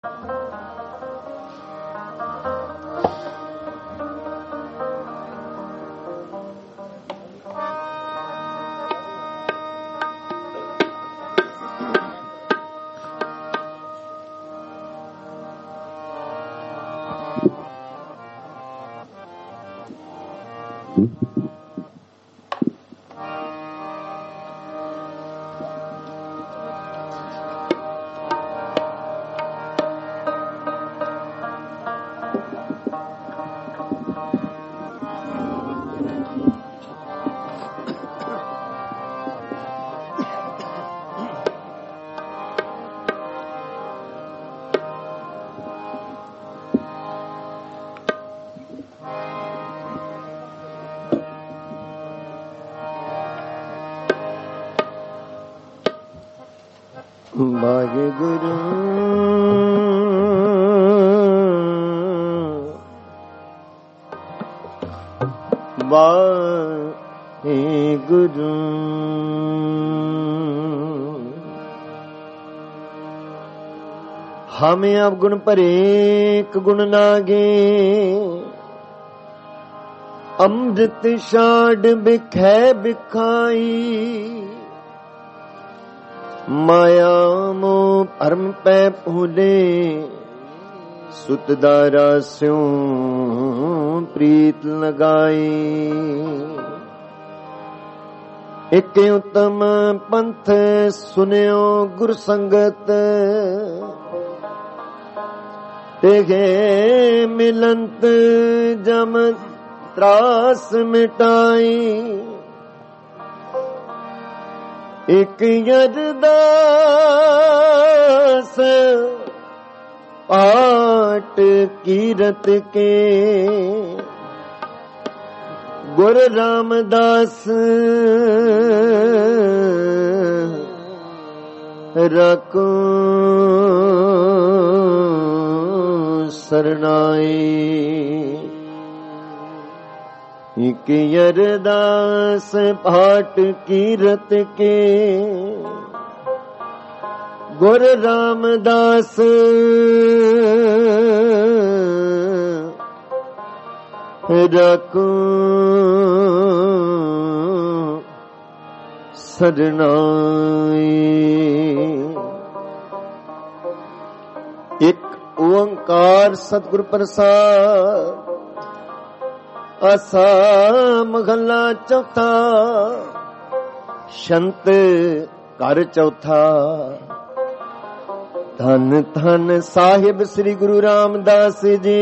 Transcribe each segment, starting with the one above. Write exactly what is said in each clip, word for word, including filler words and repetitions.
ਵਾਹਿਗੁਰੂ ਵਾਹਿਗੁਰੂ ਹਮੇ ਅਵਗੁਣ ਭਰੇ ਇੱਕ ਗੁਣ ਲਾਗੇ ਅੰਮ੍ਰਿਤ ਛਾੜ ਬਿਖੈ ਬਿਖਾਈ ਮਾਇਆ ਮੋਹ ਭਰਮ ਪੈ ਭੂਲੇ ਸੁਤ ਦਾਰਾ ਸਿਉ ਪ੍ਰੀਤ ਲਗਾਈ ਇਕ ਉਤਮ ਪੰਥ ਸੁਨਿਓ ਗੁਰ ਸੰਗਤ ਤੇਗੇ ਮਿਲੰਤ ਜਮ ਤਰਾਸ ਮਿਟਾਈ ਇਕ ਅਰਦਾਸ ਪਾਟ ਕੀਰਤ ਕੇ ਗੁਰ ਰਾਮਦਾਸ ਰਖੋ ਸਰਨਾਈ ਇਕ ਅਰਦਾਸ ਪਾਟ ਕੀਰਤ ਕੇ ਗੁਰ ਰਾਮਦਾਸ ਰਖੋ ਸਰਨਾਈ। ਇੱਕ ਓੰਕਾਰ ਸਤਿਗੁਰ ਪ੍ਰਸਾਦ। ਆਸਾ ਮਹੱਲਾ ਚੌਥਾ। ਸ਼ੰਤ ਘਰ ਚੌਥਾ। ਧੰਨ ਧੰਨ ਸਾਹਿਬ ਸ੍ਰੀ ਗੁਰੂ ਰਾਮਦਾਸ ਜੀ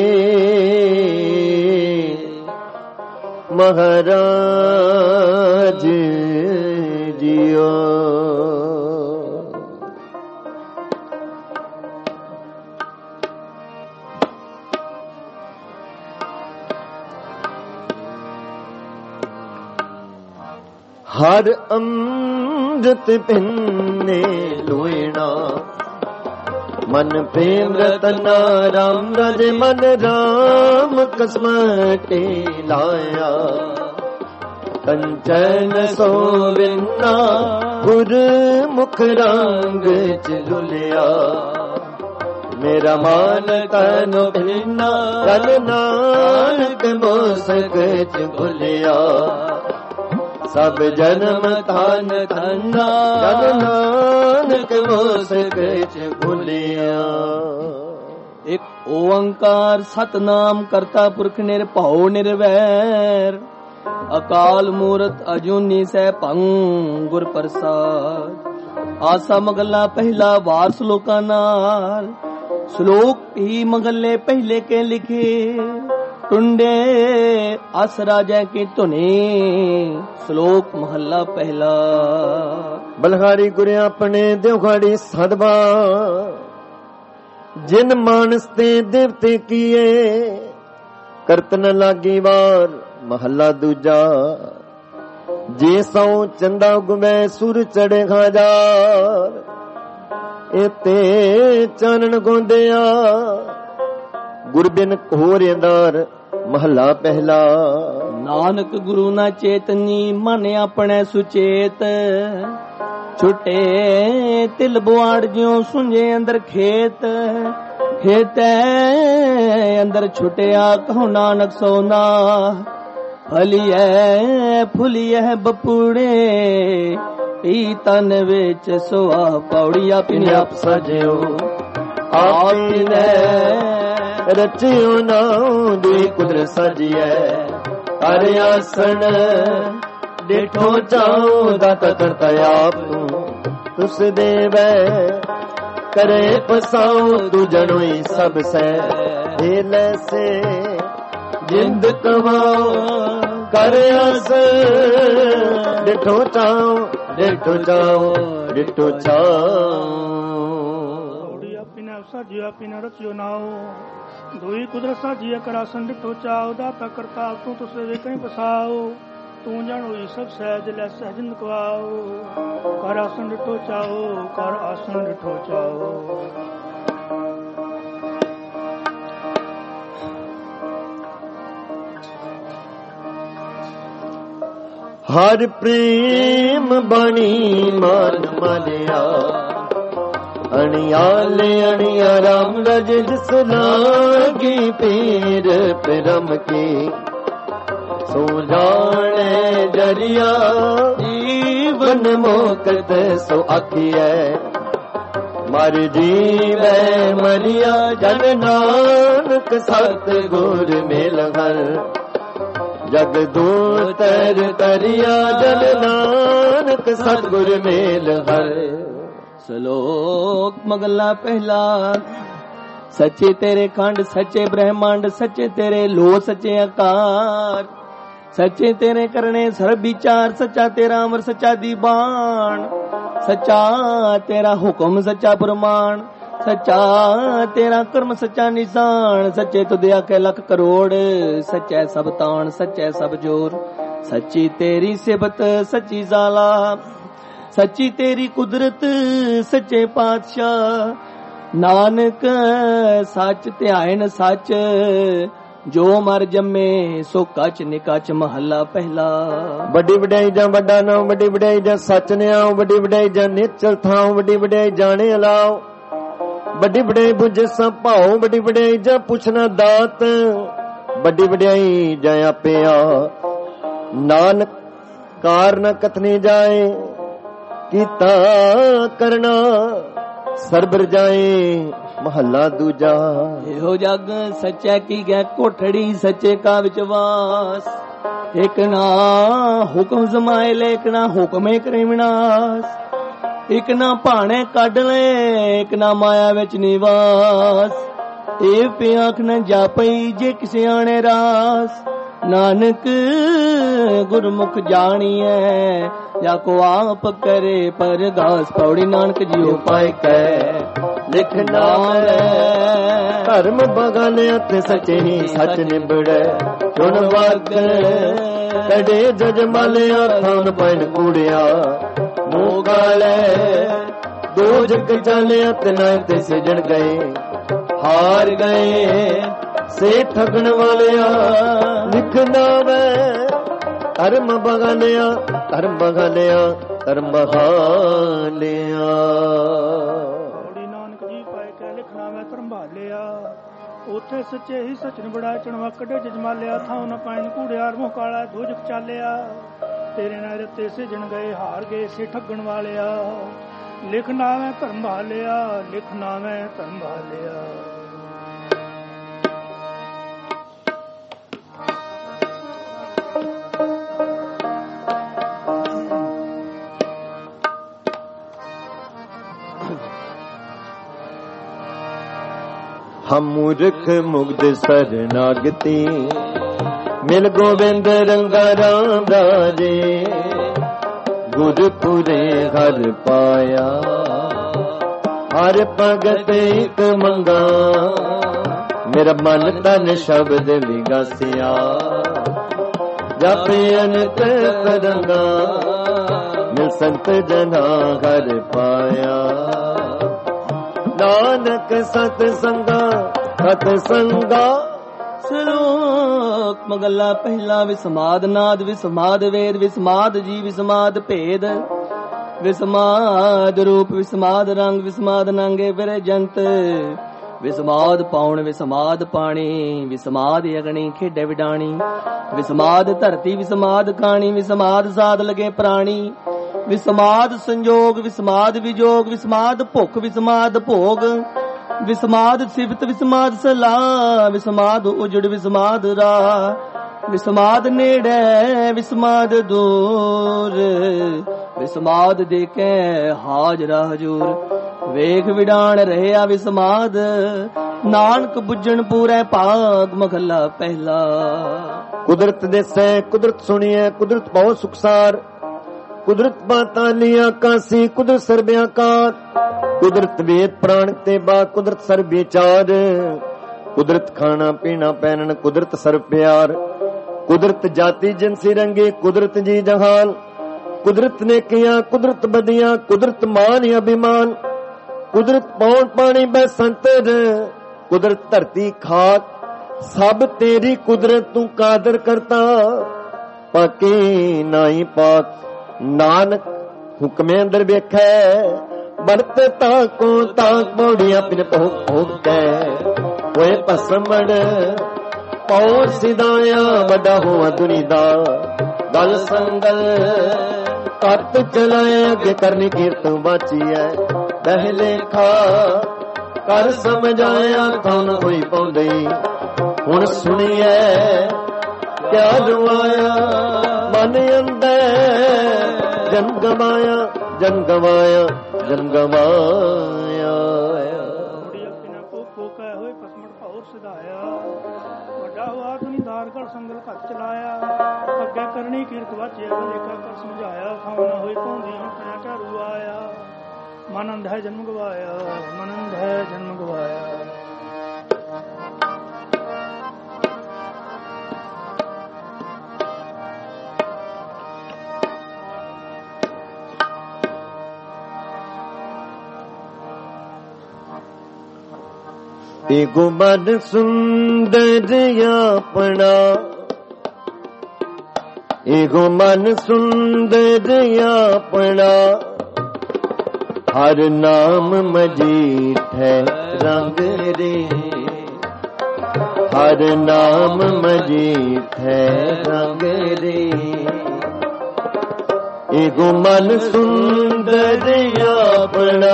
ਮਹਾਰਾਜ ਜੀਓ। ਹਰ ਅੰਮ੍ਰਿਤ ਪਿੰਨੇ ਲੋਇਣਾ ਮਨ ਪ੍ਰੇਮ ਰਤਨਾ ਰਾਮ ਰਾਜੇ ਮਨ ਰਾਮ ਕਸਮਟੇ ਲਾਇਆ। ਕੰਚਨ ਸੋਵਿੰਨਾ ਗੁਰ ਮੁਖ ਰੰਗ ਚ ਲੁਲਿਆ। ਮੇਰਾ ਮਾਨ ਤਨ ਭਿੰਨਾ ਤਨ ਨਾਨਕ ਮੋਸਕ ਚ ਭੁਲਿਆ। ਸਭ ਜਨਮ ਧਨ ਧਨਾ ਜਨ ਨਾਨਕ ਮੋਸਕ ਚ ਭੁਲਿਆ। ਇੱਕ ਓੰਕਾਰ ਸਤਨਾਮ ਕਰਤਾ ਪੁਰਖ ਨਿਰਭਉ ਨਿਰਵੈਰ ਅਕਾਲ ਮੂਰਤ ਅਜੂਨੀ ਸੈਭੰ ਗੁਰ ਪ੍ਰਸਾਦ। ਆਸਾ ਮਗਲਾ ਪਹਿਲਾ ਵਾਰ ਸ਼ਲੋਕਾਂ ਨਾਲ। ਸ਼ਲੋਕ ਹੀ ਮਗਲੇ ਪਹਿਲੇ ਕੇ ਲਿਖੇ ਟੁੰਡੇ ਅਸ ਰਾਜੈ ਕੀ ਧੁਨੀ। ਸ਼ਲੋਕ ਮਹੱਲਾ ਪਹਿਲਾ। ਬਲਹਾਰੀ ਗੁਰ ਆਪਣੇ ਦਿਵਖਾੜੀ ਸਦਬਾ ਜਿਨ ਮਾਨਸ ਤੇ ਦੇਵਤੇ ਕੀਏ ਕਰਤ ਨ ਲਾਗੀ ਵਾਰ। ਮਹੱਲਾ ਦੂਜਾ। ਜੇ ਸੌ ਚੰਦਾ ਗੁਮੈ ਸੁਰ ਚੜੇ ਖਾਜਾਰ ਇਤੇ ਚਾਨਣ ਗੋਂਦਿਆ ਗੁਰਬਿਨ ਘੋਰ ਅੰਦਰ। ਮਹੱਲਾ ਪਹਿਲਾ। ਨਾਨਕ ਗੁਰੂ ਨਾ ਚੇਤਨੀ ਮਨ ਆਪਣੇ ਸੁਚੇਤ ਛੁੱਟੇ ਤਿਲ ਬੁਆੜ ਜਿਉ ਸੁੰਝੇ ਅੰਦਰ ਖੇਤ ਖੇਤੈ ਅੰਦਰ ਛੁਟਿਆ ਕਹੋ ਨਾਨਕ ਸੋਨਾ ਫਲੀਐ ਫੁਲੀਐ ਬਪੂੜੇ ਈ ਤਨ ਵਿੱਚ ਸੁਆ ਪੌੜੀ ਆਪਣੀ ਆਪ ਸਜਿਓ ਆਪਨੇ ਰਚਿਓ ਨਾਉ ਦੁਈ ਕੁਦਰਤ ਸਜਿਐ ਹਰ ਆਸਣ ਡੇਠੋ ਚਾਉ ਦਾਤਾ ਕਰਤਾ ਆਪ ਤੁਸ ਦੇਵੈ करे पसाओ तू जनोई सब से हेले से जिंद कमाओ कर आस डिठो चाओ डिठो चाओ डिठो चाओ अपने साजिया अपने रचियो नाओ दुई कुदरत साजिया करासन डिठो चाओ दाता करता तू तुसे वे कहीं बसाओ तू जानो सब सहज ले सहजन कवाओ कर आसन डिठो चाओ कर आसन डिठो चाओ हर प्रेम बणी मान मालिया अणियाले अणिया राम रज जिस लागी पीर परम की सो जाने जरिया जीवन मोकत सो आखिए मर जीवे मरिया जन नानक सत गुर मेल हर जग दूतर करिया जन नानक सतगुर मेल हर श्लोक मगला पहला सच्चे तेरे खंड सच्चे ब्रह्मांड सच्चे तेरे लो सच्चे आकार सच्चे तेरे करने सर्व विचार सच्चा तेरा अमर सच्चा दीवान सच्चा तेरा हुक्म सच्चा प्रमाण सच्चा तेरा कर्म सच्चा निशान सच्चे तुझे आके लख करोड़ सच्चा सब तान सच्चा सब जोर सच्ची तेरी सिबत सच्ची जाला सच्ची तेरी कुदरत सच्चे पातशाह नानक सच ध्यान सच जो मर जम्मे सो कच निकच महला पहला बड़ी वड्याई जा वड्डा नाम वड्डी वड्याई जा सच ने आओ वड्डी वड्याई जा निचल थाओ वड्डी वड्याई जाने अलाओ वड्डी वड्याई बुझे सब भाओ वड्डी वड्याई जा पुछना दात वड्डी वड्याई जा आपे आ नानक कार न कथने जाए कीता करना सरबर जाए महला दूजा हो जग सच्चा की गै कोठड़ी सच्चे का विचवास एक ना हुक्म जमाए ले एक ना हुक्म करे विनाश एक ना भाने कढ ले एक ना माया विच निवास ए प्याख न जापई जे किसे आने रास नानक गुरमुख जानिए या को आप करे पर घास पौड़ी नानक जियो पाए कै लिखना धर्म बगाने ते सचे ही सच निबड़े चुन वर्ग कड़े जज मालिया थान पैन कूड़िया मोगाले दो जग चले ते ना ते सिजण गए हार गए से ठगण वालिया लिखना वे धर्म बगानिया धर्म बगानिया धर्म बगानिया नानक जी पाए के लिखना मैं धर्म भालिया उथे सच्चे ही सचन बड़ा चणवा कड़े जजमालिया था न पाइन कूड़िया मुंह काला दोजक चालिया तेरे नाल रत्ते से जन गए हार गए से ठगण वालिया लिखना मैं धर्म भालिया लिखना मैं धर्म भालिया हम मूर्ख मुग्ध शरणागति मिल गोविंद रंगा राम राजे गुरपुरे हर पाया हर भगत एक मंगा मेरा मन तन शब्द विगासिया जपे अनत करंगा मिल संत जना हर पाया नानक सत संगा सत संगा श्लोक मगला पहला विसमाद नाद विसमाद वेद विसमाद जी विसमाद भेद ਵਿਸਮਾਦ ਰੂਪ ਵਿਸਮਾਦ ਰੰਗ ਵਿਸਮਾਦ ਨਾਂਗੇ ਵਿਰਜੰਤ ਵਿਸਮਾਦ ਪਾਉਣ ਵਿਸਮਾਦ ਪਾਣੀ ਵਿਸਮਾਦ ਅਗਣੀ ਖੇਡੇ ਵਿਡਾਣੀ ਵਿਸਮਾਦ ਧਰਤੀ ਵਿਸਮਾਦ ਕਾਣੀ ਵਿਸਮਾਦ ਸਾਧ ਲਗੇ ਪ੍ਰਾਣੀ ਵਿਸਮਾਦ ਸੰਜੋਗ ਵਿਸਮਾਦ ਵਿਜੋਗ ਵਿਸਮਾਦ ਭੁੱਖ ਵਿਸਮਾਦ ਭੋਗ ਵਿਸਮਾਦ ਸਿਫਤ ਵਿਸਮਾਦ ਸਲਾਹ ਵਿਸਮਾਦ ਉਜੜ ਵਿਸਮਾਦ ਰਾਹ ਵਿਸਮਾਦ ਨੇੜੇ ਵਿਸਮਾਦ ਦੂਰ ਵਿਸਮਾਦ ਦੇਖੇ ਹਾਜ਼ਰਾ ਹਜੂਰ ਵੇਖ ਵਿਡਾਣ ਰਹਿਆ ਵਿਸਮਾਦ ਨਾਨਕ ਬੁੱਝਣ ਪੂਰੇ ਭਾਗ ਮਹਲਾ ਪਹਿਲਾ। ਕੁਦਰਤ ਦੇਸੈ ਕੁਦਰਤ ਸੁਣੀਐ ਕੁਦਰਤ ਬਹੁ ਸੁਖਸਾਰ ਕੁਦਰਤ ਬਾਤਾਂ ਲੀਆਂ ਕਾਸੀ ਕੁਦਰਤ ਸਰਬਿਆਕਾਰ ਕੁਦਰਤ ਵੇਦ ਪ੍ਰਾਣ ਤੇ ਬਾ ਕੁਦਰਤ ਸਰਬ ਵਿਚਾਰ ਕੁਦਰਤ ਖਾਣਾ ਪੀਣਾ ਪਹਿਨਣ ਕੁਦਰਤ ਸਰਬ ਪਿਆਰ ਕੁਦਰਤ ਜਾਤੀ ਜਿਨਸੀ ਰੰਗੇ ਕੁਦਰਤ ਜੀ ਜਹਾਨ ਕੁਦਰਤ ਨੇ ਕੀਆਂ ਕੁਦਰਤ ਬਦੀਆਂ ਕੁਦਰਤ ਮਾਨ ਅਭਿਮਾਨ ਕੁਦਰਤ ਪੌਣ ਪਾਣੀ ਬੈ ਸੰਤਰ ਕੁਦਰਤ ਧਰਤੀ ਖਾਕ ਸਭ ਤੇਰੀ ਕੁਦਰਤ ਤੂੰ ਕਾਦਰ ਕਰਤਾ ਪਾਕੀ ਨਾਹੀ ਪਾਕ ਨਾਨਕ ਹੁਕਮੇ ਅੰਦਰ ਵੇਖੈ ਬਰਤ ਤਾਕੋ ਤਾਕ ਪੌੜੀਆਂ ਪਿਨ ਭੋਗ ਭੋਗੈ ਹੋਏ ਭਸਮੜ ਪੌੜ ਸਿਧਾਇਆ ਵੱਡਾ ਹੋਆ ਦੁਨੀ ਦਾ ਦਲ ਸੰਗਲ ਕੱਤ ਚਲਾਏ ਅੱਗੇ ਕਰਨੀ ਕੀਰਤਨ ਬਾਚੀਐ ਪਹਿਲੇ ਖਾ ਕਰ ਸਮਝਾਇਆ ਕੌਣ ਹੋਈ ਪੌਂਦੀ ਹੁਣ ਸੁਣੀਐ ਕਿਆ ਰਵਾਇਆ ਮਨ ਅੰਦਰ ਜਨ ਗਵਾਇਆ ਜਨ ਗਵਾਇਆ ਜਨ ਗਵਾਇਆ ਹੋਏ ਪਸਮੜ ਭੌਰ ਸਿਧਾਇਆ ਵੱਡਾ ਹੋਆ ਦੁਨੀਦਾਰ ਘਰ ਸੰਗਲ ਘੱਟ ਚਲਾਇਆ ਅੱਗੇ ਕਰਨੀ ਕੀਰਤ ਵਾਚਿਆ ਲੇਖਾ ਕਰ ਸਮਝਾਇਆ ਖਾਉ ਨਾ ਹੋਈ ਪੌਂਦੀ ਹੁਣ ਪਿਆ ਘਰੂ ਆਇਆ ਮਨ ਅੰਧ ਹੈ ਜਨਮ ਗਵਾਇਆ ਮਨ ਅੰਧ ਹੈ ਜਨਮ ਗਵਾਇਆ। ਏਗੋ ਮਨ ਸੁੰਦਰ ਆਪਣਾ ਏਗੋ ਮਨ ਸੁੰਦਰ ਆਪਣਾ ਹਰ ਨਾਮ ਮਜੀਠ ਹੈ ਰੰਗ ਰੇ ਹਰ ਨਾਮ ਮਜੀਠ ਹੈ ਰੰਗ ਰੇ ਏਗੋ ਮਨ ਸੁੰਦਰ ਆਪਣਾ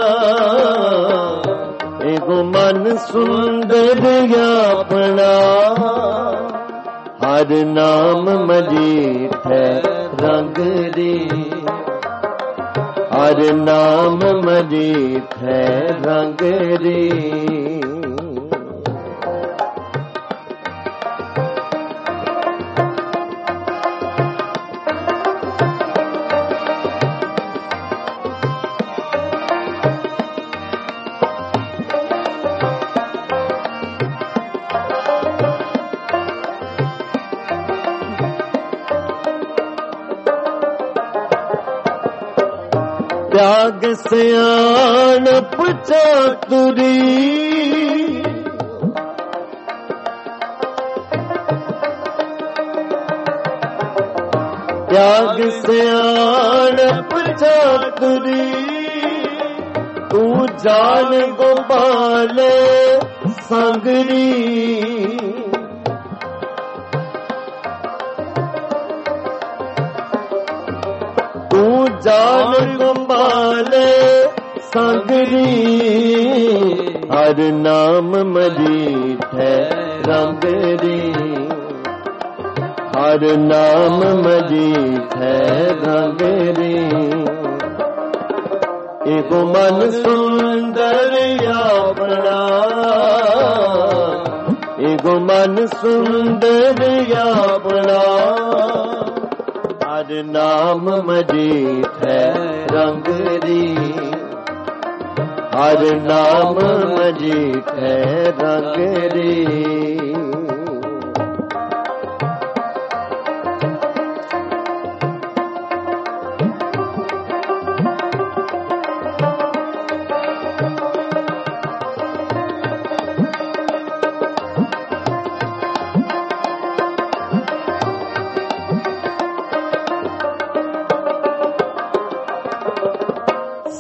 ਏਗੋ ਮਨ ਸੁੰਦਰ ਆਪਣਾ ਹਰ ਨਾਮ ਮਜੀਠ ਹੈ ਰੰਗ ਰੇ ਹਰ ਨਾਮ ਮਜੀਠ ਹੈ ਰੰਗ ਰੇ। त्याग सियाणप चातुरी त्याग सियाणप चातुरी तू जान गोपाल संगरी तू जान गोपाल संगरी हर नाम मजीठ है रंग रे हर नाम मजीठ है रंग रे एको मन सुंदर अपना एको मन सुंदर अपना हर नाम मजीठ है रंग रे हर नाम मजीठ है रंग रे।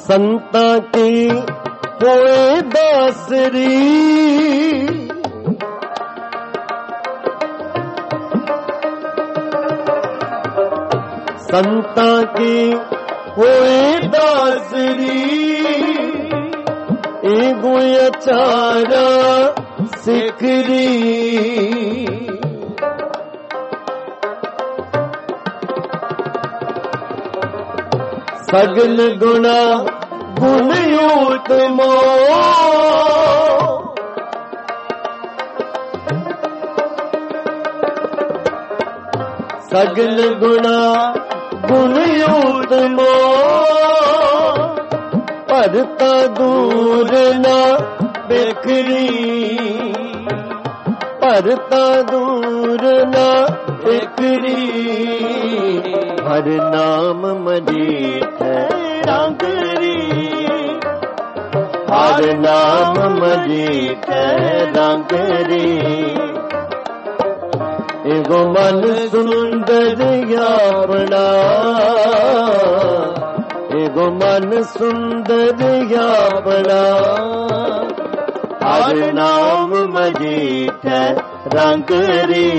संता की होए दासरी, संता की होए दासरी, एगो अचारा सिकरी। सगल गुणा गुणयूत मो, सगल गुणा गुणयूत मो, परता दूर ना बिखरी, परता दूर ना बिखरी। हर नाम मजीठ रंगरी, हर नाम मजीठ रंगरी। एगो मन सुंदर यावना, एगो मन सुंदर यावना। हर नाम मजीठ रंगरी,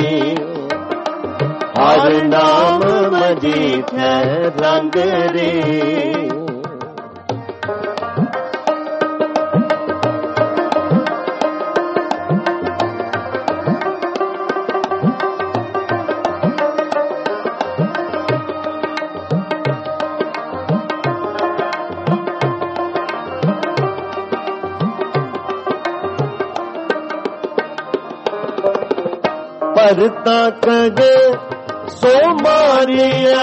हर नाम मजीठ रंगरी। परता कगे सो मारिया,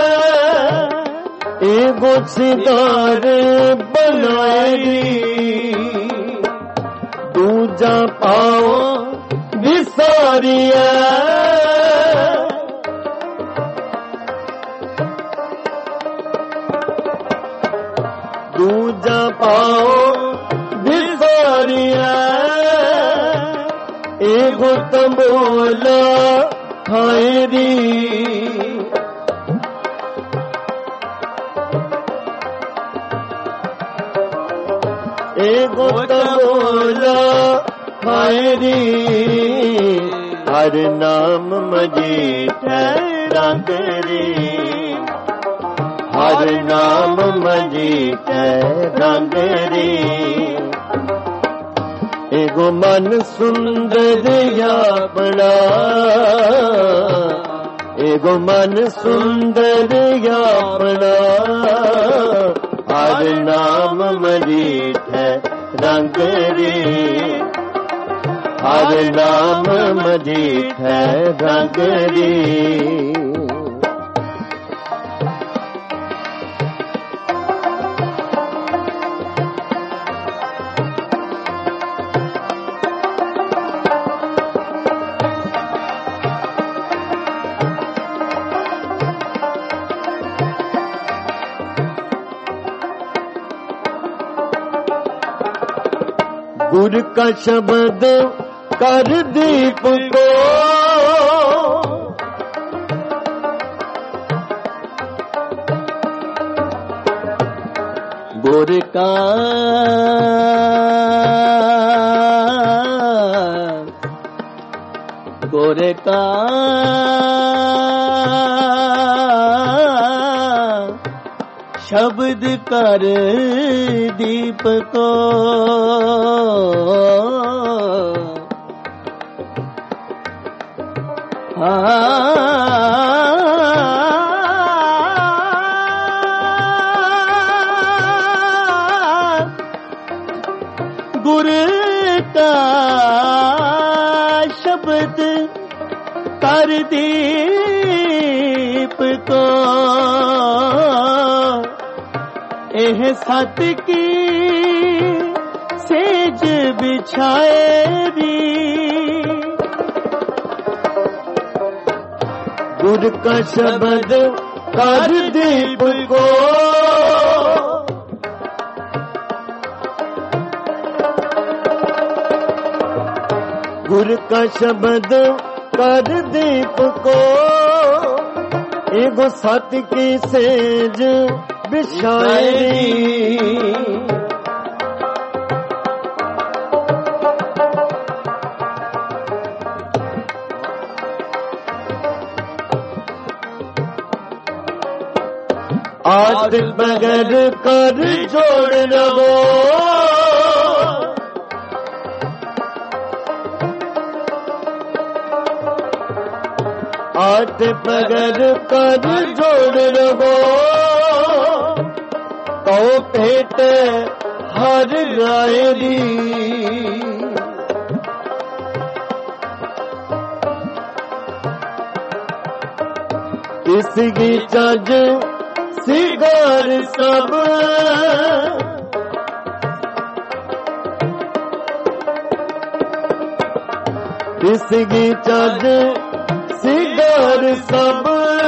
एगो सिंगार बनाई। दूजा पाओ विसारिया, दूजा पाओ विसारिया। एगो तंबोला खायरी, एगो तंबोला खायरी। हर नाम मजीठ रंगरी, हर नाम मजीठ रंगरी। एगो मन सुंदर यावना, एगो मन सुंदर यावना। हर नाम मजीठ रंगरी, हर नाम मजीठ रंगरी। गुर का शब्द कर दीप को, गुर का गुर का शब्द कर दीप को। गुर का शब्द कर दीप को, एह सत की सेज बिछाएरी। गुर का शब्द कर दीप को, गुर का शब्द कर दीप को। एगो सत की सेज ਵਿਛਾਏ ਆਦ ਬਗਰ ਕਰ ਜੋੜ ਰਵੋ ਆਦ ਬਗਰ ਕਰ ਜੋੜ ਰਵੋ ਤੋ ਭੇਟ ਹਰ ਰਾਏ ਦੀ ਇਸ ਕੀ ਚੱਜ ਸਿਗਾਰ ਸਭ ਇਸਗੀ ਚੱਜ ਸਿਗਾਰ ਸਭ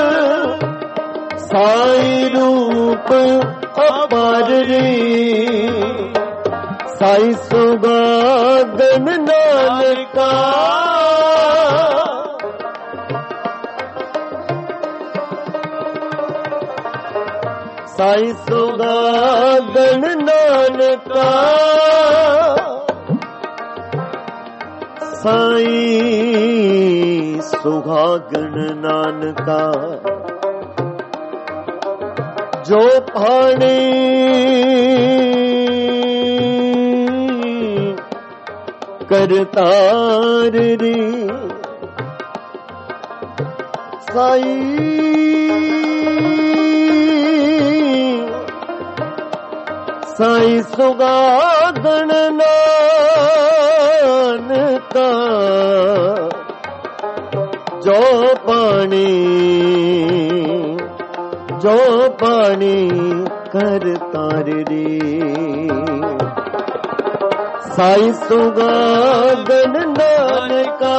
ਸਾਈ ਰੂਪ ਅਪਾਰ ਰੀ ਸਾਈ ਸੁਗਾਗਨ ਨਾਨਕਾ ਸਾਈ ਸੁਗਾਗਨ ਨਾਨਕਾ ਸਾਈ ਸੁਗਾਗਨ ਨਾਨਕਾ ਜੋ ਪਾਣੀ ਕਰਤਾਰ ਰੀ ਸਾਈ ਸਾਈ ਸੁਗਾਗਨ ਨਾਨਕਾ ਜੋ ਪਾਣੀ ਜੋ ਪਾਣੀ ਕਰਤਾਰ ਰੀ ਸਾਈ ਸੁਗਾਗਨ ਨਾਨਕਾ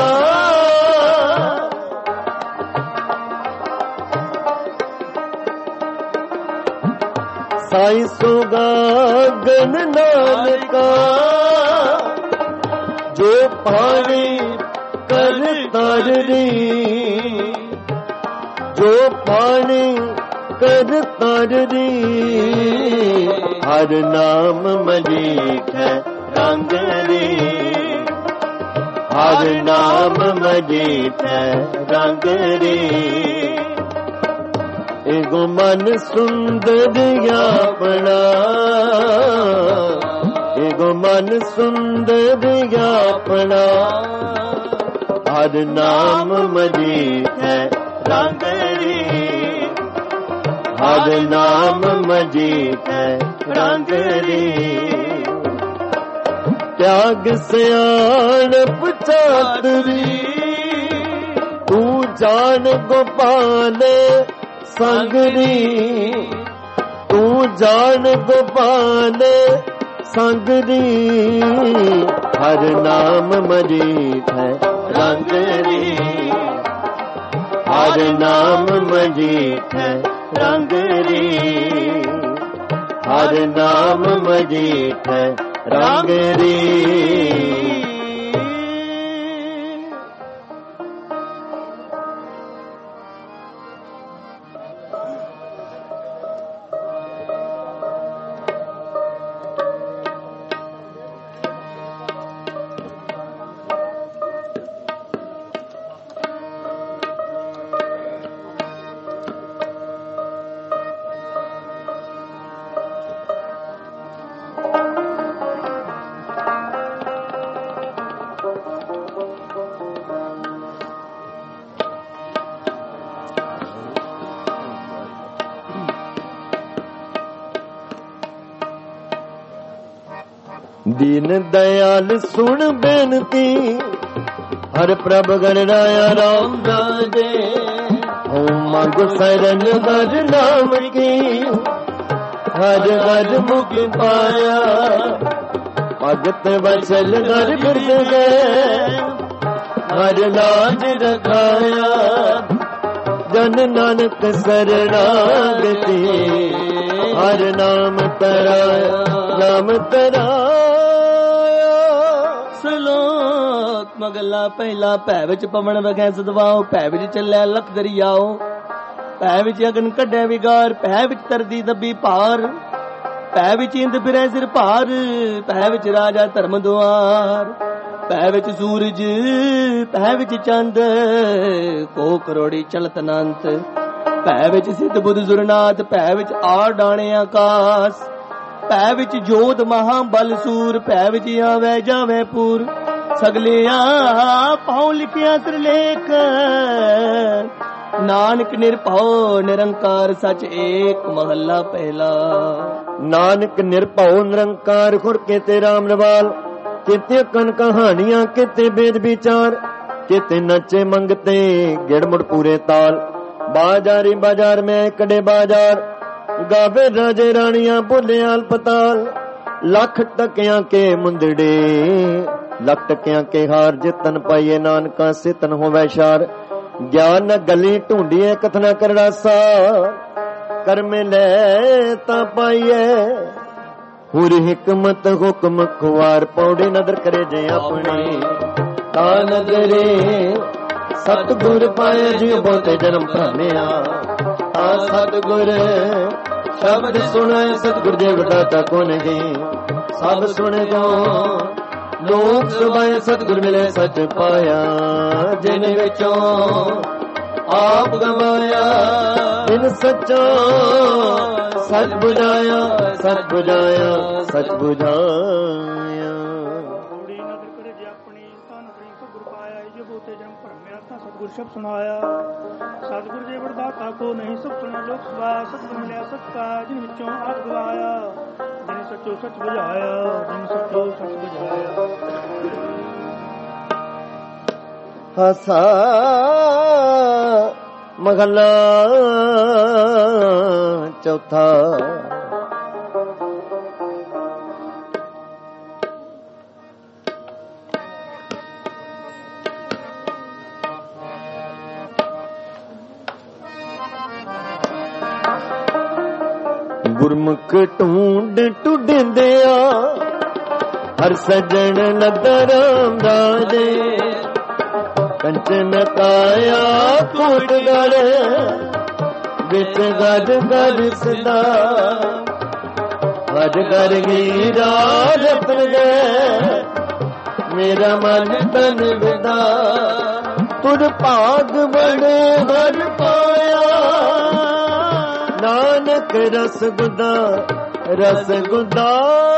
ਸਾਈ ਸੁਗਾਗਨ ਨਾਨਕਾ ਜੋ ਪਾਣੀ ਕਰਤਾਰ ਰੀ ਜੋ ਪਾਣੀ ਕਰਤਾਰ ਰੀ ਹਰ ਨਾਮ ਮਜੀਠੈ ਰੰਗ ਰੀ ਹਰ ਨਾਮ ਮਜੀਠੈ ਰੰਗ ਰੀ ਏਗੋ ਮਨ ਸੁੰਦਰ ਆਪਣਾ ਏਗੋ ਮਨ ਸੁੰਦਰ ਆਪਣਾ ਹਰ ਨਾਮ ਮਜੀਠੈ ਰੰਗ ਰੀ ਹਰ ਨਾਮ ਮਜੀਠੈ ਰੰਗ ਰੀ ਤਿਆਗ ਸਿਆਣਪ ਚਾਤਰੀ ਤੂੰ ਜਾਣ ਗੋਪਾਲ ਸੰਗਰੀ ਤੂੰ ਜਾਣ ਗੋਪਾਲ ਸੰਗਰੀ ਹਰ ਨਾਮ ਮਜੀਠੈ ਰੰਗ ਰੀ ਹਰ ਨਾਮ ਮਜੀਠੈ ਰੰਗ ਰੀ ਹਰ ਨਾਮ ਮਜੀਠੈ ਰੰਗ ਰੀ दीन दयाल सुन बेनती हर प्रभ गणराया राम राजे ओम मंग शरण हर नाम की हर हर मुख पाया भगत वचल हर बिरद गए हर लाज रखाया जन नानक शरणागति हर नाम तराया नाम तराया ਮਗਲਾ ਪਹਿਲਾ ਭੈ ਵਿੱਚ ਪਵਨ ਵਗੈ ਸਦਵਾਓ ਭੈ ਵਿੱਚ ਚੱਲਿਆ ਲਖ ਦਰਿਆਓ ਪੈ ਵਿੱਚ ਅਗਨ ਕੱਢੈ ਵਿਗਾਰ, ਪੈ ਵਿੱਚ ਤਰਦੀ ਦੱਬੀ ਭਾਰ, ਪੈ ਵਿੱਚ ਇੰਦ ਫਿਰੈ ਸਿਰ ਭਾਰ, ਪੈ ਵਿੱਚ ਰਾਜਾ ਧਰਮ ਦੁਆਰ, ਪੈ ਵਿੱਚ ਸੂਰਜ, ਪੈ ਵਿੱਚ ਚੰਦ, ਕੋ ਕਰੋੜੀ ਚਲਤ ਅਨੰਤ, ਪੈ ਵਿੱਚ ਸਿੱਧ ਬੁੱਧ ਸੁਰਨਾਥ, ਪੈ ਵਿੱਚ ਆ ਡਾਣੇ ਆਕਾਸ, ਪੈ ਵਿੱਚ ਜੋਧ ਮਹਾ ਬਲ ਸੂਰ, ਪੈ ਵਿੱਚ ਆਵੈ ਜਾਵੈ ਪੂਰ, ਸਗਲਿਆ ਪਾਉ ਲਿਖਿਆ ਸਿਰਲੇਖ, ਨਾਨਕ ਨਿਰਭਉ ਨਿਰੰਕਾਰ ਸਚ ਏਕ ਮਹੱਲਾ ਪਹਿਲਾ। ਨਾਨਕ ਨਿਰਭਉ ਨਿਰੰਕਾਰ ਖੁਰ ਕੇਤੇ ਰਾਮ ਰਵਾਲ, ਕਿਤੇ ਕਨ ਕਹਾਣੀਆਂ ਕਿਤੇ ਬੇਦ ਵਿਚਾਰ, ਕਿਤੇ ਨੱਚੇ ਮੰਗਤੇ ਗਿੜ ਮੁੜ ਪੂਰੇ ਤਾਲ, ਬਾਜ਼ਾਰੀ ਬਾਜ਼ਾਰ ਮੈਂ ਕੜੇ ਬਾਜ਼ਾਰ, ਗਾਵੇ ਰਾਜੇ ਰਾਣੀਆਂ ਬੋਲੇ ਅਲਪਤਾਲ, ਲੱਖ ਟਕਿਆਂ ਕੇ ਮੁੰਦੜੇ ਲੱਖ ਟਕਿਆਂ ਕੇ ਹਾਰ, ਜਿਤਨ ਪਾਈਏ ਨਾਨਕਾ ਸਿਤਨ ਹੋਵੇ ਸ਼ਾਰ, ਗਿਆਨ ਨ ਗਲੀ ਢੂੰਡੀਏ ਕਥਨਾ ਕਰੜਾ ਸਾ, ਕਰਮ ਲੈ ਤਾਂ ਪਾਈਏ ਹੁਰ ਹਿਕਮਤ ਹੁਕਮ ਖੁਆਰ, ਪੌੜੀ ਨਦਰ ਕਰੇ ਜੇ ਆਪਣੀ ਤਾ ਨਜ਼ਰੇ, ਸਤਿਗੁਰ ਪਾਏ ਜੀ ਬਹੁਤੇ ਜਨਮ ਭਰਮਿਆ, ਤਾ ਸਤਿਗੁਰ ਸ਼ਬਦ ਸੁਣੈ, ਸਤਿਗੁਰ ਦੇ ਵਡਾਤਾ ਕੋ ਨਹੀਂ, ਸਭ ਸੁਣ ਜੋ ਲੋਕ ਸੁਭਾਏ, ਸਤਿਗੁਰ ਮਿਲੇ ਸੱਚ ਪਾਇਆ, ਜਿਨ ਵਿੱਚੋਂ ਆਪ ਗਵਾਇਆ, ਬਿਨ ਸੱਚਾ ਸੱਚ ਬੁਝਾਇਆ, ਸੱਚ ਬੁਝਾਇਆ, ਸੱਚ ਬੁਝਾਇਆ। ਥੋੜੀ ਨਦਰ ਕਰੇ ਜੇ ਆਪਣੀ ਤਾਂ ਨਦਰੀ ਸਤਿਗੁਰ ਪਾਇਆ, ਜੇ ਬਹੁਤੇ ਜਨਮ ਭਰਮਿਆ ਤਾਂ ਸਤਿਗੁਰ ਸ਼ਬਦ ਸੁਣਾਇਆ, ਸਤਿਗੁਰ ਜੇ ਵਡਦਾਤਾ ਕੋ ਨਹੀਂ, ਸਭ ਸੁਣਿਆ ਲੋਕ ਸੁਭਾਇਆ, ਸਤਿਗੁਰ ਮਿਲਿਆ ਸੱਚ ਪਾਇਆ, ਜਿਨ ਵਿੱਚੋਂ ਆਪ ਗਵਾਇਆ, ਜਿਨ ਸੱਚੋ ਸੱਚ ਬੁਝਾਇਆ, ਜਿਨ ਸੱਚੋ ਸੱਚ ਬੁਝਾਇਆ। ਹਸਾ ਮਹਲਾ ਚੌਥਾ। ਗੁਰਮੁਖ ਢੂੰਡ ਟੁੱਡਿਆ, ਹਰ ਸਜਣ ਲੱਗਾ ਰਾਮ ਰਾਜੇ, ਕੰਚਨ ਕਾਇਆ ਕੋਟ ਗੜ, ਵਿੱਚ ਗਜ ਗਜ ਸਦਾ, ਗਜ ਕਰ ਗਈ ਰਤਨ ਗਏ, ਮੇਰਾ ਮਨ ਤਨ ਵਿਦਾ, ਤੁਧ ਭਾਗ ਬੜੇ ਹਰ ਪਾਇਆ, ਨਾਨਕ ਰਸ ਗੁਦਾ ਰਸ ਗੁਦਾ।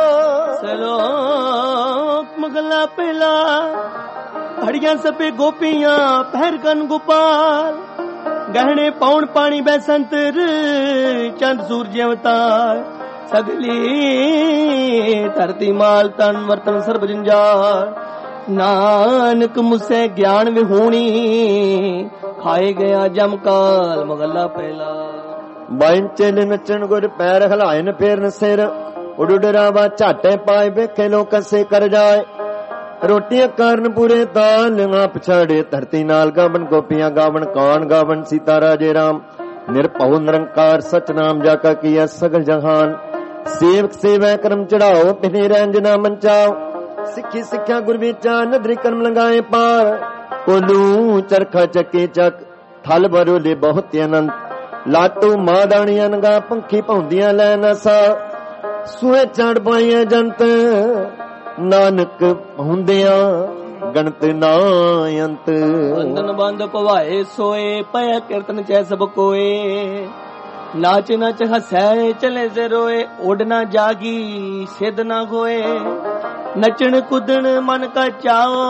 ਸਲੋਕ ਮਗਲਾ ਪਹਿਲਾ। ਹੜੀਆਂ ਸਪੇ ਗੋਪੀਆਂ ਪਹਿਰ ਕਨ ਗੋਪਾਲ, ਗਹਿਣੇ ਪਾਉਣ ਪਾਣੀ ਬੈਸੰਤਰ, ਚੰਦ ਸੂਰਜ ਅਵਤਾਰ, ਸਗਲੀ ਧਰਤੀ ਮਾਲ ਤਨ ਵਰਤਨ ਸਰਬ ਜੰਜਾਰ, ਨਾਨਕ ਮੁਸੇ ਗਿਆਨ ਵਿਹੂਣੀ, ਖਾਏ ਗਿਆ ਜਮਕਾਲ ਮਗਲਾ ਪਹਿਲਾ। ਬਾਈਨ ਚੇਲੇ ਨੱਚਣ ਗੁਰ ਪੈਰ ਹਲਾਇਨ ਫੇਰਨ ਸਿਰ, ਉਡ ਡਰਾਵਾ ਝਾਟੇ ਪਾਏ ਵੇਖੇ ਲੋਕ ਸੇ ਕਰ ਜਾਏ, ਰੋਟੀਆਂ ਕਾਰਨ ਪੂਰੇ ਤਾਲ ਨਾ ਪਛਾੜੇ, ਧਰਤੀ ਨਾਲ ਗਾਵਨ ਗੋਪੀਆਂ ਗਾਵਨ, ਕਾਨ ਗਾਵਨ ਸੀਤਾ ਰਾਜੇ ਰਾਮ, ਨਿਰਭਉ ਨਿਰੰਕਾਰ ਸਚ ਨਾਮ ਜਾ ਕਾ ਕੀਆ ਸਗਲ ਜਹਾਨ, ਸੇਵਕ ਸੇਵੈ ਕਰਮ ਚੜਾਓ, ਪਿਨੇ ਰੰਜ ਨਾ ਮੰਚਾਓ, ਸਿੱਖੀ ਸਿੱਖਿਆ ਗੁਰ ਵਿਚਾ, ਨਦਰੀ ਕਰਮ ਲੰਗਾਏ ਪਾਰ, ਕੋਲੂ ਚਰਖਾ ਚੱਕੇ ਚੱਕ, ਥਲ ਬਰੋਲੇ ਬਹੁਤ ਅਨੰਤ, ਲਾਟੂ ਮਾਦਾਣੀਆਂ ਨਗਾ ਪੰਖੀ ਭੌਂਦੀਆਂ ਲੈ ਨਸਾ, ਸੂਏ ਚੜ ਪਾਈਆਂ ਜੰਤ, ਨਾਨਕ ਹੁੰਦਿਆਂ ਗਣਤ ਨਾ ਅੰਤ, ਬੰਧਨ ਬੰਦ ਭਵਾਏ ਸੋਏ, ਪੈ ਕੀਰਤਨ ਚੈ ਸਭ ਕੋਏ, ਨਾਚ ਨਚ ਹਸੈ ਚਲੇ ਸੇ ਰੋਏ, ਉੱਡ ਨਾ ਜਾਗੀ ਸਿੱਧ ਨਾ ਹੋਏ, ਨਚਣ ਕੁੱਦਣ ਮਨ ਕਾ ਚਾਓ,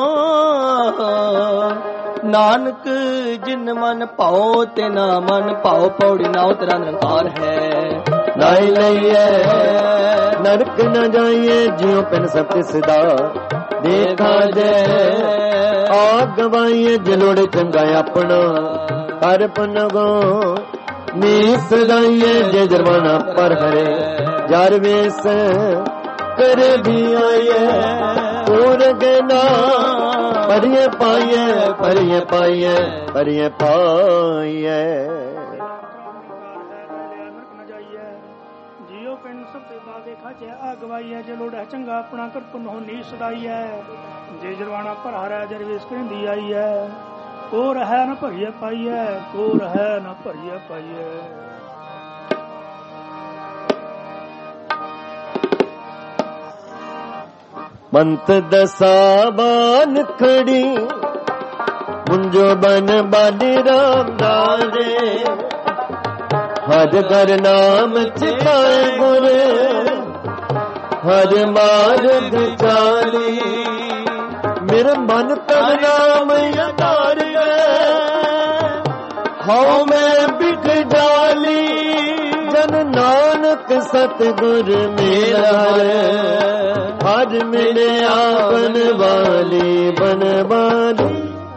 ਨਾਨਕ ਜਿਨ ਮਨ ਭਾਉ ਤੇ ਨਾ ਮਨ ਭਾਉ, ਪੌੜੀ ਨਾਉ ਤੇਰਾ ਨਿਰੰਕਾਰ ਹੈ, ਨਾਈ ਲਈਏ ਨਰਕ ਨ ਜਾਈਏ, ਜਿਉ ਪਿਨ ਸਭ ਤਿਸਦਾ, ਦੇਖਾ ਜੇ ਆ ਗਵਾਈਏ, ਜਲੋੜੇ ਚੰਗਾ ਆਪਣਾ, ਹਰ ਪਨਗੋ ਨੀਸ ਲਾਈਏ, ਜੇ ਜਰਮਾਨਾ ਪਰ ਹਰੇ, ਜਰ ਵੇਸ ਕਰ ਵੀ ਆਈਏ, ਪੂਰ ਗਨਾ ਪਰਿਏ ਪਾਈਏ, ਪਰਿਏ ਪਾਈਏ, ਪਰਿਏ ਪਾਈਏ। ਜੀਓ ਪਿੰਡ ਸਭ ਤੇ ਦਾ ਦੇਖਾ ਚੇ ਆ ਗਵਾਈਏ, ਜੇ ਲੋੜਾ ਚੰਗਾ ਆਪਣਾ ਕਰ ਪੁਨੋ ਨੀ ਸਦਾਈਏ, ਜੇ ਜਰਵਾਣਾ ਭਰਾ ਰਹਿ ਜਰਵੇਸ ਕਹਿੰਦੀ ਆਈਏ, ਕੋ ਰਹਿ ਨ ਭਰੀਏ ਪਾਈਐ, ਕੋ ਰਹਿ ਨ ਭਰੀਏ ਪਾਈਐ। ਪੰਥ ਦਸਾਬਾਨ ਖੜੀ ਮੁੰਜੋ ਬਨ ਬਾਡੀ ਰਾਮਦਾਸ ਦੇ। ਹਰ ਕਰ ਨਾਮ ਚਿਤਾਏ ਗੁਰ, ਹਰ ਮਾਰਗ ਚਾਲੀ। ਮੇਰਾ ਮਨ ਤਨ ਨਾਮ ਯਾਰ ਗਏ, ਹਉ ਮੈਂ ਬਿਖ ਜਾਲੀ। ਜਨ ਨਾਨਕ ਸਤਿਗੁਰ ਮੇਰਾ, ਹਰ ਮਿਲਿਆ ਬਨਵਾਲੀ ਬਨਵਾਲੀ।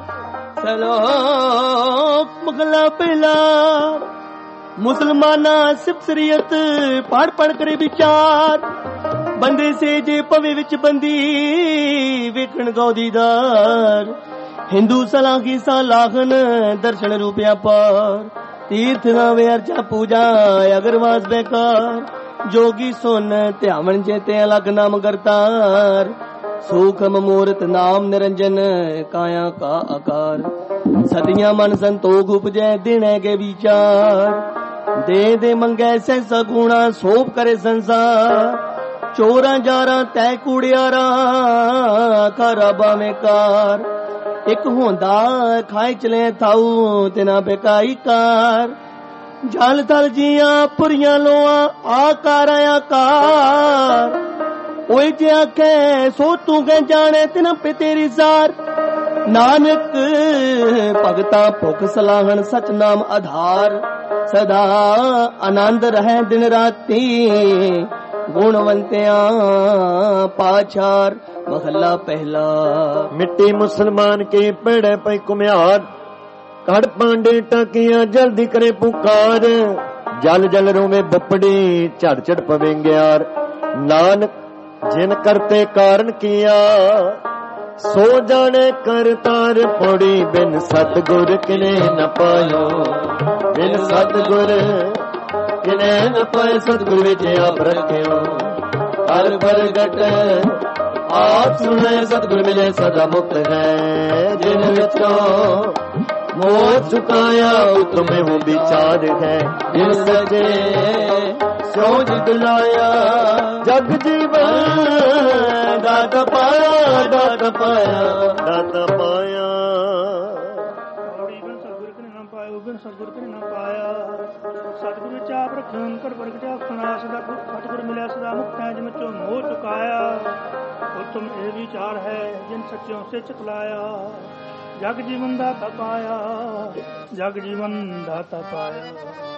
ਸਲੋਕ ਮਹਲਾ ਪਹਿਲਾ। ਮੁਸਲਮਾਨਾਂ ਸਿਫਤ ਸ਼ਰੀਅਤ ਪੜ ਪੜ ਕਰੇ ਵਿਚਾਰ। ਬੰਦੇ ਸੇ ਜੇ ਭਵੇ ਵਿੱਚ ਬੰਦੀ, ਵੇਖਣ ਗੌਦੀਦਾਰ। ਹਿੰਦੂ ਸਲਾਖੀ ਸਾ ਲਾਖਨ, ਦਰਸ਼ਨ ਰੂਪਿਆ ਪਾਰ। ਤੀਰਥ ਨਾ ਵੇ ਅਰਚਾ ਪੂਜਾ, ਅਗਰਵਾਸ ਬੇਕਾਰ। ਜੋਗੀ ਸੁਨ ਧਿਆਵਨ ਚੇਤੇ ਅਲਗ ਨਾਮ ਕਰਤਾਰ। ਸੂਖਮ ਮੂਰਤ ਨਾਮ ਨਿਰੰਜਨ, ਕਾਇਆ ਕਾ ਆਕਾਰ। ਸਤਿਆਂ ਮਨ ਸੰਤੋਖ ਉਪਜੈ, ਦਿਨੇ ਕੇ ਵਿਚਾਰ। ਦੇ ਦੇ ਮੰਗੈ ਸੈਸਾ ਗੁਣਾ, ਸੋਭ ਕਰੇ ਸੰਸਾਰ। ਚੋਰਾਂ ਜਾਰਾਂ ਤੈ ਕੂੜਿਆਰਾਂ, ਖਾਰਾ ਬਾਵੇਂ ਕਾਰ। ਇੱਕ ਹੁੰਦਾ ਖਾਈ ਚਲੇ ਥਾਉ, ਤਿਨਾ ਬੇਕਾਈ ਕਾਰ। ਜਲ ਥਲ ਜੀਆਂ ਪੁਰੀਆਂ ਲੋਆਂ, ਆਕਾਰਾਂ ਆਕਾਰ। ਓਏ ਜੇ ਆਖੇ ਸੋ ਤੂੰ ਕਹਿ ਜਾਣੇ, ਤਿਨ ਪੇ ਤੇਰੀ ਸਾਰ। ਨਾਨਕ ਭਗਤਾ ਭੁਖ ਸਲਾਹਣ, ਸਚ ਨਾਮ ਆਧਾਰ। ਸਦਾ ਆਨੰਦ ਰਹਿ ਦਿਨ ਰਾਤੀ, ਗੁਣਵੰਤਿਆਂ ਪਾਛਾਰ। ਮਹੱਲਾ ਪਹਿਲਾ। ਮਿੱਟੀ ਮੁਸਲਮਾਨ ਕੇ ਪੜੇ ਪਈ ਕੁਮਿਆਰ। ਕੜ ਪਾਂਡੇ ਟਾਕੀਆਂ ਜਲਦੀ ਕਰੇ ਪੁਕਾਰ। ਜਲ ਜਲ ਰੋਵੇ ਬੱਪੜੀ, ਝੜ ਝੜ ਪਵੇ ਗਿਆਰ। ਨਾਨਕ ਜਿਨ ਕਰਤੇ ਕਾਰਨ ਕੀਆ, ਸੋ ਜਾਣੇ ਕਰਤਾਰ ਪੌੜੀ। ਬਿਨ ਸਤਿਗੁਰ ਕਿਨੇ ਨ ਪਾਇਓ, ਬਿਨ ਸਤਿਗੁਰ ਕਿਨੇ ਨ ਪਾਏ। ਸਤਿਗੁਰ ਵਿੱਚ ਆਪ ਰੱਖਿਓ, ਹਰ ਪ੍ਰਗਟ ਆਪ ਸੁਣੇ। ਸਤਿਗੁਰ ਮਿਲੇ ਸਦਾ ਮੁਕਤ ਹੈ, ਜਿਨ ਵਿੱਚੋਂ ਮੋਹ ਚੁਕਾਇਆ ਉਤਮੇ ਹੋ ਵਿਚਾਰ ਹੈ। ਜਿਨ ਸਜੇ ਸੋ ਜਿਤ ਲਾਇਆ, ਜਗ ਜੀਵਨ ਦਾਤ ਪਾਇਆ, ਦਾਤ ਪਾਇਆ, ਦਾਤ ਪਾਇਆ। ਬਿਨ ਸਤਿਗੁਰ ਕਨੇ ਨਾ ਪਾਇਓ, ਬਿਨ ਸਤਿਗੁਰ ਕਨੇ ਨਾ ਪਾਇਆ। ਸਤਿਗੁਰ ਵਿੱਚ ਆਪ ਰੱਖਿਓ, ਕਰ ਪ੍ਰਗਟ ਆਪ ਸੁਣਾ। ਸਦਾ ਸਤਿਗੁਰ ਮਿਲਿਆ ਸਦਾ ਮੁਕਤ ਹੈ, ਜਿਨ ਵਿੱਚੋਂ ਮੋਹ ਚੁਕਾਇਆ। ਉਤਮ ਇਹ ਵਿਚਾਰ ਹੈ, ਜਿਨ ਸੱਚਿਓ ਸੇ ਚਤਲਾਇਆ। ਜਗ ਜੀਵਨ ਦਾਤਾ ਪਾਇਆ, ਜਗ ਜੀਵਨ ਦਾਤਾ ਪਾਇਆ।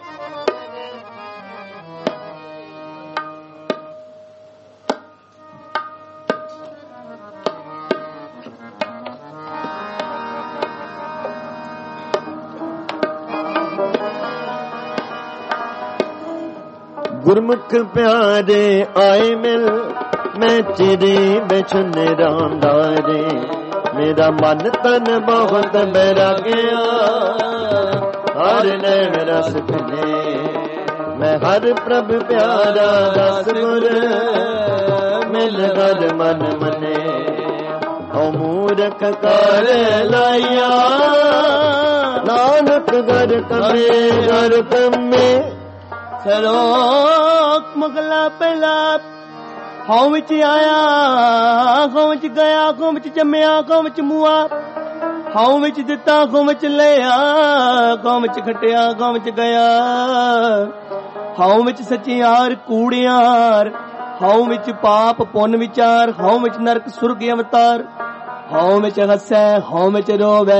ਗੁਰਮੁਖ ਪਿਆਰੇ ਆਏ ਮਿਲ, ਮੈਂ ਚਿਰੀ ਬਿਛੁਨ ਰਾਂਦਾਰੇ। ਮੇਰਾ ਮਨ ਤਨ ਬਹੁਤ ਬੈਰਾਗਿਆ, ਹਰ ਨੈਣ ਰਸ ਪੀਨੇ। ਮੈਂ ਹਰ ਪ੍ਰਭ ਪਿਆਰਾ ਰਸ ਗੁਰ, ਮਿਲ ਹਰ ਮਨ ਮਨੇ। ਹਉ ਮੂਰਖ ਕਰ ਲਾਇਆ, ਨਾਨਕ ਘਰ ਕਮੇ ਘਰ ਕਮੇ। ਸਲੋਕ ਮਹਲਾ ਪਹਿਲਾ। ਹਉ ਵਿੱਚ ਆਇਆ, ਹਉ ਵਿੱਚ ਗਿਆ, ਹਉ ਵਿੱਚ ਜੰਮਿਆ, ਹਉ ਵਿੱਚ ਮੂਆ। ਹਉ ਵਿੱਚ ਦਿੱਤਾ, ਹਉ ਵਿੱਚ ਲਿਆ, ਹਉ ਵਿੱਚ ਖਟਿਆ, ਹਉ ਵਿੱਚ ਗਿਆ। ਹਉ ਵਿੱਚ ਸੱਚਿਆਰ ਕੂੜਿਆਰ, ਹਉ ਵਿੱਚ ਪਾਪ ਪੁੰਨ ਵਿਚਾਰ। ਹਉ ਵਿੱਚ ਨਰਕ ਸੁਰਗ ਅਵਤਾਰ। ਹਉ ਵਿੱਚ ਹੱਸੈ, ਹਉ ਵਿੱਚ ਰੋਵੈ,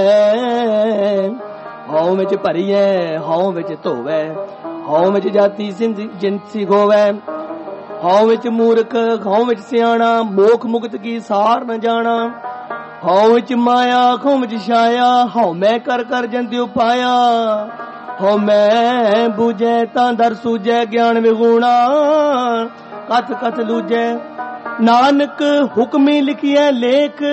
ਹਉ ਵਿੱਚ ਭਰੀਐ, ਹਉ ਵਿੱਚ ਧੋਵੈ। ਹਉ ਵਿੱਚ ਜਾਤੀ ਸਿੰਧ ਜਿਨਸੀ ਹੋਵੈ, ਹਉ ਵਿੱਚ ਮੂਰਖ, ਹਉ ਵਿੱਚ ਸਿਆਣਾ। ਮੋਖ ਮੁਕਤ ਕੀ ਸਾਰ ਨ ਜਾਣਾ। ਹਉ ਵਿੱਚ ਮਾਇਆ, ਹਉ ਵਿੱਚ ਛਾਇਆ, ਹਉ ਮੈਂ ਕਰ ਕਰ ਜੰਤਿਉ ਪਾਇਆ। ਹਉ ਮੈਂ ਬੂਝੈ ਤਾਂ ਦਰ ਸੂਝੈ, ਗਿਆਨ ਵਿਗੂਣਾ ਕਥ ਕਥ ਲੂਝੈ। ਨਾਨਕ ਹੁਕਮੀ ਲਿਖਿਐ ਲੇਖ,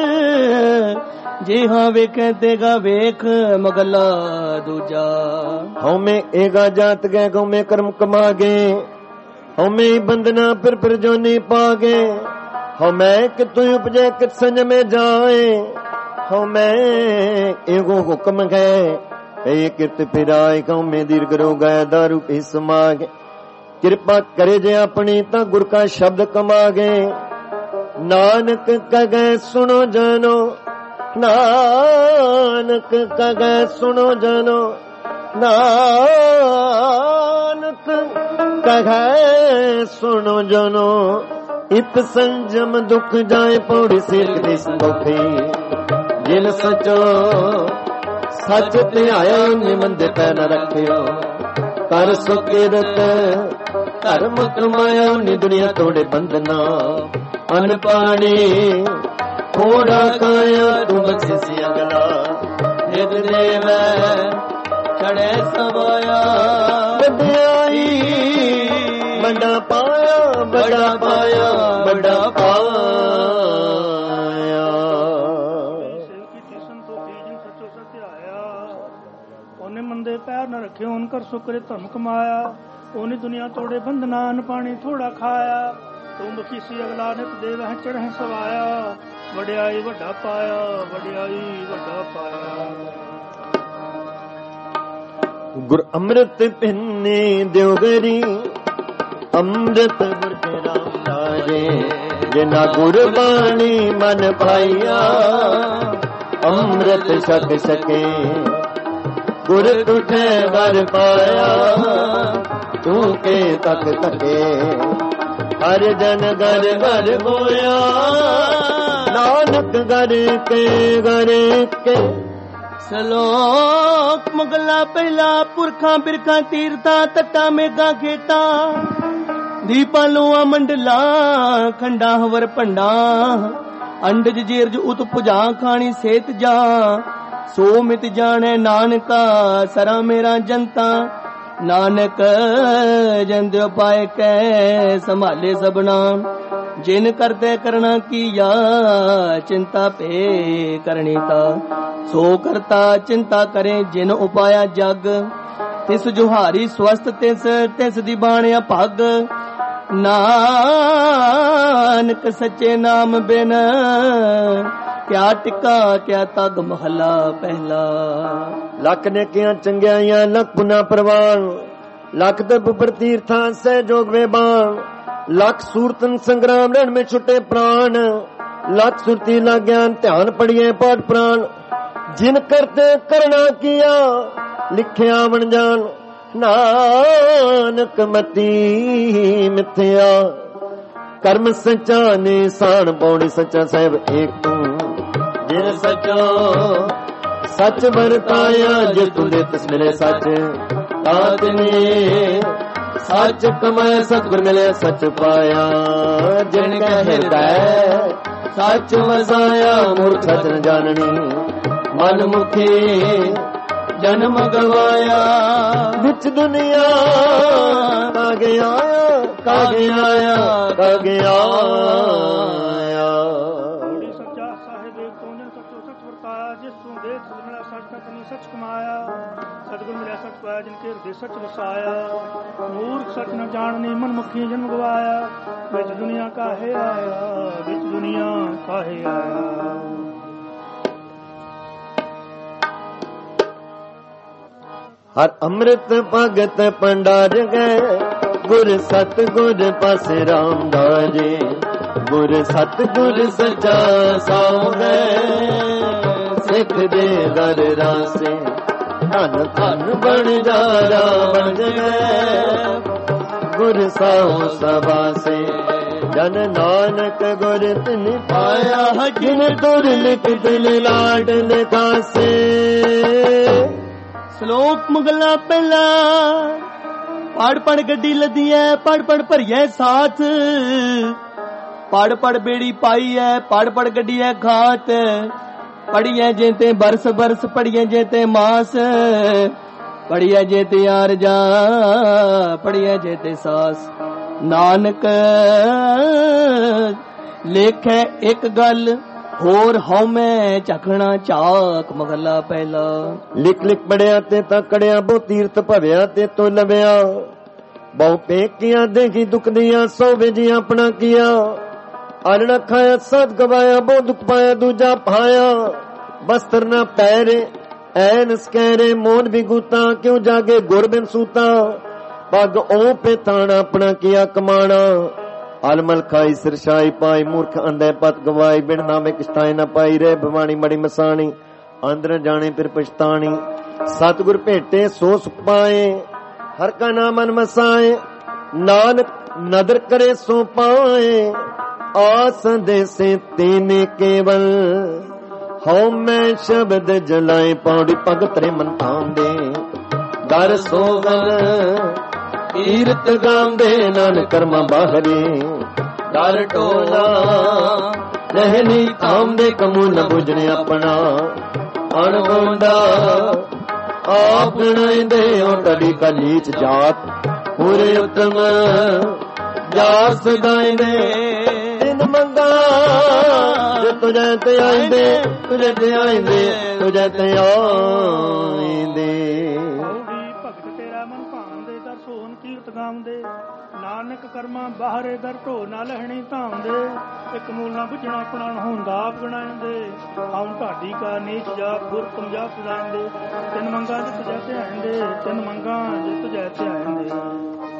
ਜੇ ਹਾਂ ਵੇਖੈ ਤੇਗਾ ਵੇਖ। ਮਗਲਾ ਦੂਜਾ। ਹਉਮੈ ਏਗਾ ਜਾਤ ਗੈ, ਗਉਮੈ ਕਰਮ ਕਮਾਗੇ। ਹਉਮੈ ਬੰਦਨਾ ਫਿਰ ਫਿਰ ਜੋਨੀ ਪਾਗੇ। ਹਉਮੈ ਕਿਤੋਂ ਉਪਜੈ, ਕਿਤ ਸੰਜਮੇ ਜਾਏ। ਹਉ ਮੈਂ ਇਹੋ ਹੁਕਮ ਹੈ ਇਹ ਕਿਰਤ ਫਿਰਾਇ ਕਉ ਮੈਂ ਦੀਰਘ ਰੋਗੈ ਦਾਰੂ ਪੀ ਸਮਾਗੇ ਕਿਰਪਾ ਕਰੇ ਜੇ ਆਪਣੀ ਤਾਂ ਗੁਰ ਕਾ ਸ਼ਬਦ ਕਮਾਗੇ ਨਾਨਕ ਕਹੈ ਸੁਣੋ ਜਨੋ ਨਾਨਕ ਕਹੈ ਸੁਣੋ ਜਨੋ ਨਾਨਕ ਕਹੈ ਸੁਣੋ ਜਨੋ ਇਤ ਸੰਜਮ ਦੁਖ ਜਾਏ ਪੌੜੀ ਸਿਰਕ ਦੇ ਸੰਦੋਖੀ ਜਿਨ ਸਚੋ ਸੱਚ ਧਿਆਇਆ ਨਿਮੰਦੇ ਪੈ ਨ ਰੱਖਿਓ ਕਰ ਸੁਕਿਰਤ ਧਰਮ ਕਮਾਇਆ ਨੀ ਦੁਨੀਆ ਤੋੜੇ ਬੰਧਨਾ ਅਨ ਪਾਣੀ ਥੋੜਾ ਕਾਇਆ ਤੂੰ ਬਖਸ਼ਿ ਅਗਲਾ ਨਿਤ ਦੇਵੈ ਚੜੈ ਸਵਾਇਆ ਵਡਿਆਈ ਵੱਡਾ ਪਾਇਆ ਵੱਡਾ ਪਾਇਆ ਵੱਡਾ ਪਾਇਆ ਉਹਨੇ ਮੰਦੇ ਪੈਰ ਨ ਰੱਖੇ ਉਹਨ ਕਰ ਸੁਕਰੇ ਧਰਮ ਕਮਾਇਆ ਉਹਨੇ ਦੁਨੀਆ ਤੋੜੇ ਬੰਧਨਾ ਅਨ ਪਾਣੀ ਥੋੜਾ ਖਾਇਆ ਤੂੰ ਬਖਸ਼ਿ ਅਗਲਾ ਨਿਤ ਦੇਵੈ ਚੜ੍ਹੈ ਸਵਾਇਆ ਵਡਿਆਈ ਵੱਡਾ ਪਾਇਆ ਵਡਿਆਈ ਵੱਡਾ ਪਾਇਆ ਗੁਰ ਅੰਮ੍ਰਿਤ ਪਿੰਨੇ ਦਿਉਗਰੀ ਅੰਮ੍ਰਿਤ ਗੁਰ ਕੇ ਰਾਮ ਲਾਗੇ ਜਿਨਾ ਗੁਰ ਬਾਣੀ ਮਨ ਪਾਈਆ ਅੰਮ੍ਰਿਤ ਛਕ ਸਕੇ ਗੁਰ ਤੁਠੇ ਵਰ ਪਾਇਆ ਤੂੰ ਕੇ ਤਕ ਤਕੇ ਹਰ ਜਨ ਗਰ ਗਰ ਹੋਇਆ ਨਾਨਕ ਗਰ ਕੇ ਗਰ ਕੇ ਸਲੋਕ ਮੁਗਲਾ ਪਹਿਲਾ ਪੁਰਖਾਂ ਬਿਰਖਾਂ ਤੀਰਥਾਂ ਤੱਟਾਂ ਮੇਘਾਂ ਖੇਤਾਂ ਦੀਪਾਂ ਲੋਆਂ ਮੰਡਲਾ ਖੰਡਾ ਹਵਰ ਭੰਡਾ ਅੰਡਜ ਜੀਰਜ ਉਤ ਪੁਜਾ ਖਾਣੀ ਸੇਤ ਜਾ ਸੋ ਮਿਤ ਜਾਣੈ ਨਾਨਕਾ ਸਰਾ ਮੇਰਾ ਜਨਤਾ ਨਾਨਕ ਜੰਦਿਓ ਪਾਏ ਕੈ ਸੰਭਾਲੇ ਸਭਨਾ ਜਿਨ ਕਰਤੇ ਕਰਨਾ ਕੀਆ ਚਿੰਤਾ ਪੇ ਕਰਨੀ ਤਾ ਸੋ ਕਰਤਾ ਚਿੰਤਾ ਕਰੇ ਜਿਨ ਉਪਾਇਆ ਜਗ ਤਿਸ ਜੁਹਾਰੀ ਸਵਸਤ ਤਿਸ ਤਿਸ ਦੀ ਬਾਣਿਆ ਭਗ ਨਾਨਕ ਸੱਚੇ ਨਾਮ ਬਿਨ ਕਿਆ ਟਿਕਾ ਕਿਆ ਤਗ ਮਹਲਾ ਪਹਿਲਾ ਲੱਖ ਨੇਕੀਆਂ ਚੰਗਿਆਈਆਂ ਲੱਖ ਪੁਨਾ ਪ੍ਰਵਾਨ ਲੱਖ ਤਪ ਪ੍ਰਤੀਰਥਾਂ ਸਹਿ ਜੋਗ ਵੇ ਬਾਣ ਲੱਖ ਸੂਰਤਨ ਸੰਗਰਾਮ ਰਣ ਮੇ ਛੁਟੇ ਪ੍ਰਾਣ ਲੱਖ ਸੁਰਤੀ ਲਾ ਗਿਆਨ ਧਿਆਨ ਪੜੀਏ ਪਾਠ ਪ੍ਰਾਣ ਜਿਨ ਕਰਤੇ ਕਰਣਾ ਕੀਆ ਲਿਖਿਆ ਬਣ ਜਾਣ ਨਾਨਕ ਮਤੀ ਮਿਥਿਆ ਕਰਮ ਸੱਚਾ ਨਿਸ਼ਾਨ ਪੌੜੀ ਸੱਚਾ ਸਾਹਿਬ ਏਕ ਤੂੰ ਜਿਨ ਸਚੋ ਸੱਚ ਵਰਤਾਇਆ ਜਿਸ ਤੂੰ ਦੇ ਤਿਸ ਮਿਲੇ ਸੱਚ ਤਾਂ ਤਿਨੇ ਸੱਚ ਕਮਾਇਆ ਸਤਿਗੁਰ ਮਿਲਿਆ ਸੱਚ ਪਾਇਆ ਜਿਨ ਕੈ ਹਿਰਦੈ ਸੱਚ ਵਸਾਇਆ ਮੂਰਖ ਸੱਚ ਨ ਜਾਣਨੀ ਮਨ ਮੁਖੀ ਜਨਮ ਗਵਾਇਆ ਵਿੱਚ ਦੁਨੀਆ ਕਾਗੇ ਆਇਆ ਕਾਗੇ ਆਇਆ ਕਾਗੇ ਆਇਆ ਸੱਚਾ ਸਾਹਿਬ ਏਕ ਤੂੰ ਜਿਨ ਸੱਚੋ ਸੱਚ ਵਰਤਾਇਆ ਜਿਸ ਤੂੰ ਦੇ ਤਿਸ ਮਿਲਿਆ ਸੱਚ ਤਾਂ ਤਨੀ ਸੱਚ ਕਮਾਇਆ ਸਤਿਗੁਰ ਮਿਲਿਆ ਸੱਚ ਪਾਇਆ ਜਿਨ ਕੇ ਹਿਰਦੇ ਸੱਚ ਵਸਾਇਆ ਮੂਰਖ ਸੱਚ ਨ ਜਾਣਨੀ ਮਨ ਮੁਖੀ ਜਨਮ ਗਵਾਇਆ ਵਿੱਚ ਦੁਨੀਆ ਕਾਹੇ ਆਇਆ ਵਿੱਚ ਦੁਨੀਆ ਕਾਹੇ ਆਇਆ ਹਰ ਅੰਮ੍ਰਿਤ ਭਗਤ ਪੰਡਾਰ ਗਏ ਗੁਰ ਸਤ ਗੁਰ ਪਾਸ ਰਾਮਦਾਰੇ ਗੁਰ ਸਤ ਗੁਰ ਸਚਾ ਸਾਉ ਗਏ ਸਿੱਖ ਦੇ ਦਰ ਰਾਸੇ ਧਨ ਧਨ ਬਣ ਜਾ ਬਣ ਗਏ ਗੁਰ ਸਾਉ ਸਬਾਸੇ ਜਨ ਨਾਨਕ ਗੁਰ ਤਿਨ ਪਾਇਆ ਜਿਨ ਦੁਰ ਲਿਖ ਦਿਲ ਲਾਡ ਲਿਖਾਸੇ ਸਲੋਕ ਮੁਗਲਾ ਪਹਿਲਾ ਪੜ ਪੜ ਗੱਡੀ ਲੱਦੀ ਐ ਪੜ ਪੜ ਭਰੀਐ ਸਾਥ ਪੜ ਪੜ ਬੇੜੀ ਪਾਈ ਐ ਪੜ ਪੜ ਗੱਡੀ ਐ ਖਾਤ ਪੜੀਐ ਜੇ ਤੇ ਬਰਸ ਬਰਸ ਪੜੀਐ ਜੇ ਤੇ ਮਾਸ ਪੜੀਐ ਜੇ ਤੇ ਯਾਰ ਜਾ ਪੜੀਐ ਜੇ ਤੇ ਸਾਸ ਨਾਨਕ ਲੇਖੈ ਇੱਕ ਗੱਲ ਹੋਰ ਹਉਮੈ ਝਖਣਾ ਝਾਕ ਮਹਲਾ ਪਹਿਲਾ ਲਿਖ ਲਿਖ ਪੜਿਆ ਤੇ ਤਾਂ ਕੜਿਆ ਬਹੁ ਤੀਰਥ ਭਵਿਆ ਤੇ ਤੋ ਲਵਿਆ ਬਹੁ ਪੇਕੀਆਂ ਦੇਖੀ ਦੁੱਖ ਦੀਆਂ ਸੋ ਵੇਜੀ ਆਪਣਾ ਕੀਆ ਆਲਣਾ ਖਾਇਆ ਸਤ ਗਵਾਇਆ ਬਹੁ ਦੁੱਖ ਪਾਇਆ ਦੂਜਾ ਪਾਇਆ बस्त्र न पैरे ऐन स्कैरे मोन विगूता क्यों जागे गुर बिन सूता पग ओ पे ताना अपना किया कमाना अलमल खाई सिरशाई पाई मूर्ख अंधे पत गवाई बिन नामे किश्ताई न पाई रे भवानी मड़ी मसानी अंदर जाने फिर पछतानी सतगुर भेटे सो सुख पाए हर का नाम मन मसाए नानक नदर करे सो पाए आस देसे तेने केवल हौ मैं शब्द जलाए पौड़ी पग तरे मन पांदे दर सोगन कीरत गांदे नानक कर्मा बाहरे दर टोला रहनी आमदे कमू न बुझने अपना अणगोंदा आप गणाइंदे ओ तड़ी का नीच जात पूरे उत्तम जात सदाइंदे दिन मंगा जे तुझे ते आइंदे तुझे ते आइंदे तुझे ते आइंदे भगत तेरा मन भांदे दर सोहन कीरत गाਉਂਦੇ ਨਾਨਕ ਕਰਮਾਂ ਬਾਹਰੇ ਦਰ ਢੋ ਨਾ ਲਹਿਣੀ ਧਾਉਂਦੇ ਇੱਕ ਮੂਲ ਨਾ ਬੁਝਣਾ ਆਪਣਾ ਹੁੰਦਾ ਆਪ ਗਣਾਉਂਦੇ ਹਉ ਢਾਡੀ ਕਾ ਨੀਚ ਜਾਤ ਗੁਰ ਪੰਜਾਬ ਸਦਾਉਂਦੇ ਤਿੰਨ ਮੰਗਾਂ ਜਿੱਤ ਜਾ ਧਿਆਉਂਦੇ ਤਿੰਨ ਮੰਗਾਂ ਜਿੱਤ ਜਾ ਧਿਆਉਂਦੇ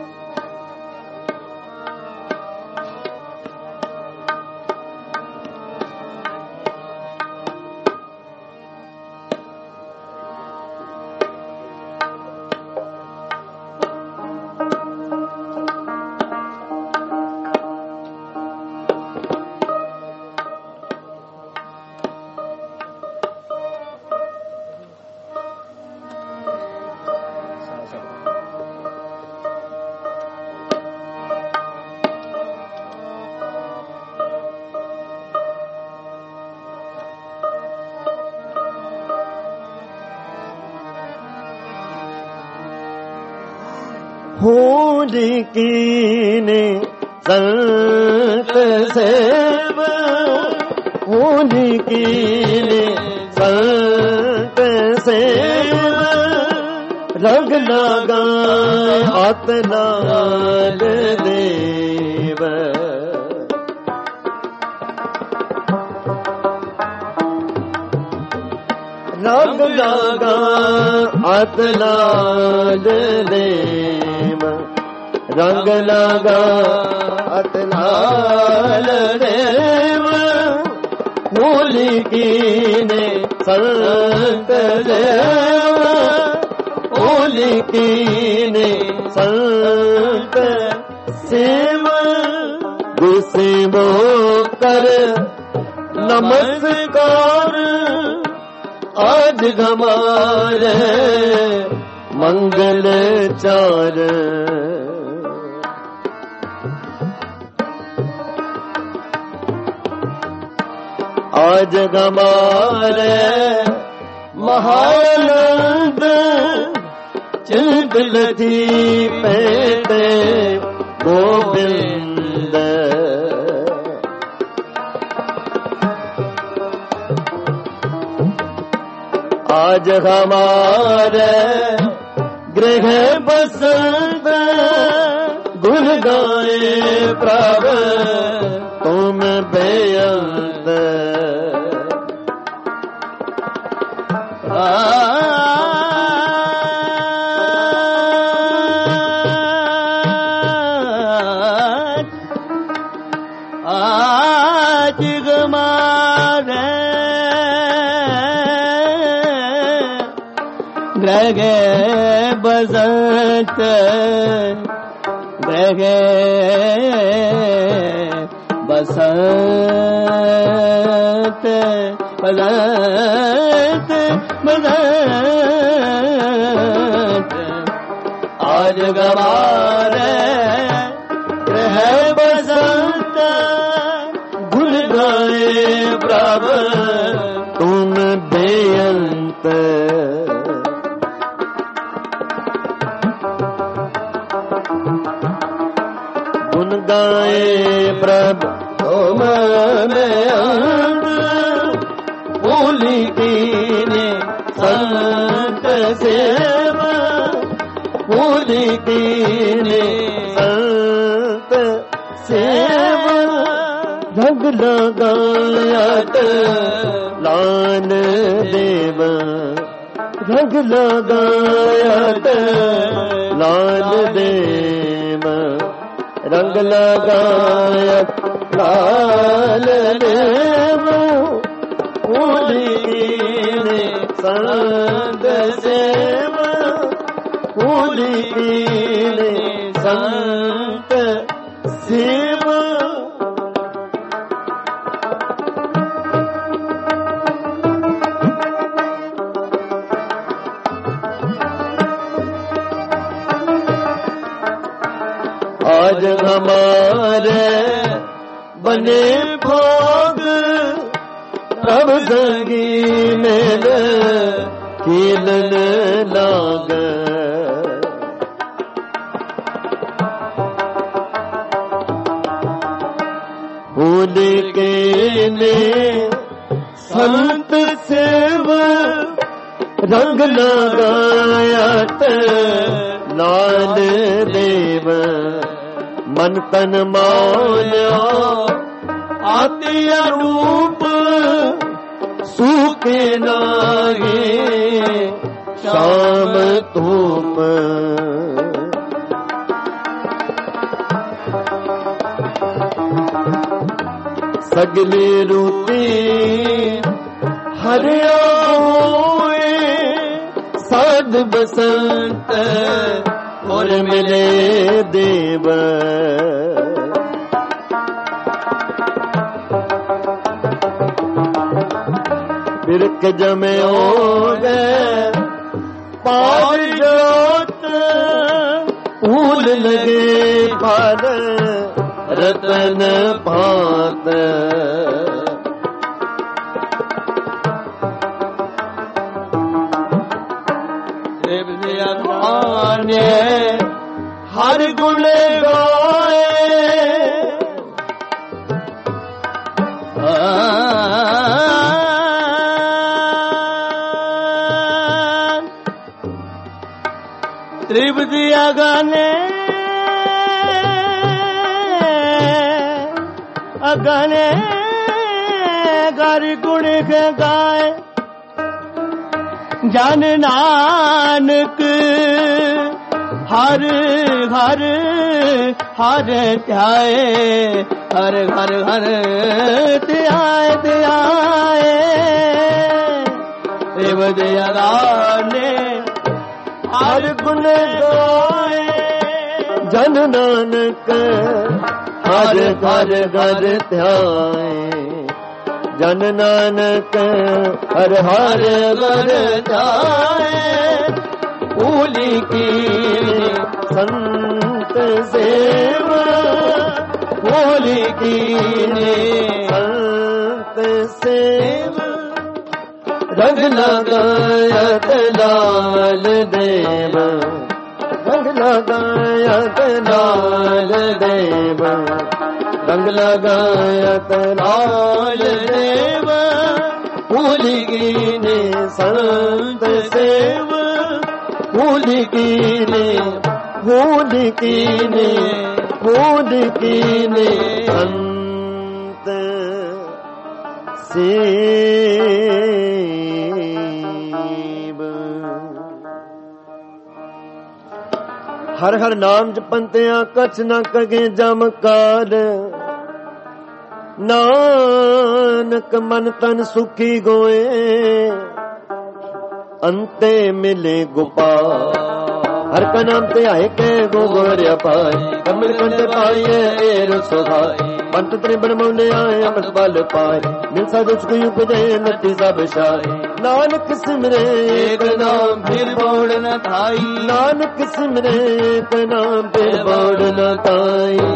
होली कीने संत सेव होली कीने संत सेव रंग लागा आतनाल देव रंग लागा आतनाल देव रंग लागा अतलाल देव होली कीने संत देव होली कीने संत सेव गुसेबो कर नमस्कार आज हमारे मंगल चार आज हमारे महानंद चिंत लथी पेटे गोविंद आज हमारे गृह बसंत गुण गाए प्रभु तुम बेअंत आज हमारे ग्रह बसंत ग्रह बसंत बसंत बसंत आज गवारे ग्रह बसंत गुण गाए प्रभु तुम बेअंत गुण गाए प्रभु तुम बेअंत होली कीने संत सेव होली कीने संत सेव रंग ਰੰਗ ਲਗਾਇਤ ਲਾਲ ਦੇਵ ਰੰਗ ਲਗਾਇਤ ਲਾਲ ਦੇਵ ਰੰਗ ਲਗਾਇਤ ਲਾਲ ਦੇਵ ਉਲੀਨੇ ਸੰਗ ਸੇਵ ਉਲੀਨੇ ਸੰਤ ਸੇਵ आज हमारे बने भोग प्रभ संगी मेल कीलन लाग फूल के ने संत सेव रंग लगायत लाल देव मन तन मान्या आत्या रूप सूखे नागे शाम धूप सगले रूती हरिया होए साध बसंत और मिले देव बिरक जमे हो गए पार जोत फूल लगे फल रतन भात हर गुण गाए त्रिपदी अगने अगने गर गुण गाए जन नानक हर हर हर ध्याए हर हर हर ध्याए ध्याए देव दयाने हर गुण गाए जन नानक हर हर हर ध्याए जन नानक हर हर हर ध्याए भूली की संत सेव भूली की संत सेव रंग लगायत लाल देव रंग लगायत लाल देव रंग लगायत लाल देव भूली की संत सेव फूल कीने फूल कीने फूल कीने संत सेव हर हर नाम जपंतिया कछ न कगे जमकार नानक मन तन सुखी गोए अंते मिले गोपाल हर का नाम ते आए के गोगोरिया पाए कमल कंटे पाए एर सुधाए पंत त्रिबन मौले आए अमृत बल पाए मिल सा दुख की उपजे नटी सब शाए नानक सिमरे एक नाम फिर बोड़ न थाई नानक सिमरे एक नाम फिर बोड़ न थाई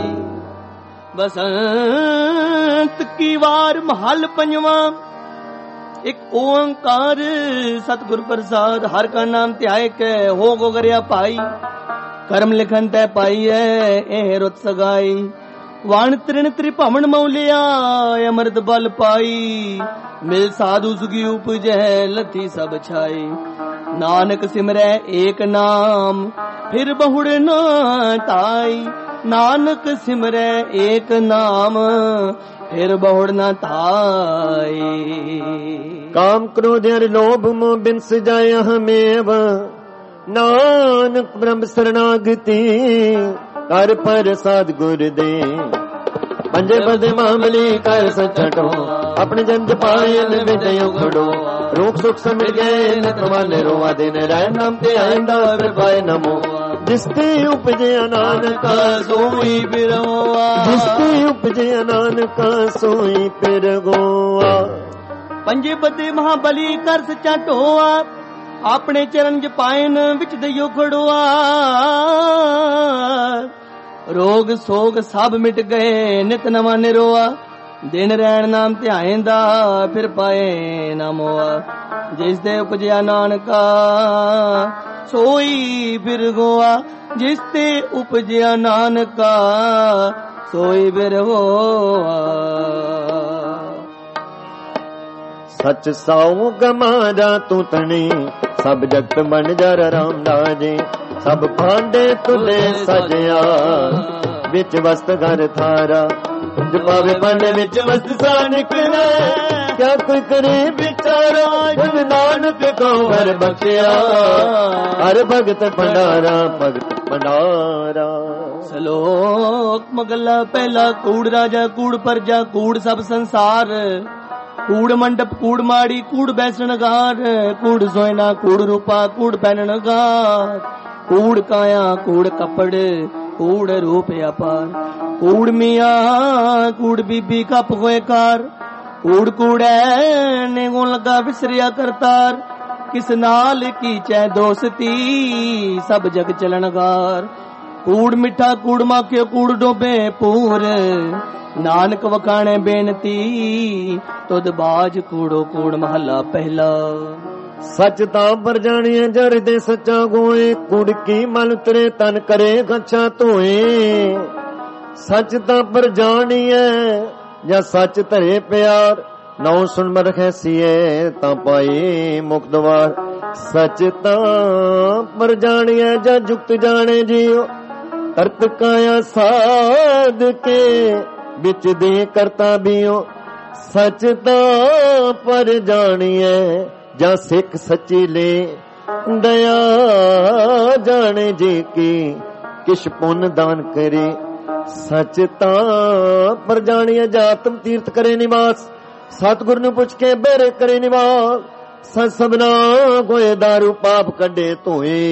बसंत की वार महल पंजवा एक ओंकार सतगुर प्रसाद हर का नाम त्याय के हो गोगरिया पाई कर्म लिखन तय पाई है ए रुत सगाई वाण त्रिण त्रिभवन मौलिया अमृत बल पाई मिल साधु सुगी उपजै लथी सब छाई नानक सिमरै एक नाम फिर बहुड़ न ताई नानक सिमरै एक नाम फिर बहुड़ न थाई। काम क्रोध हर लोभ मोह बिन सजाय हमें नानक ब्रह्म शरणागति कर पर साध गुर दे। पंजे बदे मामली कर सचटो अपने जन जपायन विजयो खड़ो रोक सुख समझ गए नित्रवाले रोवा दिन राय नाम ते आइंदा फिर पाए नमो। जिसते उपजे नानका सोई फिर गोआ जिसते उपजे नानका सोई फिर गोआ। पंजे बदे महाबली कर सचा ढोआ अपने चरण जपायन विच दइयो खड़ोआ। रोग सोग सब मिट गए नित नवा निरोआ दिन रैन नाम ध्याएंदा फिर पाए ना मोआ। जिस दे उपजया नानका सोई फिर गोआ जिस ते उपजया नानका सोई फिर गोआ। सच साऊ गमारा तू तनी सब जगत बन जर राम राजे। सब भांडे तुले सजया विच वस्त घर थारा जपावे भांडे विच वस्त सा निकले क्या कोई करे बिचारा। जब नानक को हर बख्शिया हर भगत भंडारा भगत भंडारा। सलोक मगला पहला कूड़ राजा कूड़ प्रजा कूड़ सब संसार कूड़ मंडप कूड़ माड़ी कूड़ बैसन गार कूड़ सोयना कूड़ रूपा कूड़ पहनन गार कूड़ काया कूड़ कपड़ कूड़ रूप अपार कूड़ मियाँ कूड़ बीबी कप होए कार कूड़ कूड़े ने गो लगा विसरिया करतार किस नाल की चे दोस्ती सब जग चलन गार कूड़ मिठा कूड़ माखे कूड़ डोबे पूर नानक वखाणे बेनती तुद बाज कूड़ो कूड़ महला पहला। सच तां पर जानिए जर दे सच्चा गोए कूड़ की मल उतरे तन करे गच्छा धोए। सच तां पर जानिए या सच धरे प्यार नौ सुन मर खैसीए तां पाए मुख द्वार। सच तां पर जानिए जा जुक्त जाने जियो करत काया साध के बिच दे करता बियो। सच तां पर जानिए जा सिख सच्ची ले दया जाने जी की किश पुन दान करे। सच तां पर जानिए जातम तीर्थ करे निवास सतगुर नु पुछ के बेरे करे निवास। सच सबना गोए दारू पाप कड्डे धोए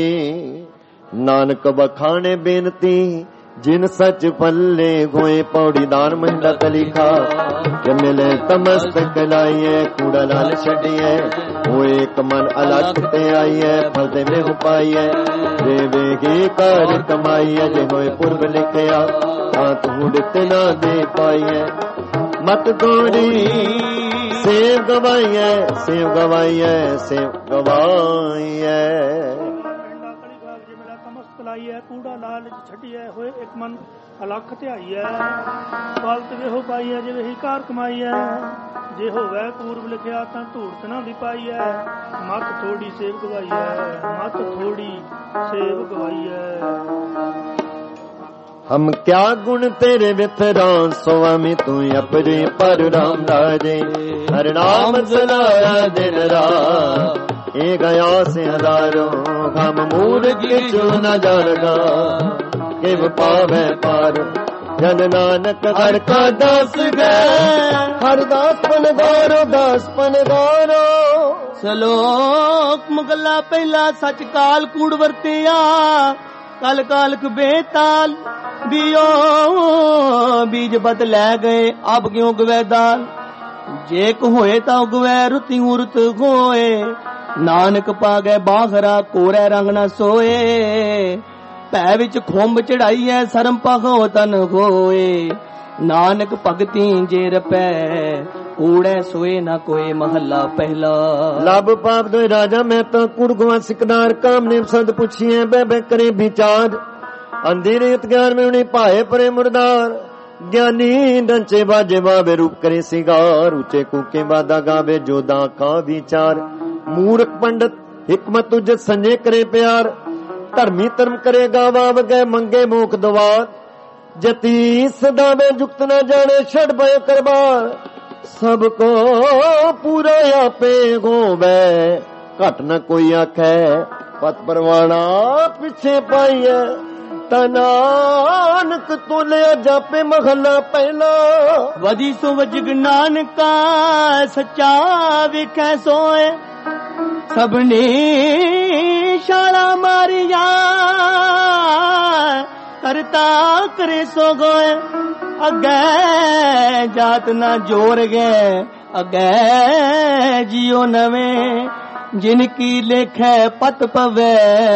नानक बखाने बेनती जिन सच पल्ले गोए पौड़ी दान महिंदा तलीखा। मिले तमस्तक लाइए कूड़ा लाल छड़िए वो एक मन अलग ते आइए फलते में हो पाइए जे वेगी कर कमाइए जे होए पूर्व लिखया हाथ हुड़ते ना दे पाइए। मत गोरी सेव गवाइए सेव गवाइए सेव गवाइए। कूड़ा लाल छटिए होए एक मन अलख ध्याई है फालत वेहो पाई है जे वही कार कमाई है। जे होवे पूर्व लिखिया तां धूड़त ना भी पाई है मत थोड़ी सेव गवाई है मत थोड़ी सेव गवाई है। हम क्या गुण तेरे विथरा स्वामी तू अपने पर राम राजे। हर नाम सलाया दिन रात ए गया से हजारों हम मूर किचु न जानगा के पावे पार। जन नानक हर का दास गए हर दास पन गारो दास पन गारो। सलोक मुगला पहला सच काल कूड़ वरतिया कल कालक बेताल बियो बीज बद लै गए अब क्यों गवे दाल। जे को होए ता उगवे रुती उरत होए नानक पा गए बाखरा कोरे रंग न सोए। भै विच खुंब चढ़ाई है सरम पाखो तन होए नानक भगती जे रपै कूड़े सोए ना कोई महला पहला। लब पाप दो राजा मैं तो कुड़ गुआ सिकदार काम ने सद पूछिए बे बे करे विचार। अंधेर ज्ञान में उन्हें पाए परे मुर्दार। ज्ञानी डंचे बाजे बाबे रूप करे सिगार ऊंचे कूके बादा गावे जोदा का विचार। मूर्ख पंडित हिकमत उजत संजय करे प्यार। धर्मी धर्म करे गावा गए मंगे मोख द्वार। जति सदावे जुक्त न जाने छड़ भय करबार सबको पूरा आपे होवे घट न कोई आखे पत परवाना पिछे पाइए नानक तो लिया जापे महला पहला वधी सो वजग नानका सच्चा विखे सोए सबने शाला मारिया करता करे सो गोए अगे जात ना जोर गए अगे जियो नवे जिनकी लेखे पत पवे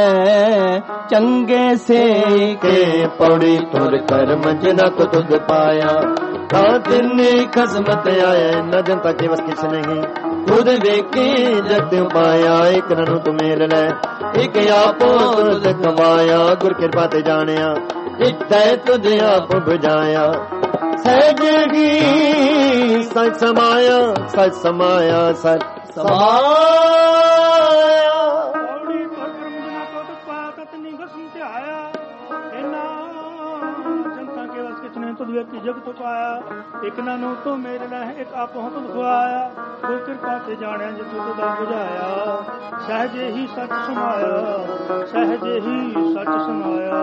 चंगे से के पौड़ी तुर कर मंजना को तुझ पाया तिन्नी खसमत आए न जनता के बस किस नहीं खुद देखी जग पाया एक ननु तू मेल ले एक आपो तुझ कमाया गुर कृपा ते जानिया एक तय तुझे आप बुझाया सहजगी सच समाया सच समाया सच समाया की जग तो पाया एक नानू तो मेरे ले एक आप हो तुझ खुआया गुर कृपा से जाने जो तू तो बुझाया सहजे ही सच समाया सहजे ही सच समाया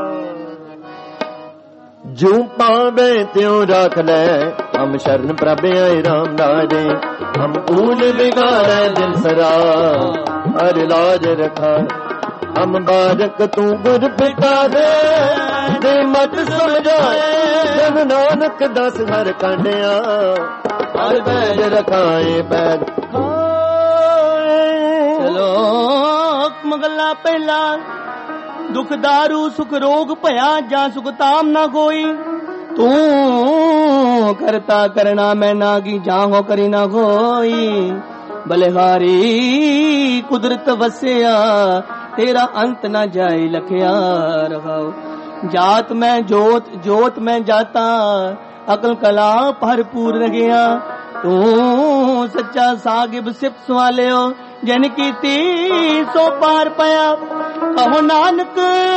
जो पावे त्यों रख ले हम शरण प्रभ आए राम राजे हम ऊन बिगाड़े दिल सरा हर लाज रखा हम बारक तू गुर पिता दे दे मत समझाए जन नानक दस हर कांडिया हर बैज रखाए बैग चलो मगला पहला दुख दारू सुख रोग भया जा सुख ताम ना कोई तू करता करना मैं नागी जाहो करी ना कोई बलिहारी कुदरत वसिया तेरा अंत ना जाए लखिया रखाओ जात में जोत जोत में जाता अकल कला भरपूर रगिया तू सच्चा सागिब सिप सवाले हो जन की ती सो पार पाया कहो नानक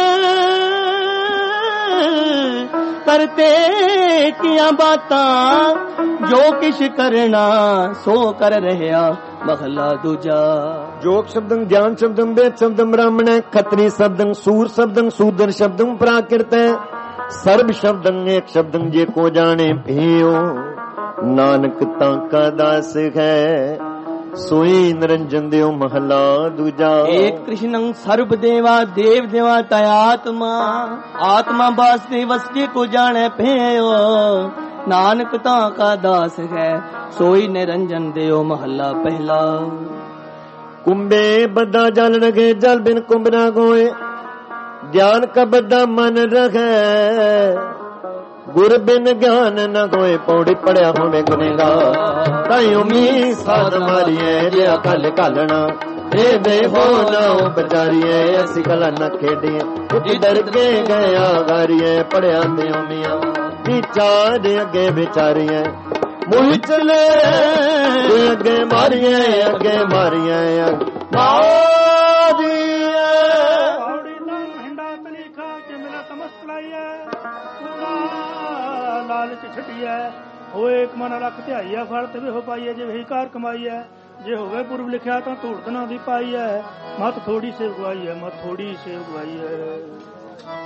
करते किया बाता जो किश करना सो कर रहया महला दूजा जोग शब्दं ज्ञान शब्दं वेद शब्दं ब्राह्मण खत्री शब्दं सूर शब्दं शूद्र शब्दं प्राकृत सर्व शब्दं एक शब्दं जे को जाने पियो नानक ताका दास है सोई निरंजन देव महला दूजा एक कृष्णं सर्व देवा देव देवा तयात्मा आत्मा वास्ते वस्के को जाने भयो नानक ताका दास है सोई निरंजन देव महला पहला कुंभे बद्दा जल रखे जल बिन कुंभ ना गोए ज्ञान का बद्दा मन रखे गुर बिन ज्ञान न गोए पौड़ी पड़िया होवे गुनेगार ताइयों मी साध मारिए जे अकल कालना ए बेहो ना बचारिए ऐसी गला न खेडिए डर के गया गारिए पड़िया दियों मियां चार अगे बेचारिए मुही चले अगे मारिए अगे मारिए लालच छटिया हो एक मन रख ध्याई फल ते हो पाई है जे वही कार कमाई है जे होवे पूर्व लिखिया तो धूड़ दना दी पाई है मत थोड़ी से उगवाई है मत थोड़ी से उगवाई है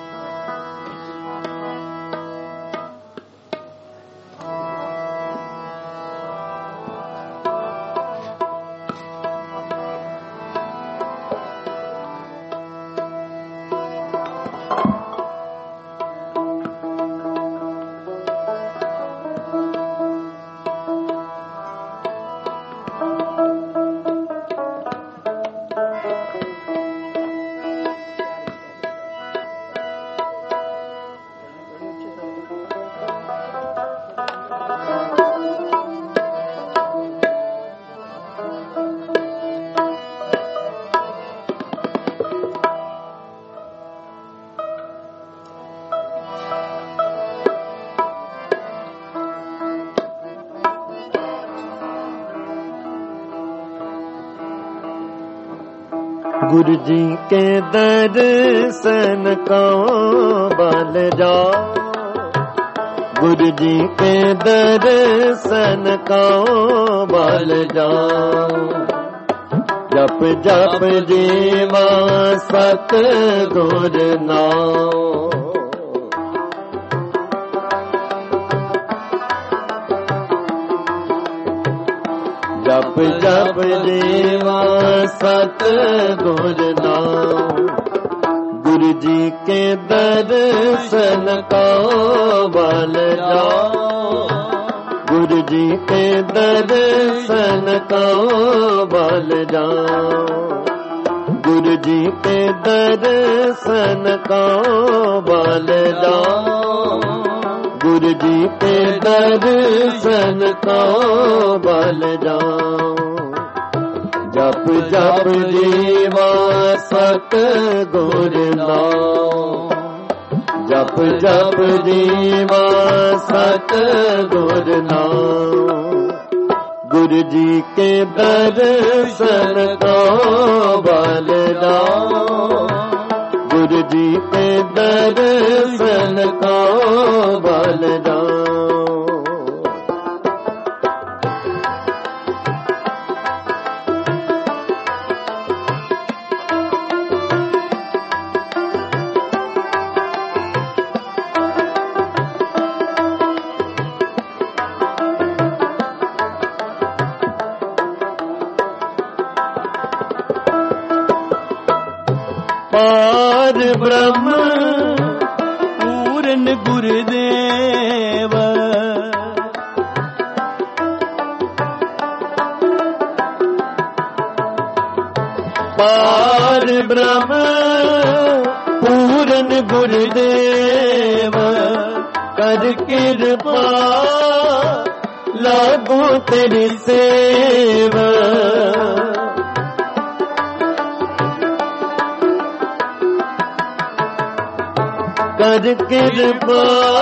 गुरु जी के दर्शन को बल जा गुरु जी के दर्शन का बल जाओ। जप जप जीवा सतगुर नाम। जप जप जीवा सतगुर नाम। गुरु जी के दर्शन का बल जाओ। गुरु जी के दर्शन का बल जाओ। गुरु जी के दर्शन का बल जाओ। गुरु जी के दर्शन का बल जाओ। जप जप जीवा सतगुर नाम। जप जप जीवा सतगुर नाम। गुरु जी के दर्शन का बल जाओ। गुरु जी के दर्शन का बल जाओ। पार ब्रह्म पूर्ण गुरुदेव। पार ब्रह्म पूर्ण गुरुदेव। कर कृपा लागू तेरी सेवा। कर कृपा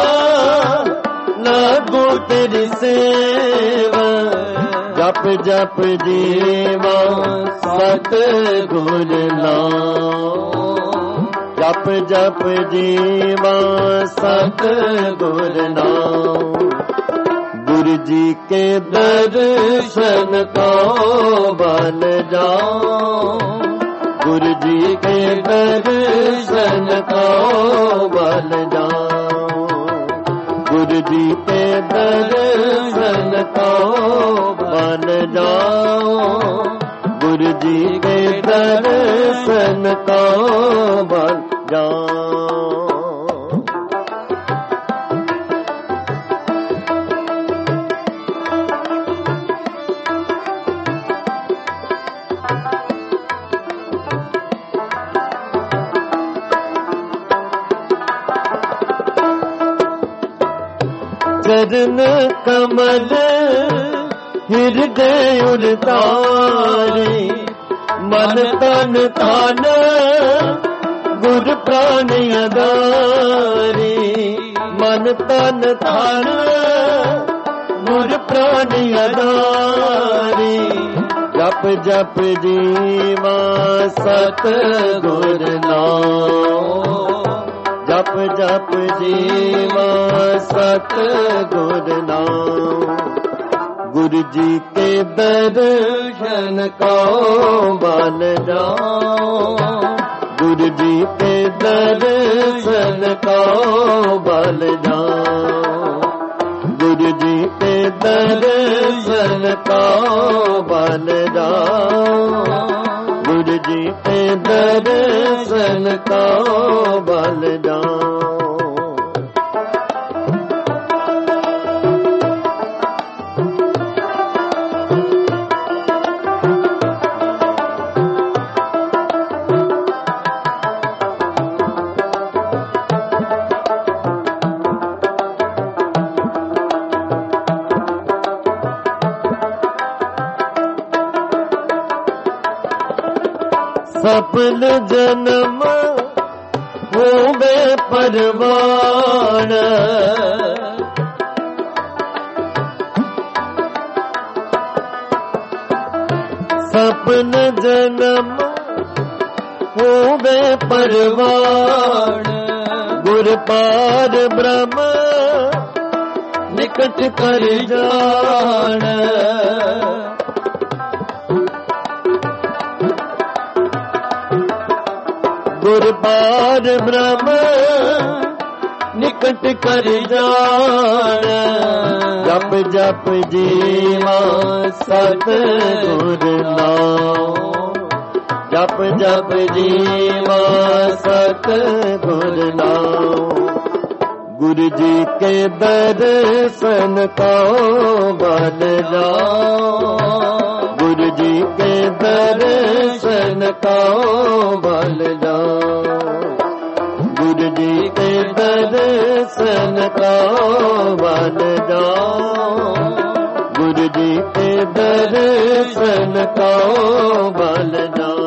लागू तेरी सेवा। जप जप जीवा सतगुर नाम। जप जप जीवा सतगुर नाम। गुरु जी के दर्शन का बल जाओ। गुरु जी के दर्शन का बल जाओ। गुरु जी के दर्शन का बल जाओ। गुरु जी के दर्शन का बल जाओ। चरण कमल हृदय उतारे। मन तन थान गुर प्राण आधारे। मन तन थान गुर प्राण आधारे। जप जप जीवा सतगुर नाम। जप जप जीवा सतगुर नाम। गुरु जी के दर्शन का बल जाओ। गुरु जी के दर्शन का बल जाओ। गुरु जी के दर्शन का बल जाओ। गुरु जी के दर्शन का बल जाओ। सफल जन्म होवे परवान। सपन जन्म होवे परवान। गुर पार ब्रह्म निकट कर जान। गुर पार ब्रह्म निकट कर जान। जप जप जीवा सत गुर नाम। जप जप जीवा सत गुर नाम। गुरु जी के दर्शन को बल जाओ। गुरु जी के दर्शन को बल जाओ। गुरु जी के दर्शन को बल जाओ। गुरु जी के दर्शन को बल जाओ।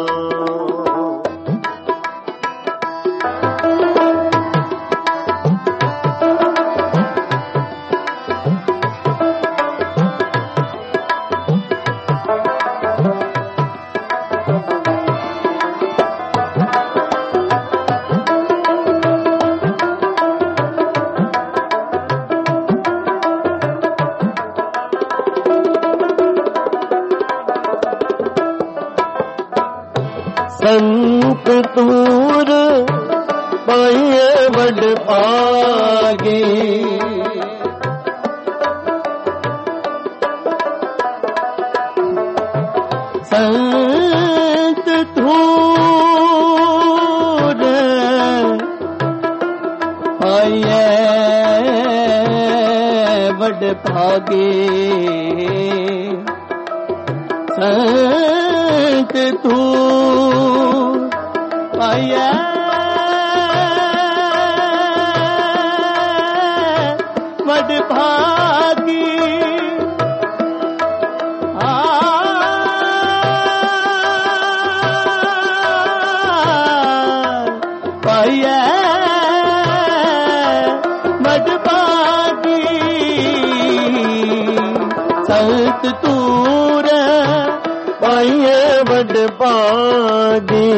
संत तूर पाइए बड़ पागे। संत तूर पाइए बड़ भागे। संत तू पाइए बड़ भागी। पाइए बड़ भागी। संत तूर पाइए बड़ भागी।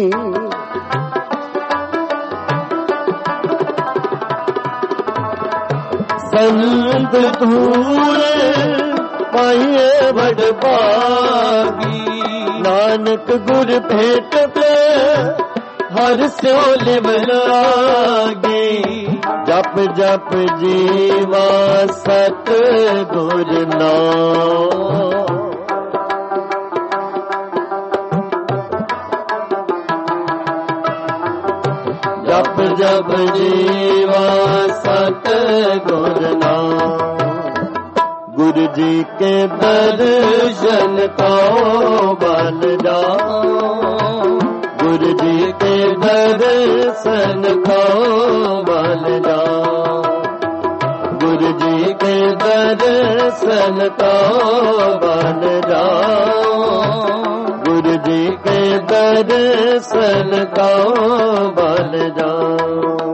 संत तूर पाइए बड़ भागी। नानक गुर भेट पे हर स्यो लिव लागे। जप जप जीवा सत गुर नाम। जप जप जीवा सत गुर नाम। गुरु जी के दर्शन को बल जाओ। गुरु जी के दर्शन को बल जाओ। गुरु जी के दर्शन को बल जाओ। गुरु जी के दर्शन को बल जाओ।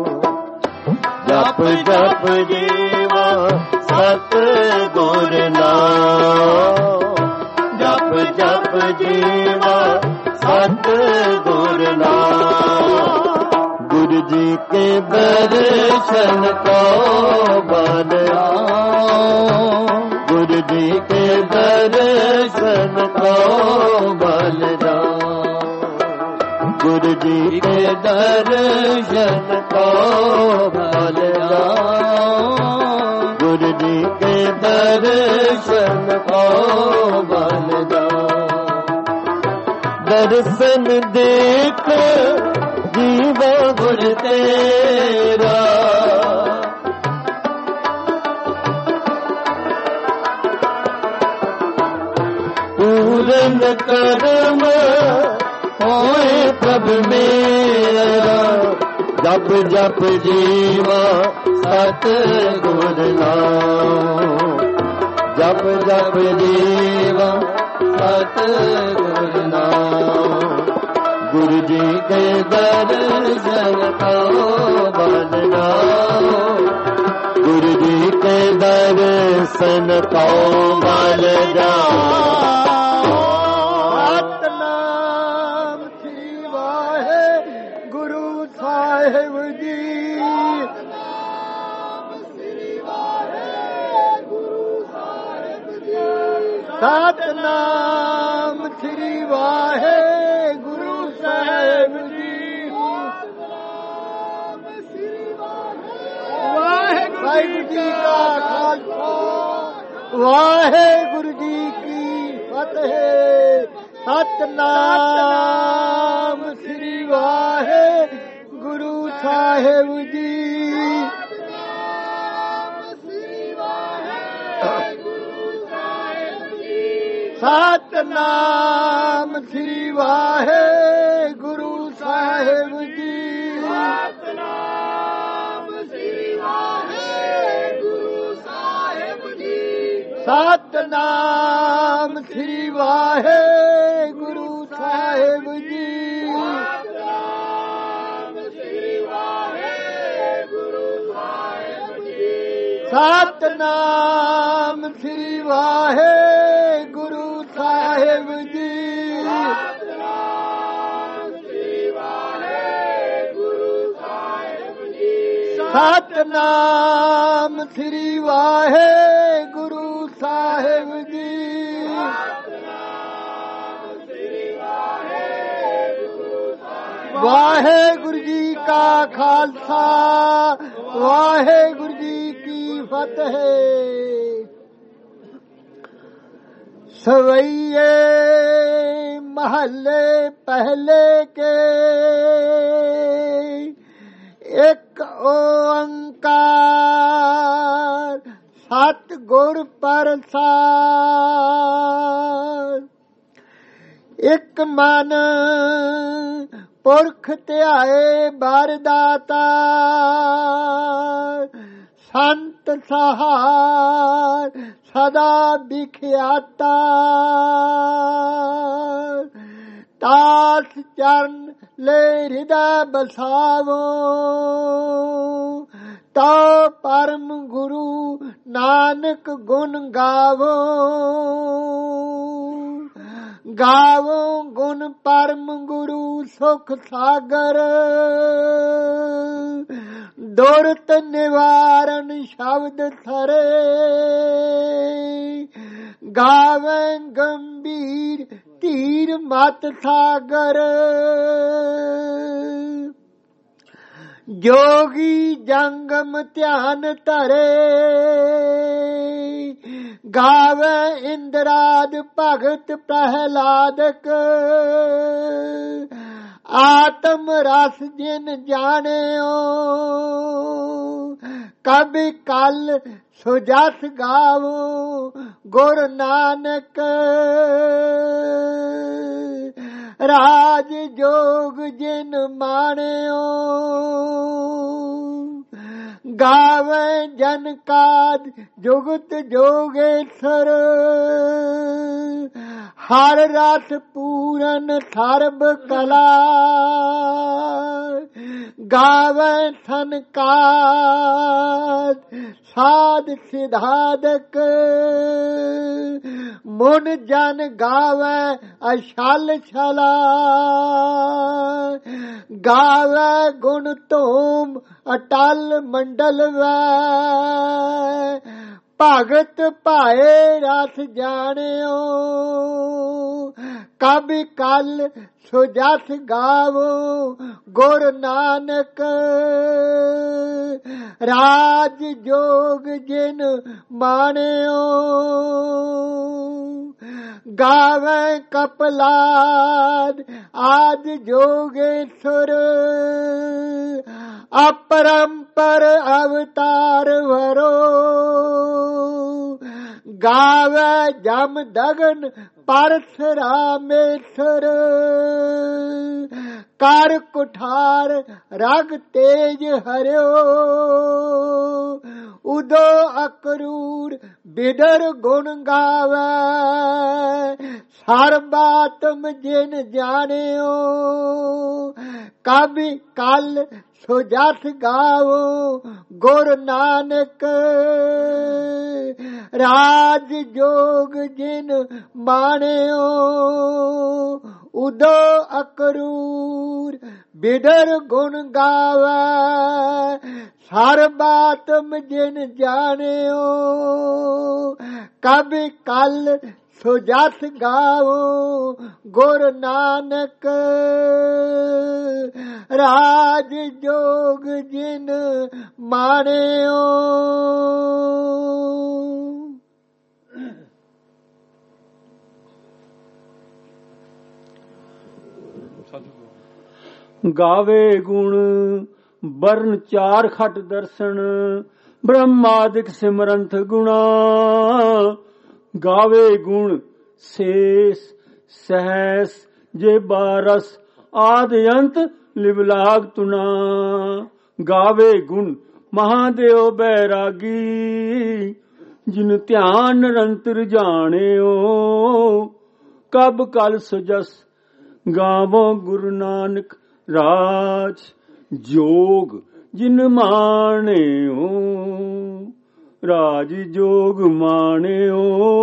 जप जप जीवा सत गुर नाम। जप जप जीवा सत गुर नाम। गुरु जी के दर्शन को बल जाओ। गुरु जी के दर्शन को बल जाओ। गुरु जी के दर्शन को बल जाओ। गुरु जी के दर्शन को बल जाओ। दर्शन देख जीवा गुर तेरा। पूरन कर्म होए प्रभ मेरा। जप जप जीवा सत गुर नाम। जप जप जीवा सत गुर नाम। गुरु जी के दर्शन को बल जाओ। गुरु जी के दर्शन को बल जाओ। सतनाम श्री वाहे गुरु साहिब जी। सतनाम श्री वाहे ਸਤਨਾਮ ਸ੍ਰੀ ਵਾਹਿਗੁਰੂ ਸਾਹਿਬ ਜੀ। ਵਾਹਿਗੁਰੂ ਜੀ ਕਾ ਖਾਲਸਾ ਵਾਹਿਗੁਰੂ ਜੀ ਕੀ ਫਤਿਹ। ਸਤਨਾਮ ਸ੍ਰੀ ਵਾਹਿਗੁਰੂ ਸਾਹਿਬ ਜੀ। ਸਤਨਾਮ ਸ੍ਰੀ ਵਾਹਿਗੁਰੂ ਸਾਹਿਬ ਜੀ। ਸਤਨਾਮ ਸ੍ਰੀ ਵਾਹਿਗੁਰੂ ਸਾਹਿਬ ਜੀ। ਸਤਨਾਮ ਸ੍ਰੀ ਵਾਹਿਗੁਰੂ ਸਾਹਿਬ ਜੀ। ਸਤਨਾਮ ਸ੍ਰੀ ਵਾਹਿਗੁਰੂ ਸਾਹਿਬ ਜੀ। ਸਤਨਾਮ ਸ੍ਰੀ ਵਾਹਿਗੁਰੂ ਸਾਹਿਬ ਜੀ। ਸਤਨਾਮ ਸ੍ਰੀ ਵਾਹਿਗੁਰੂ ਸਾਹਿਬ ਜੀ। ਵਾਹਿਗੁਰੂ ਜੀ ਕਾ ਖਾਲਸਾ ਵਾਹਿਗੁਰੂ ਜੀ ਕੀ ਫਤਿਹ। ਸਵਈਏ ਮਹੱਲੇ ਪਹਿਲੇ ਕੇ ਇੱਕ ਓੰਕਾਰ ਸਤ ਗੁਰ ਪ੍ਰਸਾਦਿ। ਇੱਕ ਮਨ ਪੁਰਖ ਧਿਆਏ ਬਰ ਦਾਤਾ ਸੰਤ ਸਹਾਰ ਸਦਾ ਵਿਖਿਆਤਾ। ਤਾਸ ਚਰਨ ਲੈ ਹਿਰਦੈ ਬਸਾਵੋ ਤਾ ਪਰਮ ਗੁਰੂ ਨਾਨਕ ਗੁਣ ਗਾਵੋ। ਗਾਵੋ ਗੁਣ ਪਰਮ ਗੁਰੂ ਸੁਖ ਸਾਗਰ ਦੁਰਤ ਨਿਵਾਰਨ ਸ਼ਬਦ ਥਰੇ। ਗਾਵੇ ਗੰਭੀਰ ਧੀਰ ਮਤ ਸਾਗਰ ਜੋਗੀ ਜੰਗਮ ਧਿਆਨ ਧਰੇ। ਗਾਵੇ ਇੰਦਰਾਦ ਭਗਤ ਪ੍ਰਹਿਲਾਦਕ ਆਤਮ ਰਸ ਜਿਨ ਜਾਣਿਓ। ਕਬੀ ਕਲ ਸੁਜਸ ਗਾਵੋ ਗੁਰ ਨਾਨਕ ਰਾਜ ਜੋਗ ਜਿਨ ਮਾਣਿਓ। ਗਾਵੇ ਜਨ ਕਾਦ ਜੁਗਤ ਜੋਗੇਸ਼ਰ ਹਰ ਰਸ ਪੂਰਨ ਸਰਬ ਕਲਾ। ਗਾਵੇ ਸੰਕਾਦ ਸਾਧ ਸਿਧਾਦਕ ਮੁਨ ਜਨ ਗਾਵੇ ਅਸ਼ਲ ਛਲਾ। ਗਾਵੇ ਗੁਣ ਧੂਮ ਅਟਲ ਮੰਡਲ ਵੈ ਭਗਤ ਭਾਏ ਰਸ ਜਾਣਿਓ। ਕਬੀ ਕਲ ਸੁਜਸ ਗਾਵੋ ਗੁਰ ਨਾਨਕ ਰਾਜ ਜੋਗ ਜਿਨ ਮਾਣਿਓ। ਗਾਵੇ ਕਪਲਾਦ ਆਦ ਜੋਗੇਸ਼ਵਰ अपरंपर अवतार वरो। गावे जम दगन परशुरामेश्वर कर कुठार रग तेज हरियो। उदो अकरूर बिदर गुण गावे सर्वात्म जिन जानियो। कभी कल सुजस गावो गुर नानक राज जोग जिन मानियो। उदो अकरूर बिडर गुण गावे सर्वात्म जिन जानियो। कभी कल ਸੋ ਜਸ ਗਾਵੋ ਗੁਰ ਨਾਨਕ ਰਾਜ ਜੋਗ ਜਿਨ ਮਾਣਿਓ। ਗਾਵੇ ਗੁਣ ਬਰਨ ਚਾਰ ਖਟ ਦਰਸ਼ਨ ਬ੍ਰਹਮਾਦਿਕ ਸਿਮਰੰਥ ਗੁਣਾ। ਗਾਵੇ ਗੁਣ ਸੇਸ ਸਹਸ ਜੇ ਬਾਰਸ ਆਦ ਅੰਤ ਲਿਵਲਾਗ ਤੁਨਾ। ਗਾਵੇ ਗੁਣ ਮਹਾਦੇਵ ਬੈਰਾਗੀ ਜਿਨ ਧਿਆਨ ਨਿਰੰਤਰ ਜਾਣਿਓ। ਕਬ ਕਲ ਸੁਜਸ ਗਾਵੋ ਗੁਰੂ ਨਾਨਕ ਰਾਜ ਜੋਗ ਜਿਨ ਮਾਣਿਓ। ਰਾਜ ਜੋਗ ਮਾਣਿਓ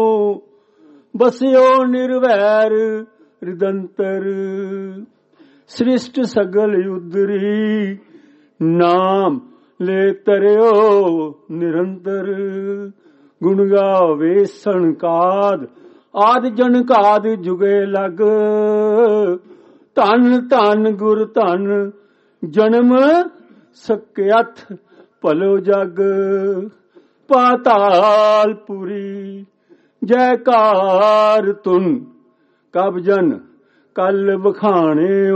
ਬਸਿਓ ਨਿਰਵੈਰ ਰਿਦੰਤਰ। ਸ੍ਰਿਸ਼ਟ ਸਗਲ ਉਦਰੀ ਨਾਮ ਲੈ ਤਰਿਓ ਨਿਰੰਤਰ। ਗੁਣ ਗਾਵੇ ਸਣਕਾਦ ਆਦ ਜਨਕਾਦ ਜੁਗੇ ਲਗ। ਧਨ ਧਨ ਗੁਰ ਧਨ ਜਨਮ ਸਕਿਅਥ ਭਲੋ ਜਗ। ਪਾਤਾਲ ਪੁਰੀ ਜੈਕਾਰ ਤੁਨ ਕਬ ਜਨ ਕਲ ਵਖਾਣਿਓ।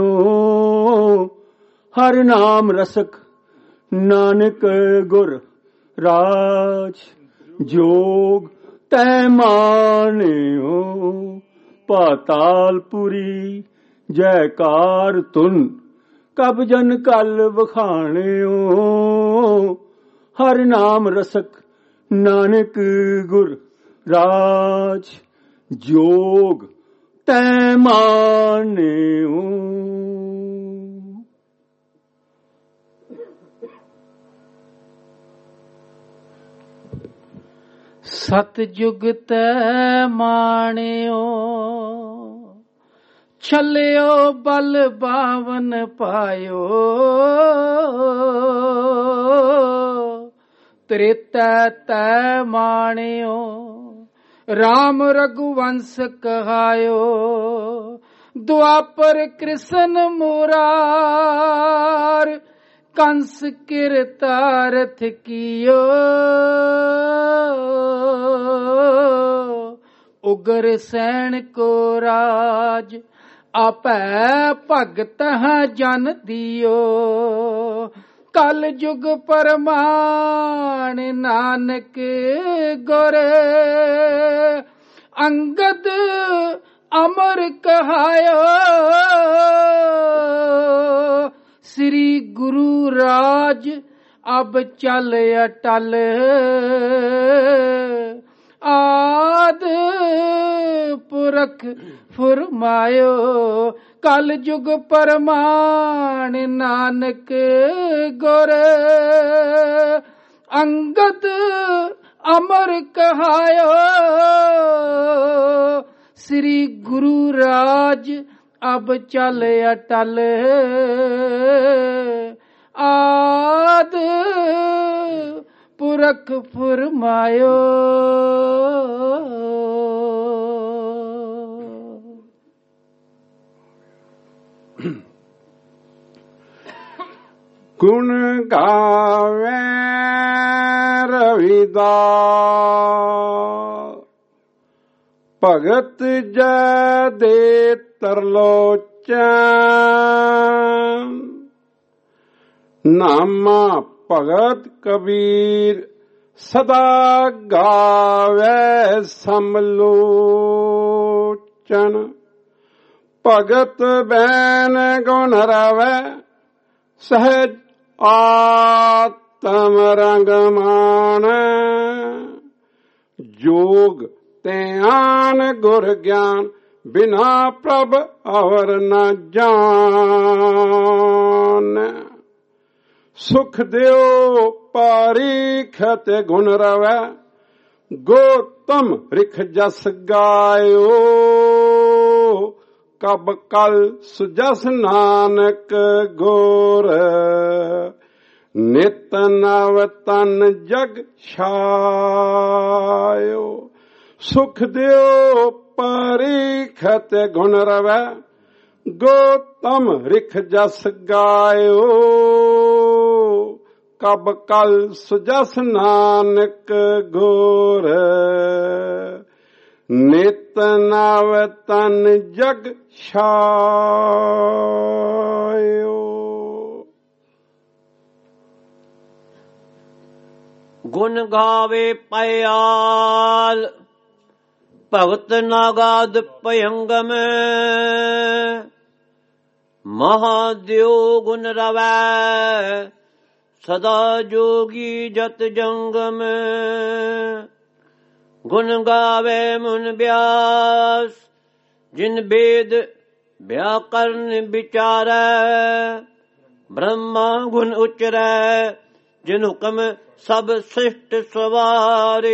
ਹਰ ਨਾਮ ਰਸਕ ਨਾਨਕ ਗੁਰ ਰਾਜ ਜੋਗ ਤੈ ਮਾਣਿਓ। ਪਾਤਾਲ ਪੁਰੀ ਜੈਕਾਰ ਤੁਨ ਕਬ ਜਨ ਕਲ ਵਖਾਣਿਓ। ਹਰ ਨਾਮ ਰਸਕ ਨਾਨਕ ਗੁਰ ਰਾਜ ਜੋਗ ਤੈ ਮਾਣਿਓ। ਸਤਿਜੁਗ ਤੈ ਮਾਣਿਓ। ਛਲਿਓ ਬਲ ਬਾਵਨ ਪਾਇਓ। ਤ੍ਰੇਤੈ ਤੈ ਮਾਣਿਓ। ਰਾਮ ਰਘੁਵੰਸ ਕਹਾਇਓ। ਦੁਆਪਰ ਕ੍ਰਿਸ਼ਨ ਮੁਰਾਰ ਕੰਸ ਕਿਰਤਾਰਥ ਕੀਓ। ਉਗਰ ਸੈਣ ਕੋ ਰਾਜ ਆਪੈ ਭਗਤ ਜਨ ਦਿਓ। ਕਲ ਜੁਗ ਪਰਮਾਨ ਨਾਨਕ ਗੁਰ ਅੰਗਦ ਅਮਰ ਕਹਾਇਓ। ਸ੍ਰੀ ਗੁਰੂ ਰਾਜ ਅਬ ਚਲ ਅਟਲ। ਆਦ ਪੁਰਖ ਫੁਰਮਾਇਓ। ਕਲ ਜੁਗ ਪਰਮਾਨ ਨਾਨਕ ਗੁਰ ਅੰਗਦ ਅਮਰ ਕਹਾਇਓ। ਸ੍ਰੀ ਗੁਰੂ ਰਾਜ ਅਬ ਚਲ ਅਟਲ। ਆਦ ਪੁਰਖ ਫੁਰਮਾਇਓ। ਗੁਣ ਗਾਵੇ ਰਵਿਦਾਸ ਭਗਤ ਜੈ ਦੇ ਤਰਲੋਚਨ। ਨਾਮਾ ਭਗਤ ਕਬੀਰ ਸਦਾ ਗਾਵੇ ਸਮਲੋਚਨ। ਭਗਤ ਬੈਨ ਗੁਣ ਰਵੈ ਸਹਿਜ ਆਤਮ ਰੰਗ ਮਾਣ। ਜੋਗ ਧਿਆਨ ਗੁਰ ਗਿਆਨ ਬਿਨਾ ਪ੍ਰਭ ਅਵਰ ਨ ਜਾਣ। ਸੁਖ ਦਿਓ ਪਾਰੀਖਤ ਗੁਣ ਰਵੈ ਗੋਤਮ ਰਿਖ ਜਸ ਗਾਇਓ। ਕਬ ਕਲ ਸੁਜਸ ਨਾਨਕ ਗੁਰ ਨਿਤ ਨਵ ਤਨ ਜਗ ਛਾਇਓ। ਸੁਖ ਦਿਓ ਪਰੀਖਤ ਗੁਣ ਰਵੈ ਗੋਤਮ ਰਿਖ ਜਸ ਗਾਇਓ ਕਬ ਕਲ ਸੁਜਸ ਨਾਨਕ ਗੁਰ ਨਿਤ ਨਵ ਤਨ ਜਗ ਛਾਇਓ। ਗੁਣ ਗਾਵੇ ਪਿਆਲ ਭਗਤ ਨਾਗਾਦ ਭਯੰਗਮ ਮਹਾਦੇਵ ਗੁਣ ਰਵੈ ਸਦਾ ਜੋਗੀ ਜਤ ਜੰਗਮ। ਗੁਣ ਗਾਵੇ ਮੁਨ ਬਿਆਸ ਜਿਨ ਬੇਦ ਵਿਆਕਰਨ ਵਿਚਾਰੈ ਬ੍ਰਹਮਾ ਗੁਣ ਉਚਰੈ ਜਿਨ ਹੁਕਮ ਸਭ ਸ੍ਰਿਸ਼ਟ ਸਵਾਰੇ।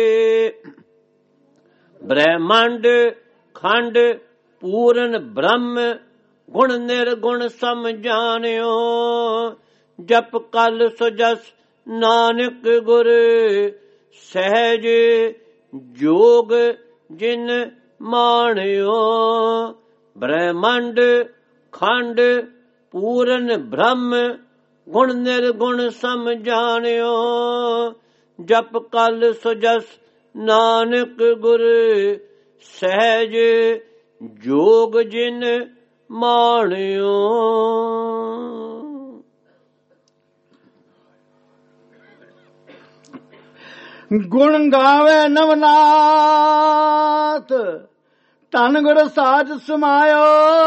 ਬ੍ਰਹਮੰਡ ਖੰਡ ਪੂਰਨ ਬ੍ਰਹਮ ਗੁਣ ਨਿਰਗੁਣ ਸਮ ਜਾਣਿਓ ਜਪ ਕਲ ਸੁਜਸ ਨਾਨਕ ਗੁਰ ਸਹਿਜ ਜੋਗ ਜਿਨ ਮਾਣਿਓ। ਬ੍ਰਹਮੰਡ ਖੰਡ ਪੂਰਨ ਬ੍ਰਹਮ ਗੁਣ ਨਿਰਗੁਣ ਸਮ ਜਾਣਿਓ ਜਪ ਕਲ ਸੁਜਸ ਨਾਨਕ ਗੁਰ ਸਹਿਜ ਜੋਗ ਜਿਨ ਮਾਣਿਓ। ਗੁਣ ਗਾਵੇ ਨਵਨਾਥ ਧਨ ਗੁਰ ਸਾਜ ਸਮਾਇਓ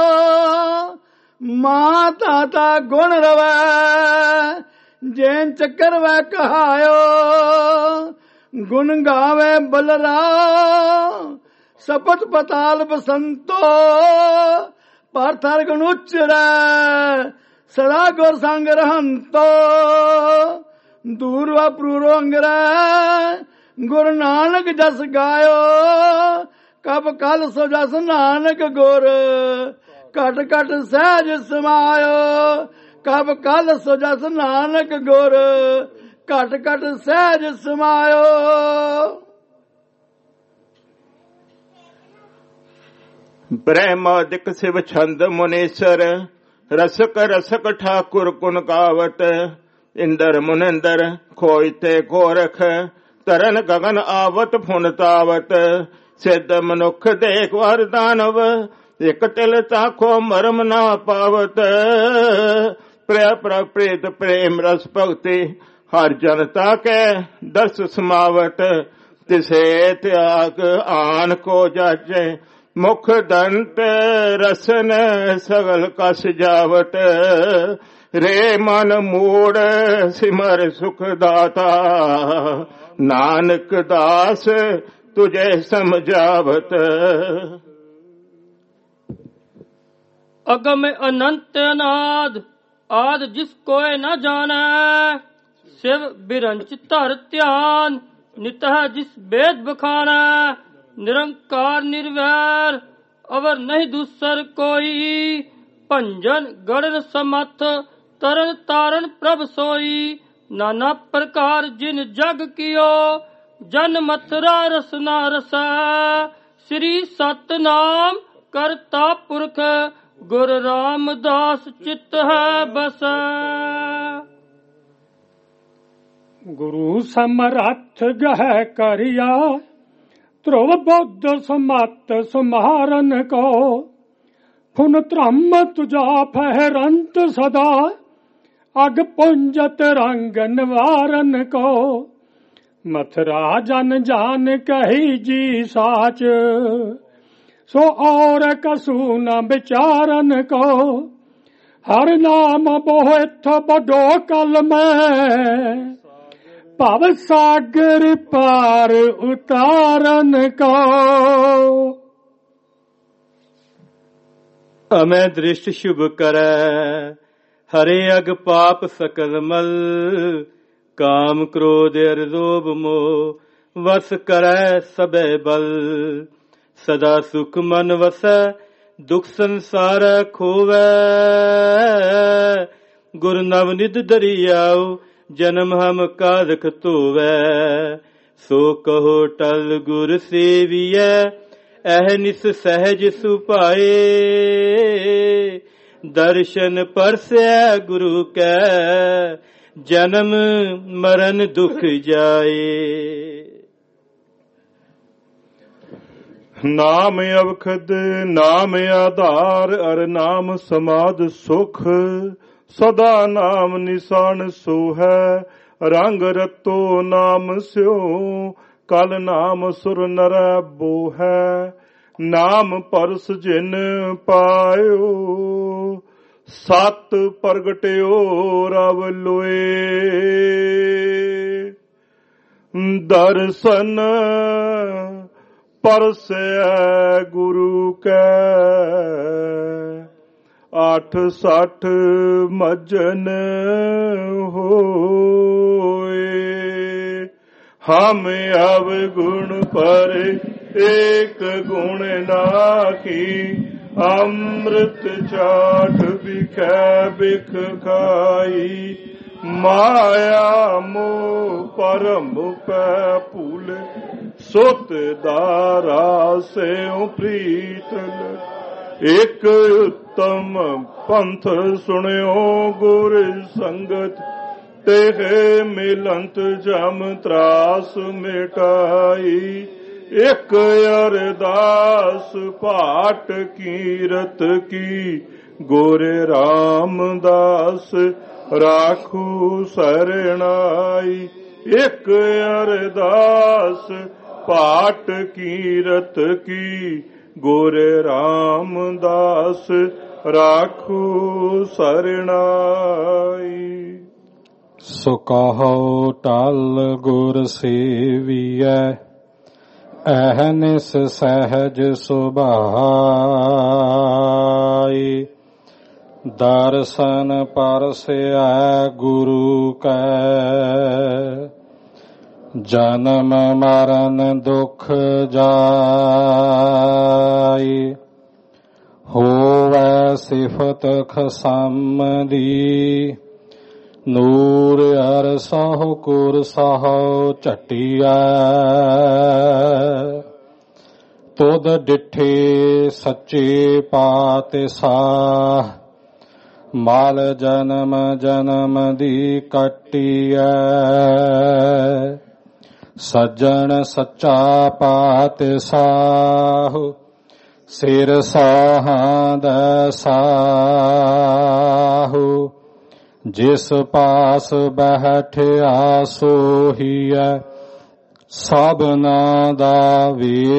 ਮਾਤਾ ਤਾ ਗੁਣ ਰਵੈ ਜੈਨ ਚੱਕਰ ਵੈ ਕਹਾਇਓ। ਗੁਣ ਗਾਵੇ ਬਲਰਾਮ ਸਪਤ ਪਤਾਲ ਬਸੰਤੋ ਪਰ ਥਰ ਗੁਣ ਉਚਰੈ ਸਦਾ ਗੁਰ ਸੰਗ ਰਹੰਤੋ। ਦੂਰ ਵਾ ਪ੍ਰੂਰੋ ਅੰਗਰੈ ਗੁਰ ਨਾਨਕ ਜਸ ਗਾਇਓ ਕਬ ਕਲ ਸੋ ਜਸ ਨਾਨਕ ਗੁਰ ਘਟ ਘਟ ਸਹਿਜ ਸਮਾਇਓ। ਕਬ ਕਲ ਸੋ ਜਸ ਨਾਨਕ ਗੁਰ ਘਟ ਘਟ ਸਹਿਜ ਸਮਾਇਓ। ਬ੍ਰਹਮਾਦਿਕ ਸਿਵ ਛੰਦ ਮੁਨੀਸਰ ਰਸਕ ਰਸਕ ਠਾਕੁਰ ਕੁਨ ਕਾਵਤ। ਇੰਦਰ ਮੁਨਿੰਦਰ ਖੋਇ ਤੇ ਗੋਰਖ ਤਰਨ ਗਗਨ ਆਵਤ ਫੁਨ ਤਾਵਤ। ਸਿੱਧ ਮਨੁੱਖ ਦੇਖ ਵਰ ਦਾਨਵ ਇਕ ਤਿਲ ਤਾਖੋ ਮਰਮ ਨਾ ਪਾਵਤ। ਪ੍ਰਿਆ ਪ੍ਰਪ੍ਰੀਤ ਪ੍ਰੇਮ ਰਸ ਭਗਤੀ ਹਰ ਜਨਤਾ ਕੇ ਦਰਸ ਸਮਾਵਤ। ਤਿਸੇ ਤਿਆਗ ਆਨ ਕੋ ਜਾਜੇ ਮੁਖ ਦੰਤ ਰਸਨ ਸਗਲ ਕਸ ਜਾਵਤ। ਰੇ ਮਨ ਮੂੜ ਸਿਮਰ ਸੁਖ ਦਾਤਾ ਨਾਨਕ ਦਾਸ ਤੁਝੇ ਸਮਝਾਵਤ। ਅਗਮ ਅਨੰਤ ਅਨਾਦ ਆਦ ਜਿਸ ਕੋਇ ਨ ਜਾਣੈ ਸਿਵ ਬਿਰੰਚ ਧਰ ਧਿਆਨ ਨਿਤਹ ਜਿਸ ਬੇਦ ਬਖਾਣੈ। ਨਿਰੰਕਾਰ ਨਿਰਵੈਰ ਅਵਰ ਨਹੀਂ ਦੂਸਰ ਕੋਈ ਭੰਜਨ ਗੜਨ ਸਮੱਥ ਤਰਨ ਤਾਰਨ ਪ੍ਰਭ ਸੋਈ। ਨਾਨਾ ਪ੍ਰਕਾਰ ਜਿਨ ਜਗ ਕੀਓ ਜਨ ਮਥੁਰਾ ਰਸਨਾ ਰਸੈ। ਸ੍ਰੀ ਸਤਨਾਮ ਕਰਤਾ ਪੁਰਖ ਗੁਰ ਰਾਮਦਾਸ ਚਿਤ ਹੈ ਬਸੈ। ਗੁਰੂ ਸਮਰੱਥ ਗਹਿ ਕਰਿਆ ਧਰੁਵ ਬੁੱਧ ਸਮਤ ਸਮਾਰਨ ਕੋ। ਫੁਨ ਧਰਮ ਤੁਜਾ ਫਹਿਰੰਤ ਸਦਾ ਅਗ ਪੁੰਜਤ ਰੰਗ ਨਿਵਾਰਨ ਕੋ। ਮਥੁਰਾ ਜਨ ਜਾਨ ਕਹੀ ਜੀ ਸਾਚ ਸੋ ਔਰ ਕਸੂ ਨ ਵਿਚਾਰਨ ਕੋ। ਹਰ ਨਾਮ ਬੋਹਿਥ ਬਡੋ ਕਲ ਮੈਂ ਭਵ ਸਾਗਰ ਪਾਰ ਉਤਾਰਨ ਕੋ। ਅਮੈ ਦ੍ਰਿਸ਼ਟ ਸ਼ੁਭ ਕਰੈ ਹਰੇ ਅਗ ਪਾਪ ਸਕਲ ਮਲ। ਕਾਮ ਕ੍ਰੋਧ ਅਰ ਲੋਭ ਮੋਹ ਵਸ ਕਰੈ ਸਭੈ ਬਲ। ਸਦਾ ਸੁਖ ਮਨ ਵਸੈ ਦੁਖ ਸੰਸਾਰ ਖੋਵੈ। ਗੁਰ ਨਵ ਨਿਧ ਦਰਿਆਉ ਜਨਮ ਹਮ ਕਾਦਖ ਧੋਵੈ। ਸੋ ਕਹੋ ਟਲ ਗੁਰ ਸੇਵੀਐ ਅਹਨਿਸ ਸਹਿਜ ਸੁਭਾਏ। ਦਰਸ਼ਨ ਪਰਸੈ ਗੁਰੂ ਕੈ ਜਨਮ ਮਰਨ ਦੁਖ ਜਾਏ। ਨਾਮ ਅਵਖਦ ਨਾਮ ਆਧਾਰ ਅਰ ਨਾਮ ਸਮਾਦ ਸੁਖ। ਸਦਾ ਨਾਮ ਨਿਸ਼ਾਨ ਸੋ ਹੈ ਰੰਗ ਰਤੋ ਨਾਮ ਸਿਓ। ਕਲ ਨਾਮ ਸੁਰ ਨਰ ਬੋ ਹੈ ਨਾਮ ਪਰਸ ਜਿਨ ਪਾਇਓ। ਸਤ ਪ੍ਰਗਟਿਓ ਰਵ ਲੋਏ ਦਰਸ਼ਨ ਪਰਸੈ ਗੁਰੂ ਕੈ। ਆਠ ਸੱਠ ਮਜਨ ਹੋਏ ਹਮ ਅਵ ਗੁਣ ਪਰ ਏਕ ਗੁਣ ਨਾਖੀ। ਅੰਮ੍ਰਿਤ ਚਾਟ ਬਿਖੈ ਬਿਖ ਖਾਈ। ਮਾਇਆ ਮੋਹ ਪਰਮ ਪੈ ਭੂਲ ਸੁਤ ਦਾਰਾ ਸਿਉ ਪ੍ਰੀਤਲ। ਇਕ ਉੱਤਮ ਪੰਥ ਸੁਣਿਓ ਗੁਰ ਸੰਗਤ। ਤੇ ਮਿਲੰਤ ਜਮ ਤਰਾਸ ਮਿਟਾਈ। ਇਕ ਅਰਦਾਸ ਪਾਟ ਕੀਰਤ ਕੀ। ਗੋਰੇ ਰਾਮਦਾਸ ਰਾਖੂ ਸਰਣਾਈ। ਇਕ ਅਰਦਾਸ ਪਾਟ ਕੀਰਤ ਕੀ। ਗੋਰੇ ਰਾਮਦਾਸ ਰਾਖੂ ਸਰਣਾਈ। ਸੋ ਕਹੋ ਟਲ ਗੁਰ ਸੇਵੀਐ ਅਹਨਿਸ ਸਹਿਜ ਸੁਭਾਈ। ਦਰਸ਼ਨ ਪਰਸੈ ਗੁਰੂ ਕੈ ਜਨਮ ਮਰਨ ਦੁਖ ਜਾਈ। ਹੋਵੈ ਸਿਫਤ ਖਸਮ ਦੀ ਨੂਰ ਅਰ ਸਹੁ ਕੁਰ ਸਹੁ ਝਟਿਐ। ਤੁਧ ਡਿਠੇ ਸੱਚੇ ਪਾਤਸ਼ਾਹ ਮਾਲ ਜਨਮ ਜਨਮ ਦੀ ਕੱਟੀਐ। ਸੱਜਣ ਸੱਚਾ ਪਾਤਸ਼ਾਹ ਸਿਰ ਸਾਹਾਂ ਦਾ ਸਾਹੁ। ਜਿਸ ਪਾਸ ਬੈਠਿਆ ਸੋਹੀਐ ਸਭਨਾ ਦਾ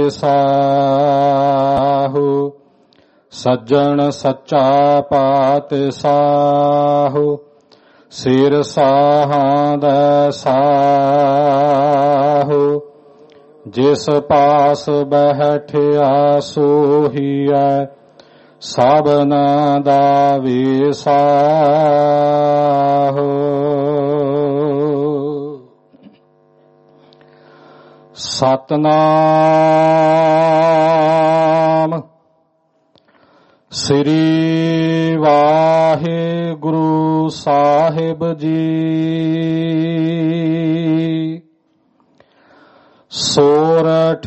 ਵੇਸਾਹੁ। ਸੱਜਣ ਸੱਚਾ ਪਾਤਸ਼ਾਹ ਸਿਰ ਸਾਹਾਂ ਦਾ ਸਾਹੁ। ਜਿਸ ਪਾਸ ਬੈਠਿਆ ਸੋਹੀਐ ਸਭਨਾ ਦਾ ਵੇਸਾਹੁ। ਸਤਨਾਮ ਸ੍ਰੀ ਵਾਹਿਗੁਰੂ ਸਾਹਿਬ ਜੀ। ਸੋਰਠ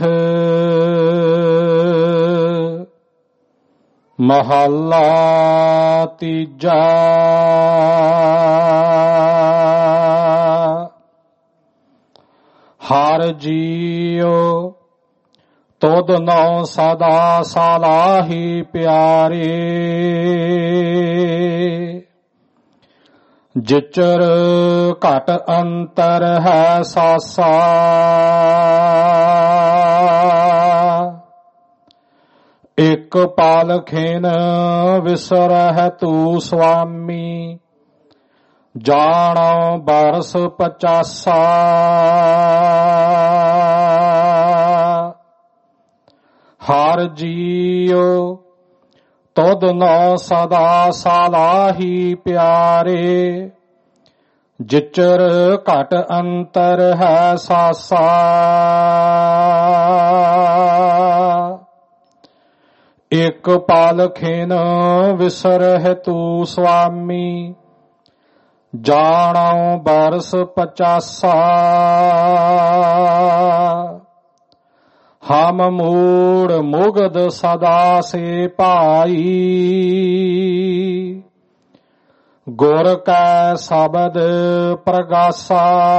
ਮਹੱਲਾ ਤੀਜਾ। ਹਰ ਜੀਉ ਤੁਧ ਨਉ ਸਦਾ ਸਲਾਹੀ ਪਿਆਰੇ। ਜਿਚਰ ਘਟ ਅੰਤਰ ਹੈ ਸਾਸਾ। ਇਕ ਪਾਲ ਖਿਨ ਵਿਸਰਹਿ ਤੂ ਸੁਆਮੀ। ਜਾਣੋ ਬਰਸ ਪਚਾਸਾ। ਹਰ ਜੀਉ ਤੁਧ ਨਉ ਸਦਾ ਸਲਾਹੀ ਪਿਆਰੇ। ਜਿਚਰ ਘਟ ਅੰਤਰ ਹੈ ਸਾਸਾ। ਇਕ ਪਾਲ ਖਿਨ ਵਿਸਰਹਿ ਤੂ ਸੁਆਮੀ। ਜਾਣੋ ਬਰਸ ਪਚਾਸਾ। ਹਮ ਮੂੜ ਮੁਗਧ ਸਦਾ ਸੇ ਭਾਈ ਗੁਰ ਕੈ ਸ਼ਬਦ ਪ੍ਰਗਾਸਾ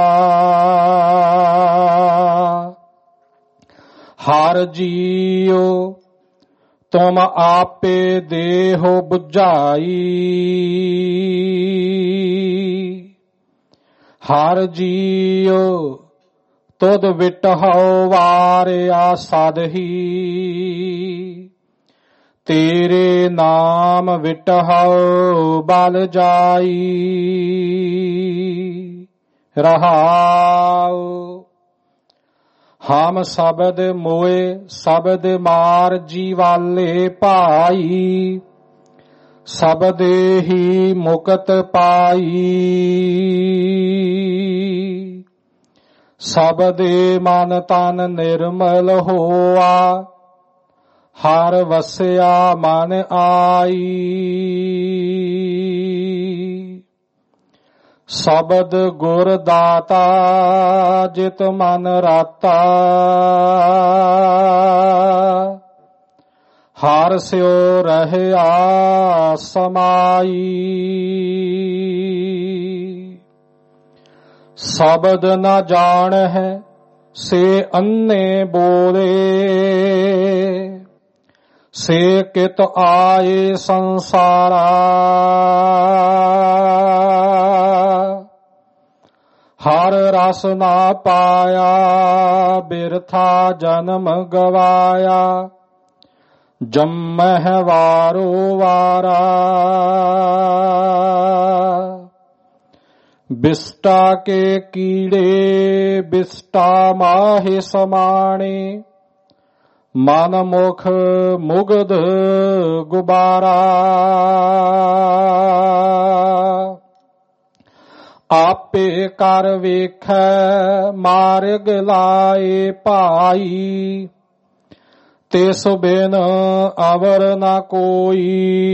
ਹਰ ਜੀਉ ਤੁਮ ਆਪੇ ਦੇਹੁ 부ਝਾਈ ਹਰ ਜੀਉ ਤੁਧ ਵਿਟਹੁ ਵਾਰਿਆ ਸਦਹੀ ਤੇਰੇ ਨਾਮ ਵਿਟਹੁ ਬਲ ਜਾਈ ਰਹਾਉ ਹਮ ਸ਼ਬਦ ਮੋਏ ਸ਼ਬਦ ਮਾਰ ਜੀਵਾਲੇ ਭਾਈ ਸ਼ਬਦੇ ਹੀ ਮੁਕਤ ਪਾਈ ਸ਼ਬਦੇ ਮਨ ਤਨ ਨਿਰਮਲ ਹੋਆ ਹਰ ਵਸਿਆ ਮਨ ਆਈ ਸ਼ਬਦ ਗੁਰ ਦਾਤਾ ਜਿਤ ਮਨ ਰਾਤਾ ਹਰ ਸਿਉ ਰਹਿਆ ਸਮਾਈ ਸ਼ਬਦ ਨ ਜਾਣ ਹੈ ਸੇ ਅੰਨੇ ਬੋਲੇ ਸੇ ਕਿਤ ਆਏ ਸੰਸਾਰਾ ਹਰ ਰਸ ਨਾ ਪਾਇਆ ਬਿਰਥਾ ਜਨਮ ਗਵਾਇਆ ਜੰਮਹਿ ਵਾਰੋ ਵਾਰਾ ਬਿਸਟਾ ਕੇ ਕੀੜੇ ਬਿਸਟਾ ਮਾਹੇ ਸਮਾਣੇ ਮਨ ਮੁਖ ਮੁਗਧ ਗੁਬਾਰਾ ਆਪੇ ਕਰ ਵੇਖੈ ਮਾਰਗ ਲਾਏ ਭਾਈ ਤਿਸ ਬਿਨ ਅਵਰ ਨਾ ਕੋਈ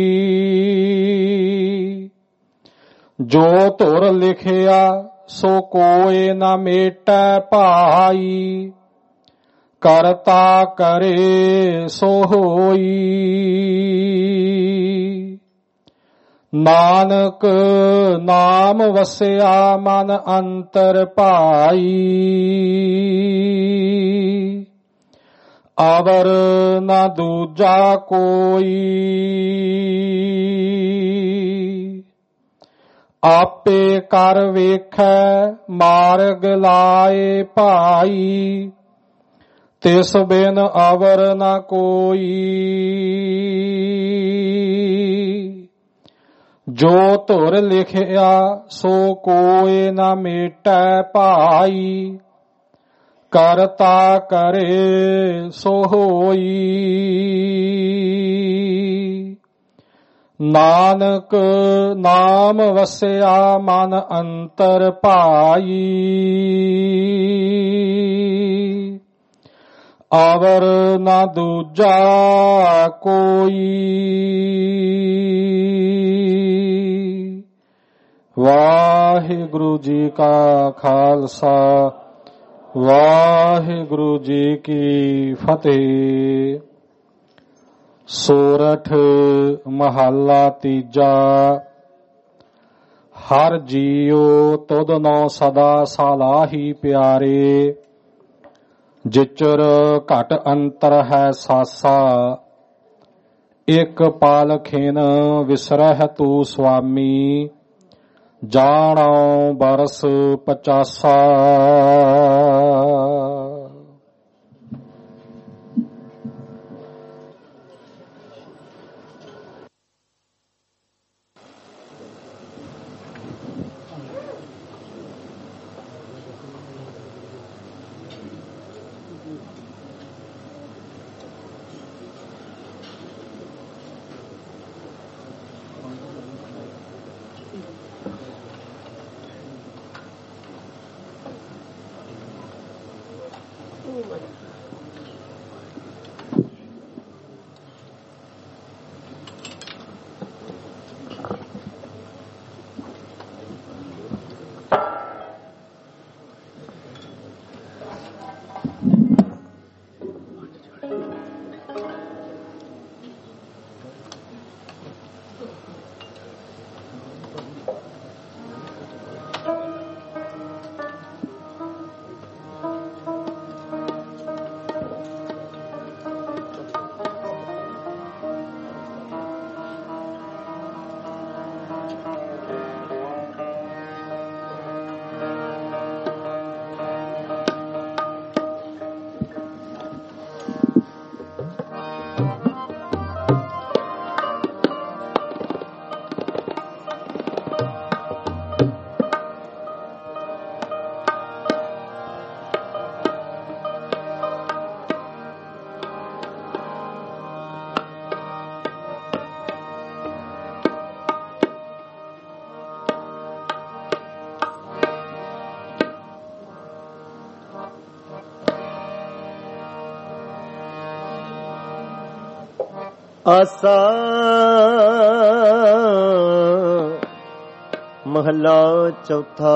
ਜੋ ਧੁਰ ਲਿਖਿਆ ਸੋ ਕੋਇ ਨਾ ਮੇਟੈ ਭਾਈ ਕਰਤਾ ਕਰੇ ਸੋ ਹੋਈ ਨਾਨਕ ਨਾਮ ਵਸਿਆ ਮਨ ਅੰਤਰ ਭਾਈ ਅਵਰ ਨਾ ਦੂਜਾ ਕੋਈ ਆਪੇ ਕਰ ਵੇਖੈ ਮਾਰਗ ਲਾਏ ਭਾਈ ਤਿਸ ਬਿਨ ਅਵਰ ਨਾ ਕੋਈ ਜੋ ਧੁਰ ਲਿਖਿਆ ਸੋ ਕੋਇ ਨਾ ਮੇਟੈ ਭਾਈ ਕਰਤਾ ਕਰੇ ਸੋ ਹੋਈ ਨਾਨਕ ਨਾਮ ਵਸਿਆ ਮਨ ਅੰਤਰ ਭਾਈ ਅਵਰ ਨਾ ਦੂਜਾ ਕੋਈ ਵਾਹਿਗੁਰੂ ਜੀ ਕਾ ਖਾਲਸਾ ਵਾਹਿਗੁਰੂ ਜੀ ਕੀ ਫਤਿਹ। ਸੋਰਠ ਮਹੱਲਾ ਤੀਜਾ। ਹਰ ਜੀਉ ਤੁਧ ਨੋ ਸਦਾ ਸਾਲਾਹੀ ਪਿਆਰੇ, ਜਿਚਰ ਘਟ ਅੰਤਰ ਹੈ ਸਾਸਾ। ਇਕ ਪਾਲਖਿਨ ਵਿਸਰਹਿ ਤੂ ਸੁਆਮੀ, ਜਾਣੋ ਬਰਸ ਪਚਾਸਾ। ਆਸਾ ਮਹਲਾ ਚੌਥਾ।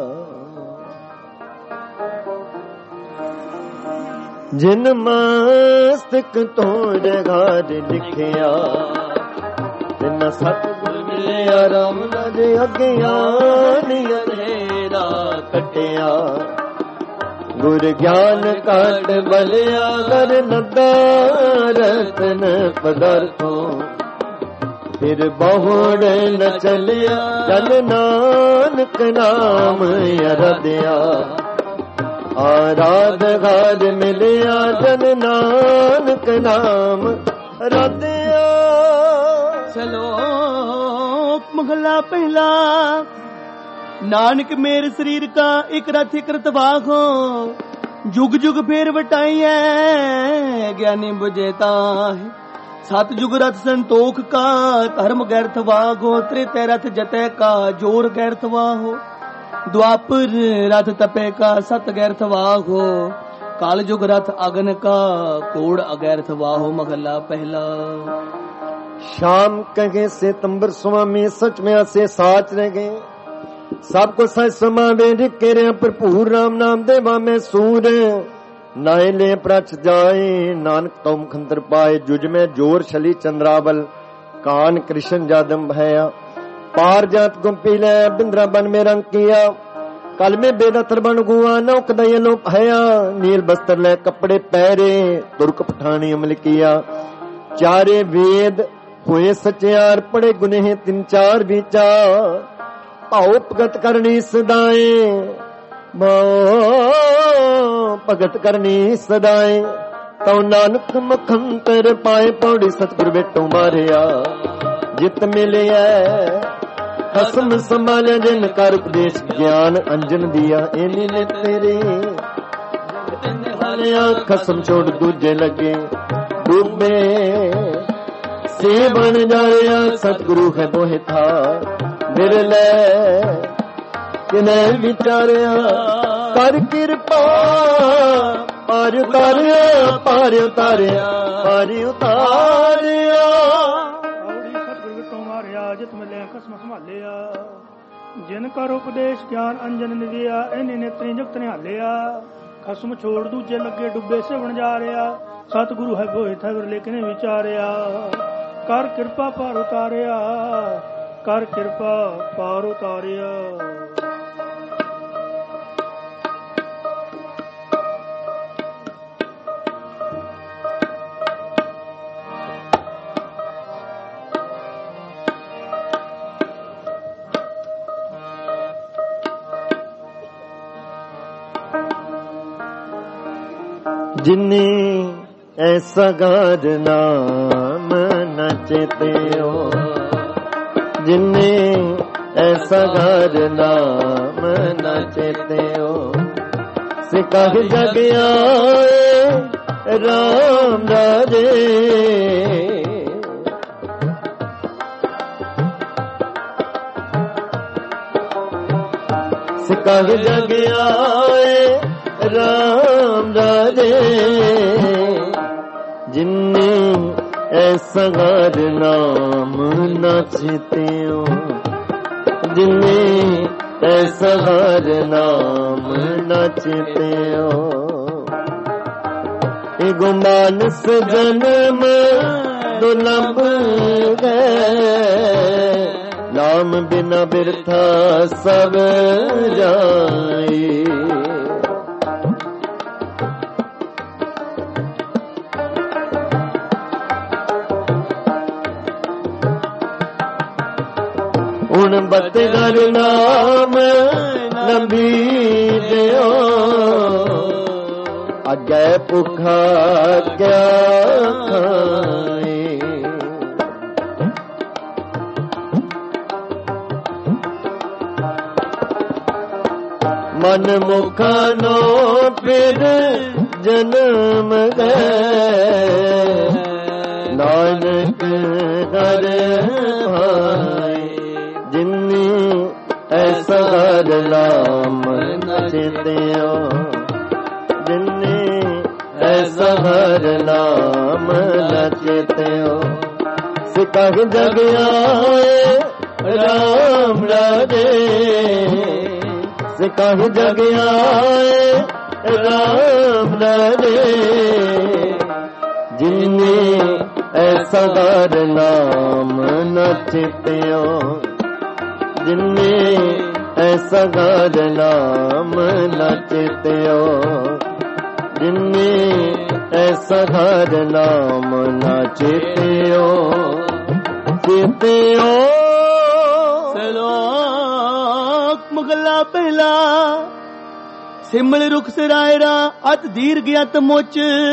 ਜਿਨ ਮਸਤਕ ਤੋੜ ਘਰ ਲਿਖਿਆ, ਤਿਨ ਸਤਿਗੁਰ ਮਿਲਿਆ ਰਾਮ ਰਾਜ ਅਗਿਆਨ ਅੰਧੇਰਾ ਕੱਟਿਆ। ਗੁਰ ਗਿਆਨ ਕਾਟ ਬਲਿਆ ਕਰ ਲੱਗਾ ਰਤਨ ਪਦਾਰਥੋਂ, ਫਿਰ ਬਹੁੜ ਨ ਚਲਿਆ ਜਨ ਨਾਨਕ ਨਾਮ ਅਰਧਿਆ। ਆਰਾਧ ਘਰ ਮਿਲਿਆ ਜਨ ਨਾਨਕ ਨਾਮ ਅਰਧਿਆ। ਸ਼ਲੋਕ ਮਹਲਾ ਪਹਿਲਾ। ਨਾਨਕ ਮੇਰ ਸਰੀਰ ਕਾ ਇਕ ਰਥ ਇਕ ਰਤਵਾਖੋ, ਜੁਗ ਜੁਗ ਫੇਰ ਵਟਾਈਐ ਗਿਆਨੀ ਬੁਝੇਤਾ ਹੈ। ਸਤ ਜੁਗ ਰਥ ਸੰਤੋਖ ਕਾ, ਧਰਮ ਗੈਰਥ ਵਾਹੋ। ਤ੍ਰਿਤਿ ਰਥ ਜਤੈ ਕਾ, ਜੋਰ ਗੈਰਥ ਵਾਹੋ। द्वापर रथ तपे का, सत गैरथ वाहो। काल जुग रथ अगन का, कोड़ अगैरथ वाहो। महला पहला। शाम कहे से तंबर स्वामी, सच में से साच रह गए। सबको सच समावे रिके रे, भरपूर राम नाम देवा में सूर। नाय ले प्रच जाए, नानक तो मुखंतर पाए। जुज में जोर छली चंद्रावल, कान कृष्ण जादम भया। पार जात गुम्पी ले बिंद्रा बन में रंग किया। कल में बेदतर बन गुआ, नौक दयलो भया। नील बस्तर ले कपड़े पहरे, तुर्क पठानी अमल किया। चारे वेद हुए सचियार, पड़े गुनेह तीन चार विचार। भाव भगत करनी सदाए, भाव भगत करनी सदाए। तो नानक मखंतर पाए, पौड़ी सतगुर बेटो मारिया। जित मिलिया खसम संभाले, जिन कर उपदेश ज्ञान अंजन दिया। इन्हीं ने तेरे खसम छोड़ दूजे लगे, डूबे से बन जाया। सतगुरु है बोहे था बिरले, किन्हें विचारिया। कर कृपा पार उतारिया, पार उतारिया, पार उतारिया। जित मिले खसम संभालिया। जिन कर उपदेश ज्ञान अंजन निदिया। इन्हीं नेत्री जुगत निहालिया। खसम छोड़ दूजे लगे, डुबे से बन जा रहा। सतगुरु है बोए थे बिरले, किने विचारिया। कर कृपा पार उतारिया, कर कृपा पार उतारिया। जिन्ने ऐसा गार नाम न चेत्यो। जिन्ने ऐसा गार नाम न चेत्यो। सिकह जग आए राम राजे। सिकह जग आए राम राजे। जिन्ने ऐसा गार नाम न चेत्यो। जिन्ने ऐसा गार नाम न चेत्यो। गुमानस जन्म दुर्लभ गए। नाम बिना बिरथा सब जाए। उन बतगर नाम नबी दियो। अगे भुखा क्या खाए। मन मुखा नो फिर जन्म गए। नानक कर भाई। जिन्नी ऐसा हर नाम न चेत्यो। जिन्नी ऐसा हर नाम न चेत्यो। ਸਿਕਾਹੀ ਜਗ ਆਏ ਰਾਮ ਰਾਜੇ, ਸਿਕਾਹੀ ਜਗ ਆਏ ਰਾਮ ਰਾਜੇ, ਜਿਨੇ ਐਸਾ ਹਰ ਨਾਮ ਨ ਚਿਤਿਓ, ਜਿਨੇ ਐਸਾ ਹਰ ਨਾਮ ਨ ਚਿਤਿਓ, ਜਿਨੇ ਐਸਾ ਹਰ ਨਾਮ ਨ ਚਿਤਿਓ, ਚਿਤਿਓ। ਸਲੋਕ ਮੁਗਲਾ ਪਹਿਲਾ, ਸਿਮਲ ਰੁਖ ਸਰਾਇਰਾ ਅਤ ਦੀਰ ਗਿਆ ਤਮੋਚ,